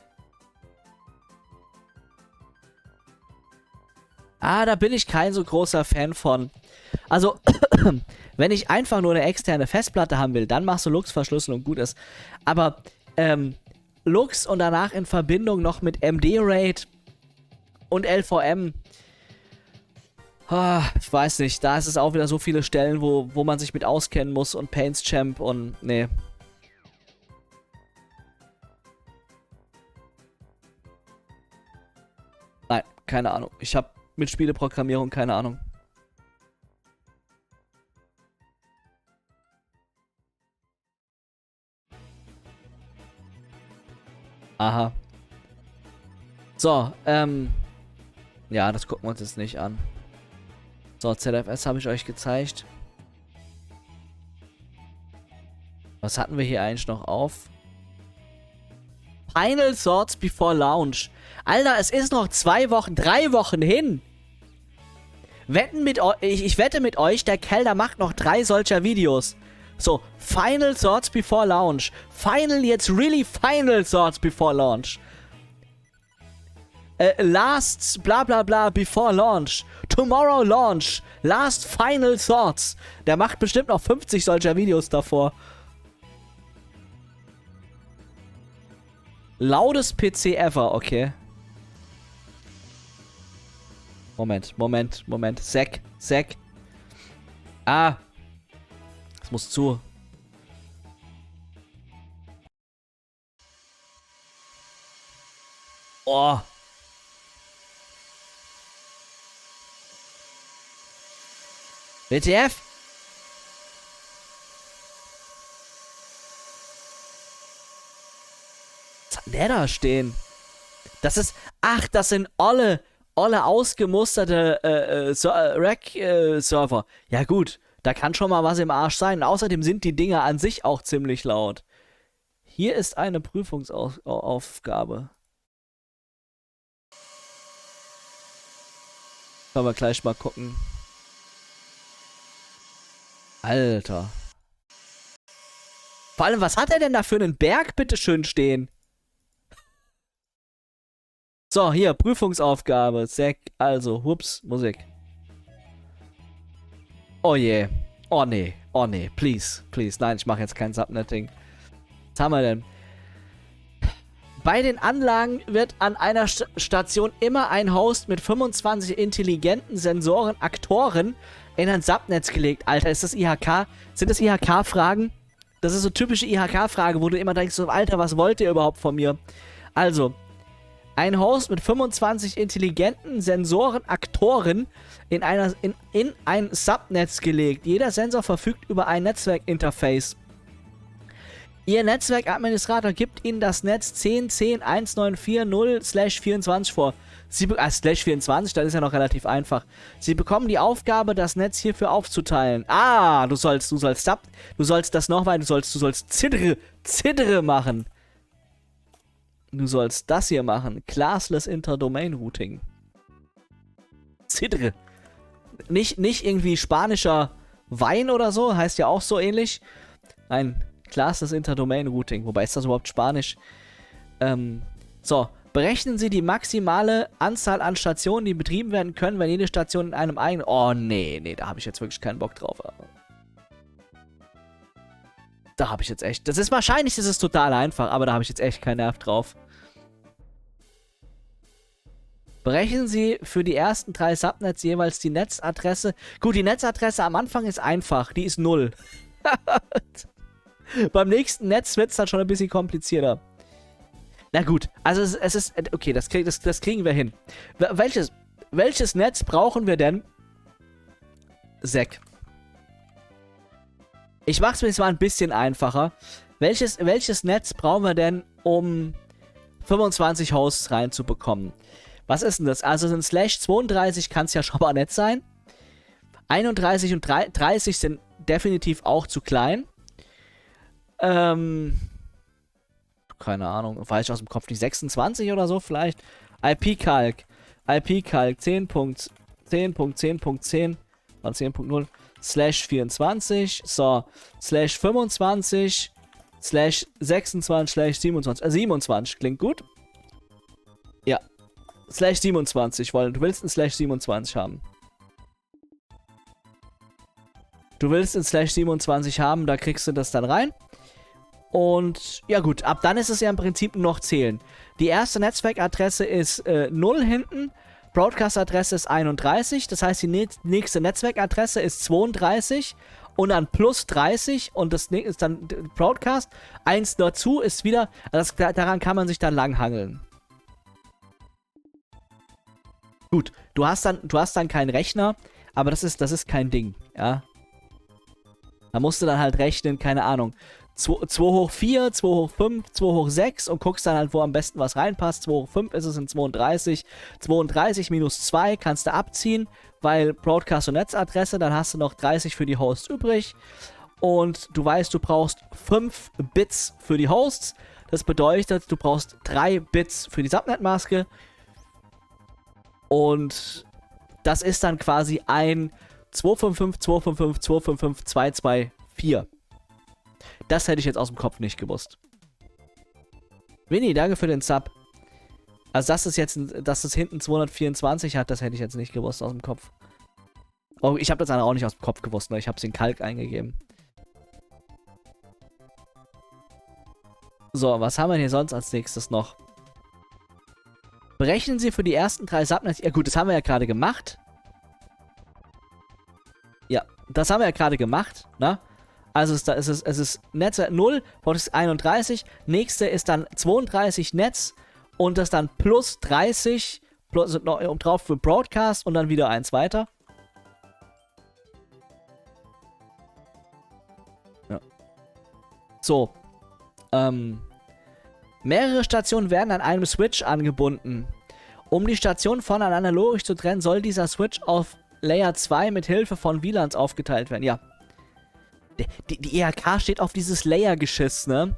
Ah, da bin ich kein so großer Fan von. Also, wenn ich einfach nur eine externe Festplatte haben will, dann machst du Lux-Verschlüsselung und gut ist. Aber, ähm, Lux und danach in Verbindung noch mit M D-RAID und L V M. Ah, ich weiß nicht, da ist es auch wieder so viele Stellen, wo, wo man sich mit auskennen muss und PaintsChamp und, nee. keine Ahnung. Ich habe mit Spieleprogrammierung keine Ahnung. Aha. So, ähm. Ja, das gucken wir uns jetzt nicht an. So, Z F S habe ich euch gezeigt. Was hatten wir hier eigentlich noch auf? Final Thoughts before Launch. Alter, es ist noch zwei Wochen, drei Wochen hin. Wetten mit euch, ich, ich wette mit euch, der Kerl, der macht noch drei solcher Videos. So, Final Thoughts before Launch. Final, jetzt really Final Thoughts before Launch. Äh, last bla bla bla before Launch. Tomorrow Launch. Last Final Thoughts. Der macht bestimmt noch fünfzig solcher Videos davor. Lautest P C ever, okay. Moment, Moment, Moment. Zack, Zack. Ah. Es muss zu. Oh. W T F? Was hat denn der da stehen? Das ist... Ach, das sind alle... alle ausgemusterte äh, äh, so, äh, Rack-Server. Äh, ja gut, da kann schon mal was im Arsch sein. Außerdem sind die Dinger an sich auch ziemlich laut. Hier ist eine Prüfungsaufgabe. Können wir gleich mal gucken. Alter. Vor allem, was hat er denn da für einen Berg bitteschön stehen? So, hier, Prüfungsaufgabe. Zack, also, hups, Musik. Oh je. Oh nee, oh nee, please, please. Nein, ich mache jetzt kein Subnetting. Was haben wir denn? Bei den Anlagen wird an einer St Station immer ein Host mit fünfundzwanzig intelligenten Sensoren, Aktoren in ein Subnetz gelegt. Alter, ist das I H K? Sind das I H K-Fragen? Das ist so typische I H K-Frage, wo du immer denkst, so, Alter, was wollt ihr überhaupt von mir? Also, ein Host mit fünfundzwanzig intelligenten Sensoren, Aktoren in, einer, in, in ein Subnetz gelegt. Jeder Sensor verfügt über ein Netzwerkinterface. Ihr Netzwerkadministrator gibt Ihnen das Netz zehn Punkt zehn Punkt eins neun vier null Slash vierundzwanzig vor. Sie ah, Slash vierundzwanzig, das ist ja noch relativ einfach. Sie bekommen die Aufgabe, das Netz hierfür aufzuteilen. Ah, du sollst, du sollst, du sollst das noch weiter, du sollst, du sollst Zidre, Zidre machen. Du sollst das hier machen. Classless Interdomain Routing. Zidre. Nicht, nicht irgendwie spanischer Wein oder so, heißt ja auch so ähnlich. Nein, Classless Interdomain Routing. Wobei ist das überhaupt Spanisch? Ähm, so. Berechnen Sie die maximale Anzahl an Stationen, die betrieben werden können, wenn jede Station in einem eigenen... Oh, nee, nee, da habe ich jetzt wirklich keinen Bock drauf. Da habe ich jetzt echt... Das ist wahrscheinlich, das ist total einfach, aber da habe ich jetzt echt keinen Nerv drauf. Berechnen Sie für die ersten drei Subnets jeweils die Netzadresse. Gut, die Netzadresse am Anfang ist einfach. Die ist null. Beim nächsten Netz wird es dann schon ein bisschen komplizierter. Na gut, also es, es ist... Okay, das, krieg, das, das kriegen wir hin. Welches, welches Netz brauchen wir denn? Zack. Ich mach's mir jetzt mal ein bisschen einfacher. Welches, welches Netz brauchen wir denn, um fünfundzwanzig Hosts reinzubekommen? Was ist denn das? Also sind Slash zweiunddreißig kann es ja schon mal nett sein. einunddreißig und dreißig sind definitiv auch zu klein. Ähm... Keine Ahnung, weiß ich aus dem Kopf nicht, sechsundzwanzig oder so vielleicht. I P-Calc. I P-Calc zehn Punkt zehn Punkt zehn Punkt zehn und zehn Punkt null slash vierundzwanzig. So, slash fünfundzwanzig slash sechsundzwanzig slash siebenundzwanzig. Äh, siebenundzwanzig klingt gut. Ja. Slash siebenundzwanzig wollen. Du willst ein Slash siebenundzwanzig haben. Du willst ein Slash siebenundzwanzig haben, da kriegst du das dann rein. Und ja gut, ab dann ist es ja im Prinzip nur noch zählen. Die erste Netzwerkadresse ist äh, null hinten, Broadcast-Adresse ist einunddreißig, das heißt die nächste Netzwerkadresse ist zweiunddreißig und dann plus dreißig und das ist dann Broadcast. Eins dazu ist wieder, also das, daran kann man sich dann langhangeln. Gut, du hast dann, du hast dann keinen Rechner, aber das ist, das ist kein Ding, ja. Da musst du dann halt rechnen, keine Ahnung, zwei hoch vier, zwei hoch fünf, zwei hoch sechs und guckst dann halt, wo am besten was reinpasst. zwei hoch fünf ist es in zweiunddreißig. zweiunddreißig minus zwei kannst du abziehen, weil Broadcast und Netzadresse, dann hast du noch dreißig für die Hosts übrig. Und du weißt, du brauchst fünf Bits für die Hosts. Das bedeutet, du brauchst drei Bits für die Subnet-Maske. Und das ist dann quasi ein zwei fünf fünf, zwei fünf fünf, zwei fünf fünf, zwei zwei vier. Das hätte ich jetzt aus dem Kopf nicht gewusst. Winnie, danke für den Sub. Also, dass es jetzt, dass es hinten zweihundertvierundzwanzig hat, das hätte ich jetzt nicht gewusst aus dem Kopf. Oh, ich habe das auch nicht aus dem Kopf gewusst, ne? Ich habe es in Kalk eingegeben. So, was haben wir hier sonst als nächstes noch? Berechnen Sie für die ersten drei Subnets... Ja gut, das haben wir ja gerade gemacht. Ja, das haben wir ja gerade gemacht, ne? Also es, es, ist, es ist Netzwerk null, Port ist einunddreißig, nächste ist dann zweiunddreißig Netz und das dann plus dreißig, plus noch oben drauf für Broadcast und dann wieder eins weiter. Ja. So. Ähm. Mehrere Stationen werden an einem Switch angebunden. Um die Stationen voneinander logisch zu trennen, soll dieser Switch auf Layer zwei mit Hilfe von W LANs aufgeteilt werden. Ja. Die, die E R K steht auf dieses Layer-Geschiss, ne?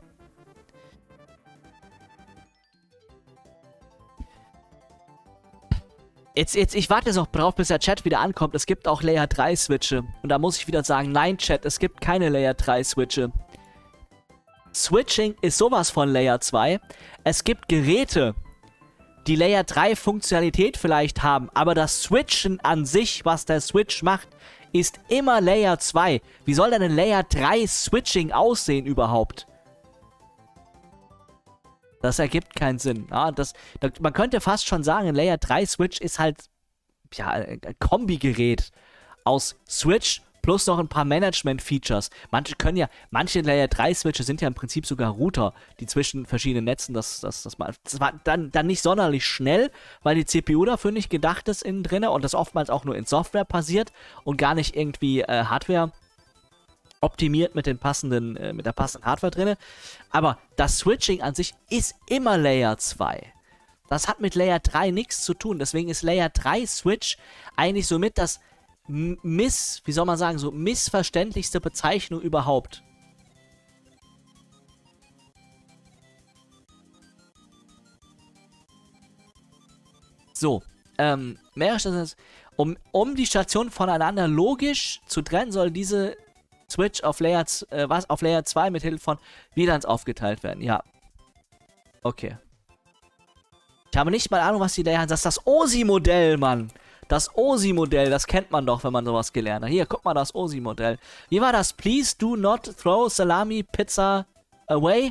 Jetzt, jetzt, ich warte jetzt noch drauf, bis der Chat wieder ankommt. Es gibt auch Layer drei Switche. Und da muss ich wieder sagen, nein, Chat, es gibt keine Layer drei Switche. Switching ist sowas von Layer zwei. Es gibt Geräte, die Layer drei Funktionalität vielleicht haben, aber das Switchen an sich, was der Switch macht, ist immer Layer zwei. Wie soll denn ein Layer drei Switching aussehen überhaupt? Das ergibt keinen Sinn. Ja, das, das, man könnte fast schon sagen, ein Layer drei Switch ist halt ja, ein Kombigerät aus Switch plus noch ein paar Management-Features. Manche können ja, manche Layer drei Switche sind ja im Prinzip sogar Router, die zwischen verschiedenen Netzen, das, das, das, das war dann, dann nicht sonderlich schnell, weil die C P U dafür nicht gedacht ist innen drinne und das oftmals auch nur in Software passiert und gar nicht irgendwie äh, Hardware optimiert mit den passenden, äh, mit der passenden Hardware drinne. Aber das Switching an sich ist immer Layer zwei. Das hat mit Layer drei nichts zu tun. Deswegen ist Layer drei Switch eigentlich somit das Miss, wie soll man sagen, so missverständlichste Bezeichnung überhaupt. So, ähm, mehrere Stationen, um, um die Stationen voneinander logisch zu trennen, soll diese Switch auf Layer, äh, was, auf Layer zwei mit Hilfe von W LANs aufgeteilt werden. Ja. Okay. Ich habe nicht mal Ahnung, was die Layer haben. Das ist das O S I-Modell, Mann. Das O S I-Modell, das kennt man doch, wenn man sowas gelernt hat. Hier, guck mal, das O S I-Modell. Wie war das? Please do not throw salami pizza away.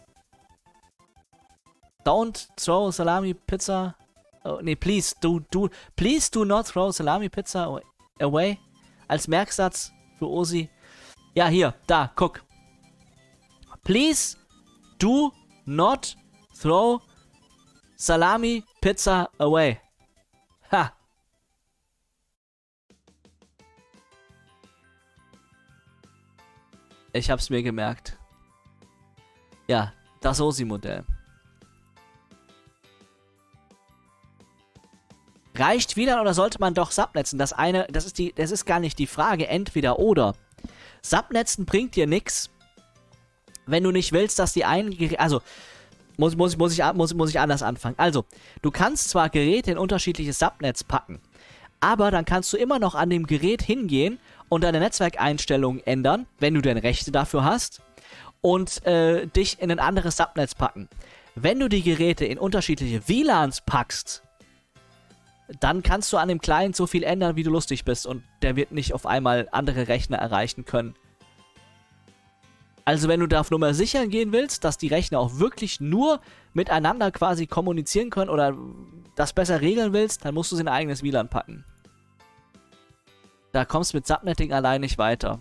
Don't throw salami pizza. Oh, nee, please do, do, please do not throw salami pizza away. Als Merksatz für O S I. Ja, hier, da, guck. Please do not throw salami pizza away. Ha. Ich hab's mir gemerkt. Ja, das O S I-Modell. Reicht W LAN oder sollte man doch Subnetzen? Das eine, das ist die, das ist gar nicht die Frage, entweder oder. Subnetzen bringt dir nichts, wenn du nicht willst, dass die einen Geräte, also muss, muss, muss, ich, muss, muss ich anders anfangen. Also, du kannst zwar Geräte in unterschiedliche Subnetz packen, aber dann kannst du immer noch an dem Gerät hingehen und deine Netzwerkeinstellungen ändern, wenn du denn Rechte dafür hast, und äh, dich in ein anderes Subnetz packen. Wenn du die Geräte in unterschiedliche W LANs packst, dann kannst du an dem Client so viel ändern, wie du lustig bist, und der wird nicht auf einmal andere Rechner erreichen können. Also wenn du da auf Nummer sicher gehen willst, dass die Rechner auch wirklich nur miteinander quasi kommunizieren können oder das besser regeln willst, dann musst du sie in ein eigenes W LAN packen. Da kommst du mit Subnetting allein nicht weiter.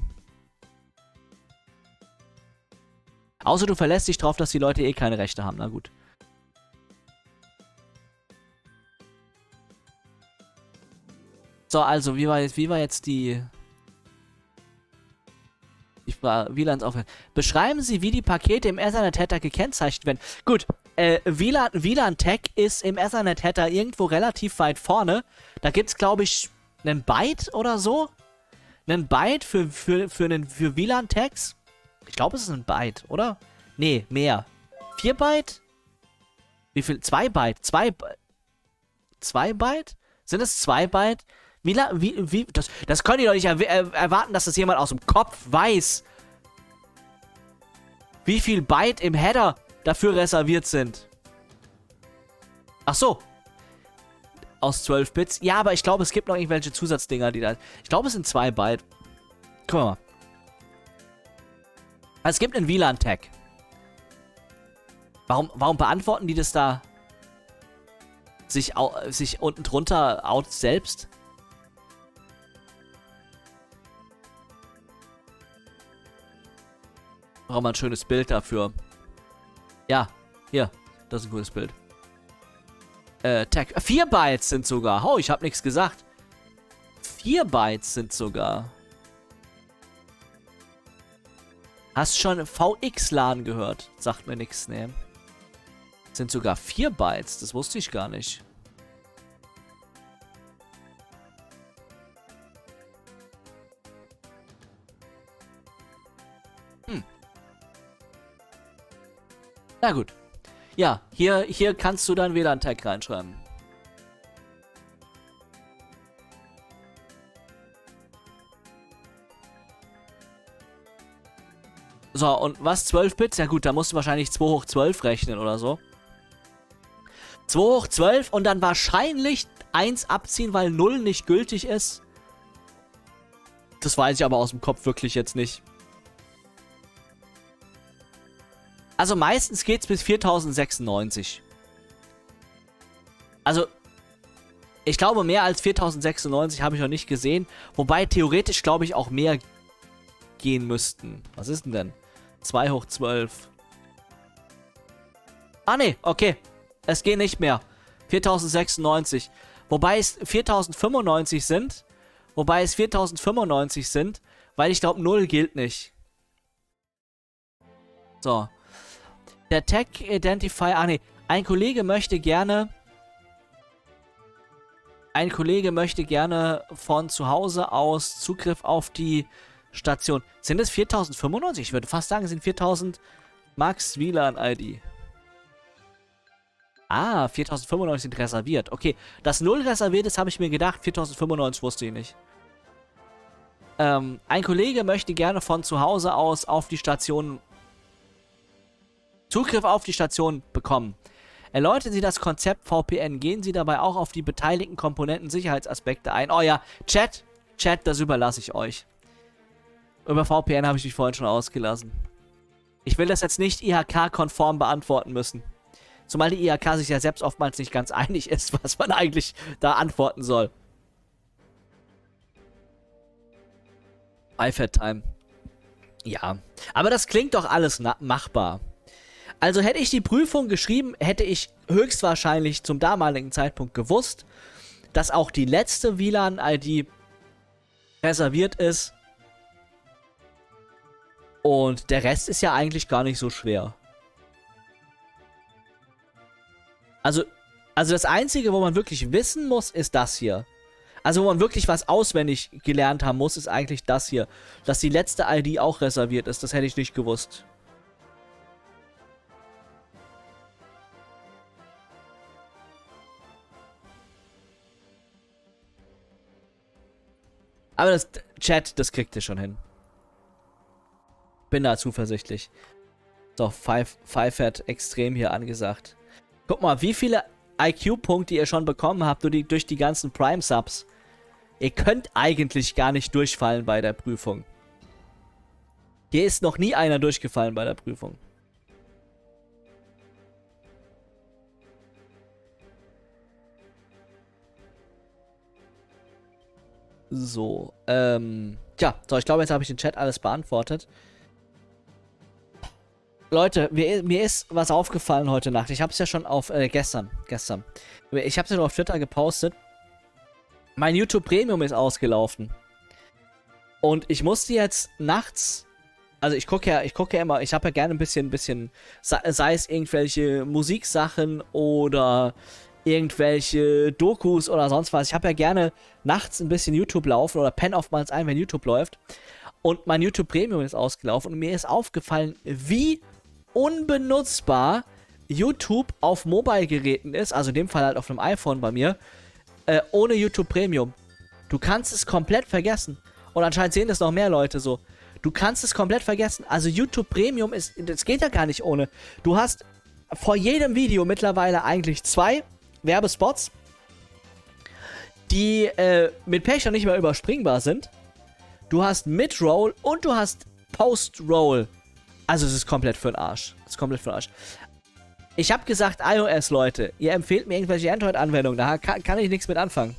Außer du verlässt dich drauf, dass die Leute eh keine Rechte haben. Na gut. So, also, wie war jetzt, wie war jetzt die... Die Frage, W LANs aufhören. Beschreiben Sie, wie die Pakete im Ethernet-Header gekennzeichnet werden. Gut, äh, W LAN, W LAN-Tag ist im Ethernet-Header irgendwo relativ weit vorne. Da gibt es, glaube ich, einen Byte oder so. Einen Byte für, für, für, einen, für W LAN-Tags. Ich glaube, es ist ein Byte, oder? Nee, mehr. Vier Byte? Wie viel? Zwei Byte? Zwei Byte? Zwei Byte? Sind es zwei Byte? Wie, wie, wie, das, das könnt ihr doch nicht er, er, erwarten, dass das jemand aus dem Kopf weiß. Wie viel Byte im Header dafür reserviert sind. Ach so. Aus zwölf Bits. Ja, aber ich glaube, es gibt noch irgendwelche Zusatzdinger, die da... Ich glaube, es sind zwei Byte. Guck mal. Also, es gibt einen W LAN-Tag. Warum, warum beantworten die das da sich, sich unten drunter out selbst? Brauchen wir ein schönes Bild dafür. Ja, hier. Das ist ein gutes Bild. Äh, Tag. Vier Bytes sind sogar. Oh, ich habe nichts gesagt. Vier Bytes sind sogar. Hast schon V X LAN gehört? Sagt mir nichts, ne? Sind sogar vier Bytes. Das wusste ich gar nicht. Hm. Na gut. Ja, hier, hier kannst du deinen W LAN-Tag reinschreiben. So, und was? zwölf Bits? Ja gut, da musst du wahrscheinlich zwei hoch zwölf rechnen oder so. zwei hoch zwölf und dann wahrscheinlich eins abziehen, weil null nicht gültig ist. Das weiß ich aber aus dem Kopf wirklich jetzt nicht. Also meistens geht's bis viertausendsechsundneunzig. Also, ich glaube, mehr als viertausendsechsundneunzig habe ich noch nicht gesehen. Wobei theoretisch, glaube ich, auch mehr gehen müssten. Was ist denn denn? zwei hoch zwölf. Ah, ne, okay. Es geht nicht mehr. viertausendsechsundneunzig. Wobei es viertausendfünfundneunzig sind. Wobei es viertausendfünfundneunzig sind. Weil ich glaube, null gilt nicht. So. Der Tag Identifier. Ah, ne. Ein Kollege möchte gerne. Ein Kollege möchte gerne von zu Hause aus Zugriff auf die Station. Sind es viertausendfünfundneunzig? Ich würde fast sagen, es sind viertausend Max W LAN I D. Ah, viertausendfünfundneunzig sind reserviert. Okay, das null reserviert ist, habe ich mir gedacht. viertausendfünfundneunzig wusste ich nicht. Ähm, ein Kollege möchte gerne von zu Hause aus auf die Station Zugriff auf die Station bekommen. Erläutern Sie das Konzept V P N. Gehen Sie dabei auch auf die beteiligten Komponenten Sicherheitsaspekte ein. Oh ja, Chat, Chat, das überlasse ich euch. Über V P N habe ich mich vorhin schon ausgelassen. Ich will das jetzt nicht I H K-konform beantworten müssen. Zumal die I H K sich ja selbst oftmals nicht ganz einig ist, was man eigentlich da antworten soll. iFat-Time. Ja, aber das klingt doch alles machbar. Also hätte ich die Prüfung geschrieben, hätte ich höchstwahrscheinlich zum damaligen Zeitpunkt gewusst, dass auch die letzte W LAN I D reserviert ist. Und der Rest ist ja eigentlich gar nicht so schwer. Also, also das Einzige, wo man wirklich wissen muss, ist das hier. Also wo man wirklich was auswendig gelernt haben muss, ist eigentlich das hier. Dass die letzte I D auch reserviert ist, das hätte ich nicht gewusst. Aber das Chat, das kriegt ihr schon hin. Bin da zuversichtlich. So, Five-Fat extrem hier angesagt. Guck mal, wie viele I Q-Punkte ihr schon bekommen habt durch die, durch die ganzen Prime-Subs. Ihr könnt eigentlich gar nicht durchfallen bei der Prüfung. Hier ist noch nie einer durchgefallen bei der Prüfung. So, ähm... Tja, so, ich glaube, jetzt habe ich den Chat alles beantwortet. Leute, mir, mir ist was aufgefallen heute Nacht. Ich habe es ja schon auf, äh, gestern, gestern. Ich habe es ja schon auf Twitter gepostet. Mein YouTube Premium ist ausgelaufen. Und ich musste jetzt nachts, also ich gucke ja, ich gucke ja immer, ich habe ja gerne ein bisschen, bisschen, sei es irgendwelche Musiksachen oder irgendwelche Dokus oder sonst was. Ich habe ja gerne nachts ein bisschen YouTube laufen oder penne oftmals ein, wenn YouTube läuft. Und mein YouTube Premium ist ausgelaufen und mir ist aufgefallen, wie unbenutzbar YouTube auf Mobile-Geräten ist, also in dem Fall halt auf einem iPhone bei mir, äh, ohne YouTube Premium. Du kannst es komplett vergessen. Und anscheinend sehen das noch mehr Leute so. Du kannst es komplett vergessen. Also YouTube Premium ist, das geht ja gar nicht ohne. Du hast vor jedem Video mittlerweile eigentlich zwei Werbespots, die äh, mit Pech noch nicht mehr überspringbar sind. Du hast Mid-Roll und du hast Post-Roll. Also es ist komplett für den Arsch. Es ist komplett für den Arsch. Ich habe gesagt, iOS, Leute, ihr empfehlt mir irgendwelche Android-Anwendungen. Da kann, kann ich nichts mit anfangen.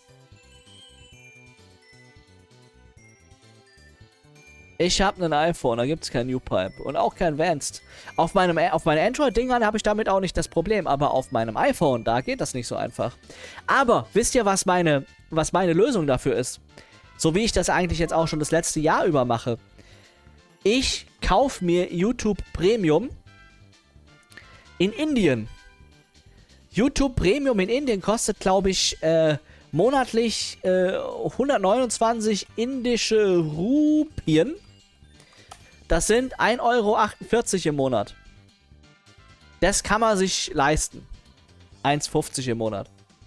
Ich habe ein iPhone, da gibt es kein U-Pipe und auch kein Vanced. Auf meinem auf meinen Android-Dingern habe ich damit auch nicht das Problem, aber auf meinem iPhone, da geht das nicht so einfach. Aber wisst ihr, was meine, was meine Lösung dafür ist? So wie ich das eigentlich jetzt auch schon das letzte Jahr über mache. Ich kaufe mir YouTube Premium in Indien. YouTube Premium in Indien kostet, glaube ich, äh, monatlich äh, hundertneunundzwanzig indische Rupien. Das sind ein Euro achtundvierzig im Monat. Das kann man sich leisten. eins fünfzig im Monat.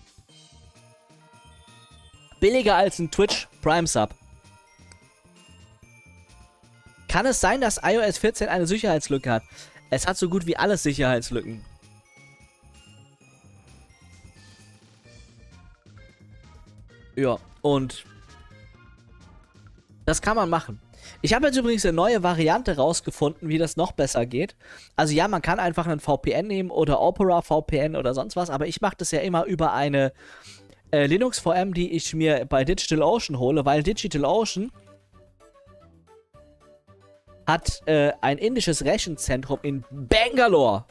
Billiger als ein Twitch Prime Sub. Kann es sein, dass i O S vierzehn eine Sicherheitslücke hat? Es hat so gut wie alles Sicherheitslücken. Ja, und das kann man machen. Ich habe jetzt übrigens eine neue Variante rausgefunden, wie das noch besser geht. Also ja, man kann einfach einen V P N nehmen oder Opera V P N oder sonst was, aber ich mache das ja immer über eine äh, Linux V M, die ich mir bei DigitalOcean hole, weil DigitalOcean hat äh, ein indisches Rechenzentrum in Bangalore.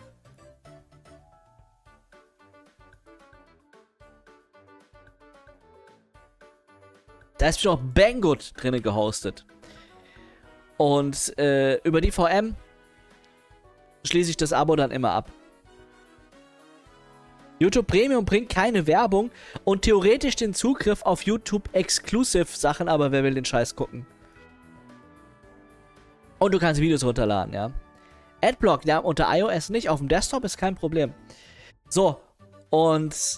Da ist schon auch Banggood drin gehostet. Und äh, über die V M schließe ich das Abo dann immer ab. YouTube Premium bringt keine Werbung und theoretisch den Zugriff auf YouTube Exclusive Sachen, aber wer will den Scheiß gucken? Und du kannst Videos runterladen, ja. Adblock, ja, unter iOS nicht, auf dem Desktop ist kein Problem. So, und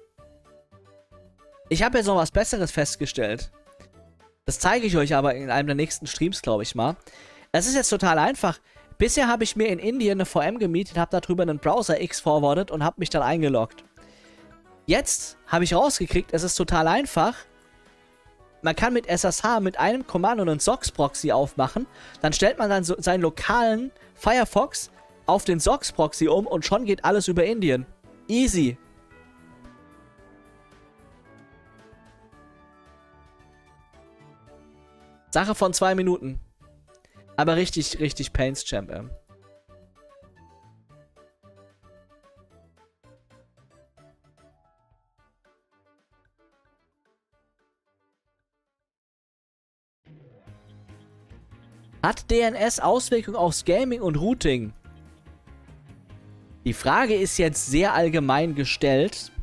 ich habe jetzt noch was Besseres festgestellt. Das zeige ich euch aber in einem der nächsten Streams, glaube ich mal. Es ist jetzt total einfach. Bisher habe ich mir in Indien eine V M gemietet, habe darüber einen Browser X-forwardet und habe mich dann eingeloggt. Jetzt habe ich rausgekriegt, es ist total einfach. Man kann mit S S H mit einem Kommando einen Sox-Proxy aufmachen. Dann stellt man dann so seinen lokalen Firefox auf den Sox-Proxy um und schon geht alles über Indien. Easy. Sache von zwei Minuten. Aber richtig, richtig Pains Champ, ey. Hat D N S Auswirkungen aufs Gaming und Routing? Die Frage ist jetzt sehr allgemein gestellt.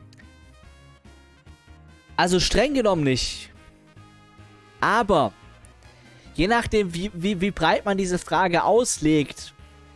Also streng genommen nicht. Aber je nachdem, wie, wie, wie breit man diese Frage auslegt,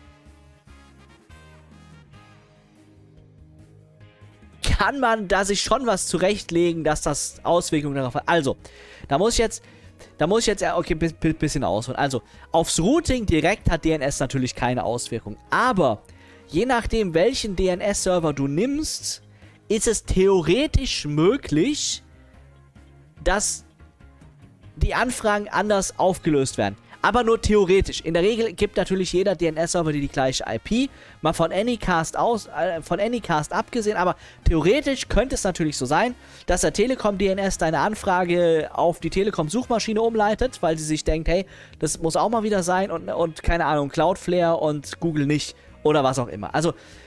kann man da sich schon was zurechtlegen, dass das Auswirkungen darauf hat. Also, da muss ich jetzt, da muss ich jetzt, okay, ein bisschen ausholen. Also, aufs Routing direkt hat D N S natürlich keine Auswirkung. Aber, je nachdem, welchen D N S-Server du nimmst, ist es theoretisch möglich, dass die Anfragen anders aufgelöst werden. Aber nur theoretisch. In der Regel gibt natürlich jeder D N S-Server die, die gleiche I P. Mal von Anycast aus, äh, von Anycast abgesehen. Aber theoretisch könnte es natürlich so sein, dass der Telekom-D N S deine Anfrage auf die Telekom-Suchmaschine umleitet, weil sie sich denkt, hey, das muss auch mal wieder sein und, und keine Ahnung, Cloudflare und Google nicht. Oder was auch immer. Also,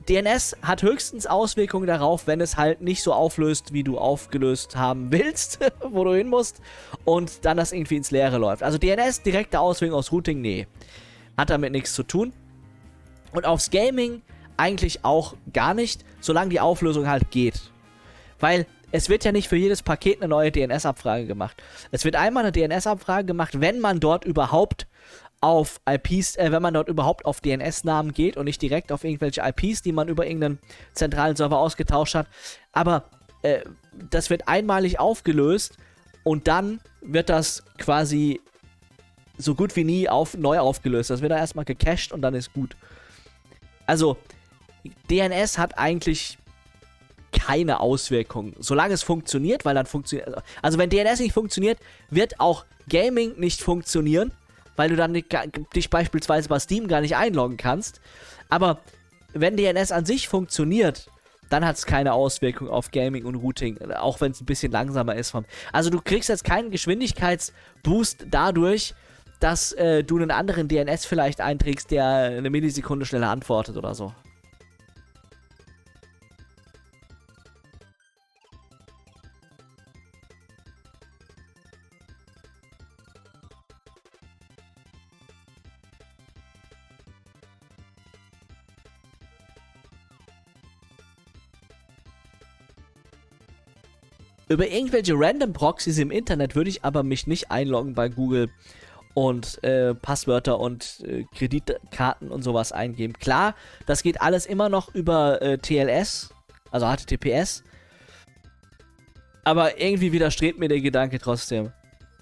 D N S hat höchstens Auswirkungen darauf, wenn es halt nicht so auflöst, wie du aufgelöst haben willst, wo du hin musst, und dann das irgendwie ins Leere läuft. Also D N S, direkte Auswirkungen aus Routing, nee. Hat damit nichts zu tun. Und aufs Gaming eigentlich auch gar nicht, solange die Auflösung halt geht. Weil es wird ja nicht für jedes Paket eine neue D N S-Abfrage gemacht. Es wird einmal eine D N S-Abfrage gemacht, wenn man dort überhaupt auf I Ps, äh, wenn man dort überhaupt auf D N S-Namen geht und nicht direkt auf irgendwelche I Ps, die man über irgendeinen zentralen Server ausgetauscht hat. Aber äh, das wird einmalig aufgelöst und dann wird das quasi so gut wie nie auf, neu aufgelöst. Das wird da erstmal gecached und dann ist gut. Also, D N S hat eigentlich keine Auswirkungen, solange es funktioniert, weil dann funktioniert, also wenn D N S nicht funktioniert, wird auch Gaming nicht funktionieren, weil du dann nicht, dich beispielsweise bei Steam gar nicht einloggen kannst, aber wenn D N S an sich funktioniert, dann hat es keine Auswirkung auf Gaming und Routing, auch wenn es ein bisschen langsamer ist. Also du kriegst jetzt keinen Geschwindigkeitsboost dadurch, dass äh, du einen anderen D N S vielleicht einträgst, der eine Millisekunde schneller antwortet oder so. Über irgendwelche random Proxys im Internet würde ich aber mich nicht einloggen bei Google und äh, Passwörter und äh, Kreditkarten und sowas eingeben. Klar, das geht alles immer noch über äh, T L S, also H T T P S. Aber irgendwie widerstrebt mir der Gedanke trotzdem.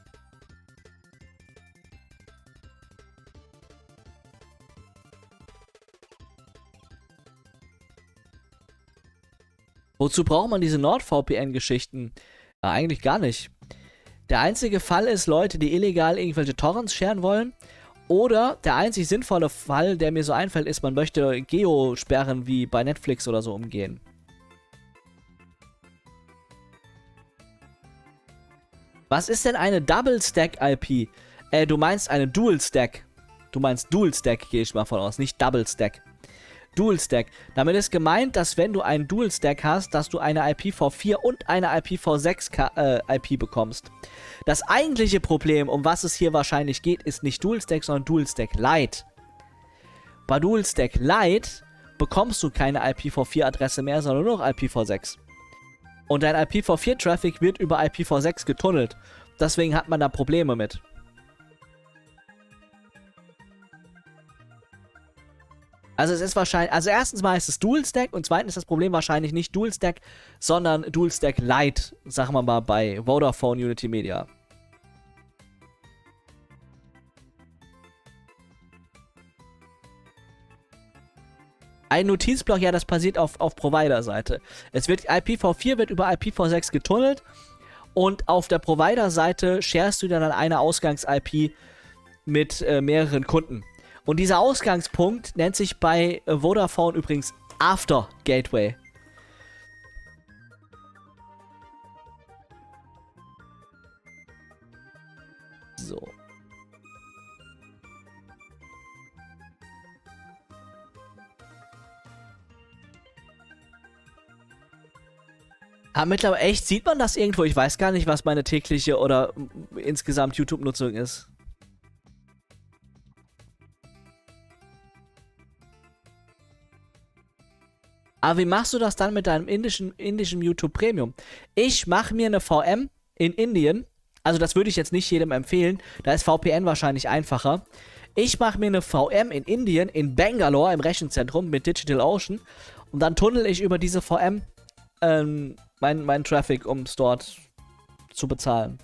Wozu braucht man diese NordVPN-Geschichten? Ja, eigentlich gar nicht. Der einzige Fall ist Leute, die illegal irgendwelche Torrents scheren wollen. Oder der einzig sinnvolle Fall, der mir so einfällt, ist, man möchte Geo-Sperren wie bei Netflix oder so umgehen. Was ist denn eine Double-Stack-I P? Äh, du meinst eine Dual-Stack. Du meinst Dual-Stack, gehe ich mal von aus, nicht Double-Stack. Dual-Stack. Damit ist gemeint, dass wenn du einen Dual-Stack hast, dass du eine I P v vier und eine I P v sechs äh, I P bekommst. Das eigentliche Problem, um was es hier wahrscheinlich geht, ist nicht Dual-Stack, sondern Dual-Stack Lite. Bei Dual-Stack Lite bekommst du keine I P v vier Adresse mehr, sondern nur noch I P v sechs. Und dein I P v vier Traffic wird über I P v sechs getunnelt. Deswegen hat man da Probleme mit. Also es ist wahrscheinlich, also erstens mal ist es Dual-Stack und zweitens ist das Problem wahrscheinlich nicht Dual-Stack, sondern Dual-Stack Lite, sagen wir mal bei Vodafone Unity Media. Ein Notizblock, ja, das passiert auf, auf Provider-Seite. Es wird, I P v vier wird über I P v sechs getunnelt und auf der Provider-Seite sharest du dann eine Ausgangs-I P mit äh, mehreren Kunden. Und dieser Ausgangspunkt nennt sich bei äh, Vodafone übrigens After Gateway. So. Aber mittlerweile, echt, sieht man das irgendwo? Ich weiß gar nicht, was meine tägliche oder insgesamt YouTube-Nutzung ist. Aber wie machst du das dann mit deinem indischen, indischen YouTube Premium? Ich mache mir eine V M in Indien. Also das würde ich jetzt nicht jedem empfehlen. Da ist V P N wahrscheinlich einfacher. Ich mache mir eine V M in Indien, in Bangalore, im Rechenzentrum mit DigitalOcean. Und dann tunnel ich über diese V M ähm, meinen mein Traffic, um es dort zu bezahlen.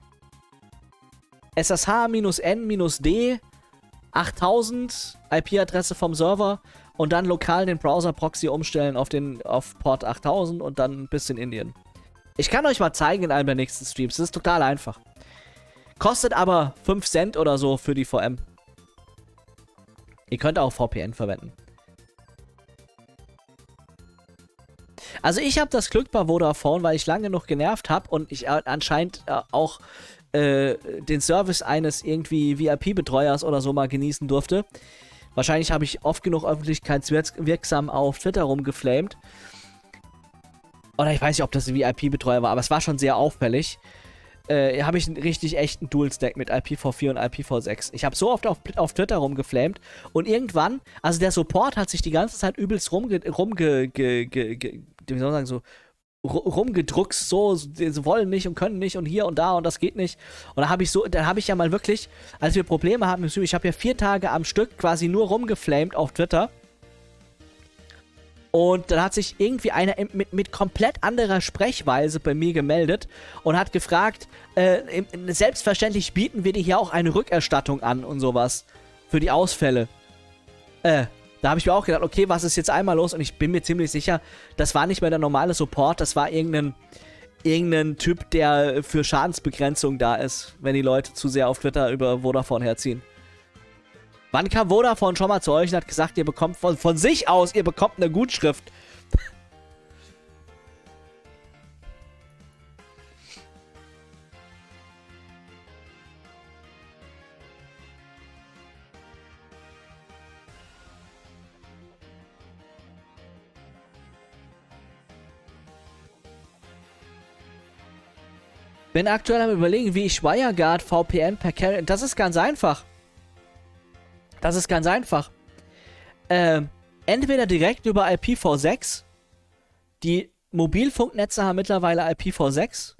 S S H N D achttausend, I P-Adresse vom Server. Und dann lokal den Browser-Proxy umstellen auf, den, auf Port achttausend und dann bis in Indien. Ich kann euch mal zeigen in einem der nächsten Streams. Das ist total einfach. Kostet aber fünf Cent oder so für die V M. Ihr könnt auch V P N verwenden. Also ich habe das Glück bei Vodafone, weil ich lange genug genervt habe und ich äh, anscheinend äh, auch äh, den Service eines irgendwie V I P-Betreuers oder so mal genießen durfte. Wahrscheinlich habe ich oft genug öffentlichkeitswirksam auf Twitter rumgeflamed. Oder ich weiß nicht, ob das ein V I P-Betreuer war, aber es war schon sehr auffällig. Äh, habe ich einen richtig echten Dual-Stack mit I P v vier und I P v sechs. Ich habe so oft auf, auf Twitter rumgeflamed und irgendwann, also der Support hat sich die ganze Zeit übelst rumge... rumge ge, ge, ge, wie soll man sagen, so rumgedruckst, so, sie wollen nicht und können nicht und hier und da und das geht nicht. Und da habe ich so, dann habe ich ja mal wirklich, als wir Probleme hatten im Stream, ich habe ja vier Tage am Stück quasi nur rumgeflamed auf Twitter. Und dann hat sich irgendwie einer mit, mit komplett anderer Sprechweise bei mir gemeldet und hat gefragt, äh, selbstverständlich bieten wir dir hier auch eine Rückerstattung an und sowas für die Ausfälle. Äh, da habe ich mir auch gedacht, okay, was ist jetzt einmal los? Und ich bin mir ziemlich sicher, das war nicht mehr der normale Support, das war irgendein, irgendein Typ, der für Schadensbegrenzung da ist, wenn die Leute zu sehr auf Twitter über Vodafone herziehen. Wann kam Vodafone schon mal zu euch und hat gesagt, ihr bekommt von, von sich aus, ihr bekommt eine Gutschrift? Bin aktuell am Überlegen, wie ich WireGuard V P N per Carrier... Das ist ganz einfach. Das ist ganz einfach. Ähm, entweder direkt über I P v sechs. Die Mobilfunknetze haben mittlerweile I P v sechs.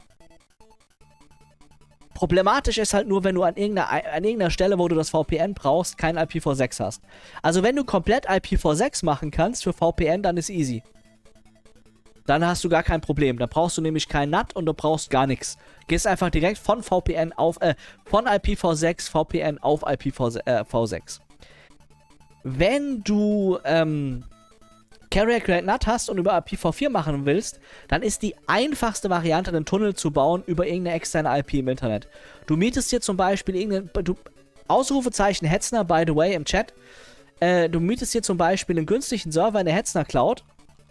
Problematisch ist halt nur, wenn du an irgendeiner, an irgendeiner Stelle, wo du das V P N brauchst, kein I P v sechs hast. Also wenn du komplett I P v sechs machen kannst für V P N, dann ist easy. Dann hast du gar kein Problem. Da brauchst du nämlich kein N A T und du brauchst gar nichts. Gehst einfach direkt von V P N auf, äh, von I P v sechs V P N auf I P v sechs. Wenn du, ähm, Carrier Grade N A T hast und über I P v vier machen willst, dann ist die einfachste Variante, einen Tunnel zu bauen über irgendeine externe I P im Internet. Du mietest dir zum Beispiel irgendeinen, du, Ausrufezeichen Hetzner, by the way, im Chat. Äh, du mietest dir zum Beispiel einen günstigen Server in der Hetzner Cloud.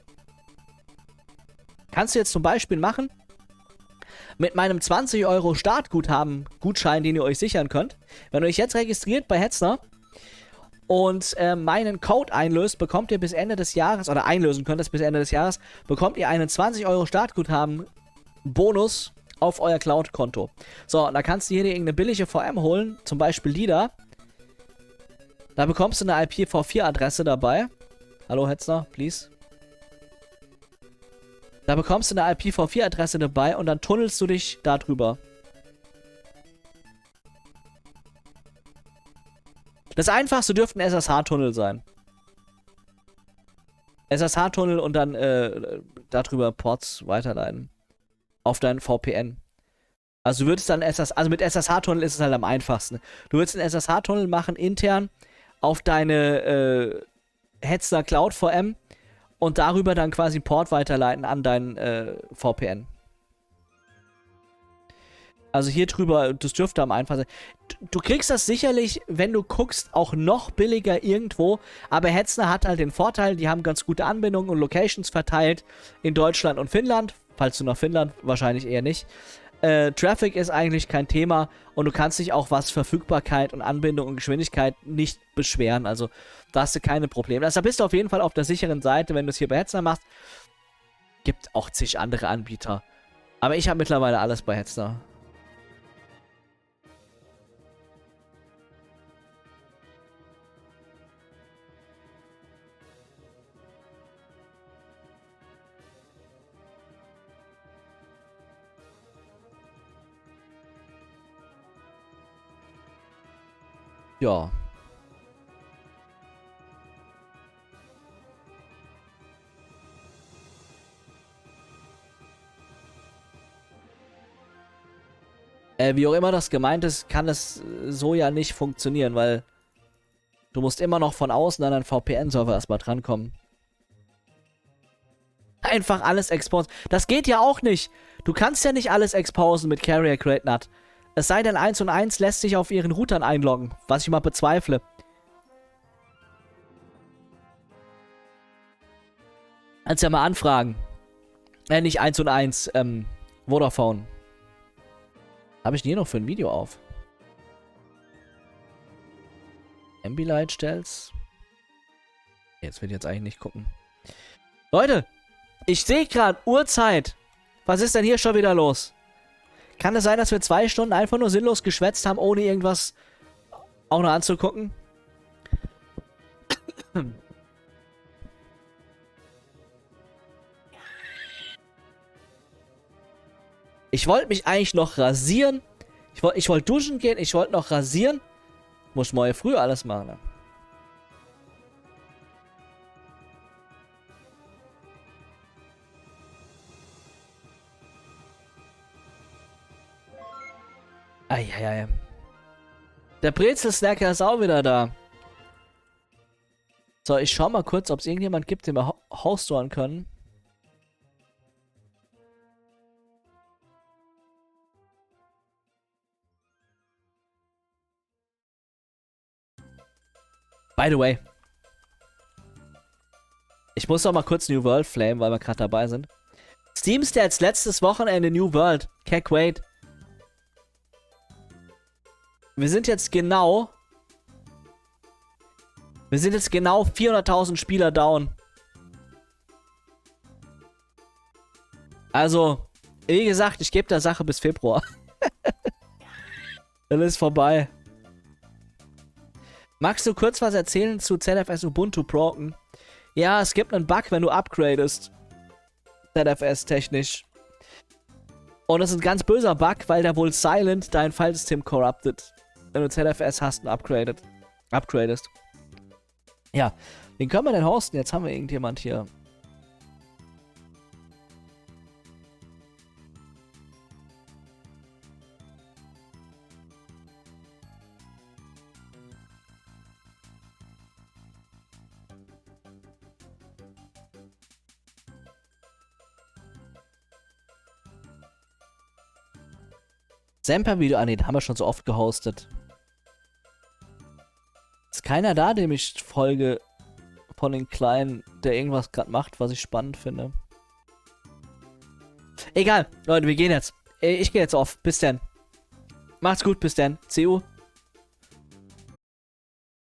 Kannst du jetzt zum Beispiel machen, mit meinem zwanzig Euro Startguthaben, Gutschein, den ihr euch sichern könnt. Wenn ihr euch jetzt registriert bei Hetzner und äh, meinen Code einlöst, bekommt ihr bis Ende des Jahres, oder einlösen könnt es bis Ende des Jahres, bekommt ihr einen zwanzig Euro Startguthaben Bonus auf euer Cloud-Konto. So, und da kannst du hier dir irgendeine billige V M holen, zum Beispiel die da. Da bekommst du eine I P v vier Adresse dabei. Hallo Hetzner, please. Da bekommst du eine I P v vier Adresse dabei und dann tunnelst du dich da drüber. Das einfachste dürfte ein S S H-Tunnel sein. S S H-Tunnel und dann äh, darüber Ports weiterleiten. Auf deinen V P N. Also du würdest dann S S H, also mit S S H-Tunnel ist es halt am einfachsten. Du würdest einen S S H-Tunnel machen intern auf deine äh, Hetzner Cloud V M. Und darüber dann quasi Port weiterleiten an dein äh, V P N. Also hier drüber, das dürfte am einfachsten sein. Du kriegst das sicherlich, wenn du guckst, auch noch billiger irgendwo. Aber Hetzner hat halt den Vorteil, die haben ganz gute Anbindungen und Locations verteilt in Deutschland und Finnland. Falls du nach Finnland, wahrscheinlich eher nicht. Äh, Traffic ist eigentlich kein Thema und du kannst dich auch, was Verfügbarkeit und Anbindung und Geschwindigkeit, nicht beschweren. Also da hast du keine Probleme. Also da bist du auf jeden Fall auf der sicheren Seite, wenn du es hier bei Hetzner machst. Gibt auch zig andere Anbieter. Aber ich habe mittlerweile alles bei Hetzner. Ja. Äh, wie auch immer das gemeint ist, kann es so ja nicht funktionieren, weil du musst immer noch von außen an einen V P N-Server erstmal drankommen. Einfach alles exposen. Das geht ja auch nicht. Du kannst ja nicht alles exposen mit Carrier Grade N A T. Es sei denn, eins und eins lässt sich auf ihren Routern einloggen, was ich mal bezweifle. Kannst ja mal anfragen. Äh, nicht eins und eins, ähm, Vodafone. Habe ich denn hier noch für ein Video auf? Ambilight stellst. Jetzt will ich jetzt eigentlich nicht gucken. Leute, ich sehe gerade Uhrzeit. Was ist denn hier schon wieder los? Kann es sein, dass wir zwei Stunden einfach nur sinnlos geschwätzt haben, ohne irgendwas auch noch anzugucken? Ich wollte mich eigentlich noch rasieren. Ich wollte ich wollt duschen gehen, ich wollte noch rasieren. Muss morgen früh alles machen. Ne? Eieiei. Der Brezel-Snacker ist auch wieder da. So, ich schau mal kurz, ob es irgendjemand gibt, den wir ho hostoren können. By the way. Ich muss noch mal kurz New World flamen, weil wir gerade dabei sind. Steam Stats letztes Wochenende New World. Keck wait. Wir sind jetzt genau... Wir sind jetzt genau vierhunderttausend Spieler down. Also, wie gesagt, ich gebe der Sache bis Februar. Dann ist vorbei. Magst du kurz was erzählen zu Z F S Ubuntu Broken? Ja, es gibt einen Bug, wenn du upgradest. Z F S technisch. Und das ist ein ganz böser Bug, weil der wohl silent dein Filesystem corrupted. Wenn du Z F S hast und upgradet. Upgradest. Ja, wen können wir denn hosten? Jetzt haben wir irgendjemand hier. Semper-Video, ah ne, den haben wir schon so oft gehostet. Ist keiner da, dem ich folge von den Kleinen, der irgendwas gerade macht, was ich spannend finde. Egal, Leute, wir gehen jetzt. Ich gehe jetzt auf. Bis dann. Macht's gut, bis dann. C U.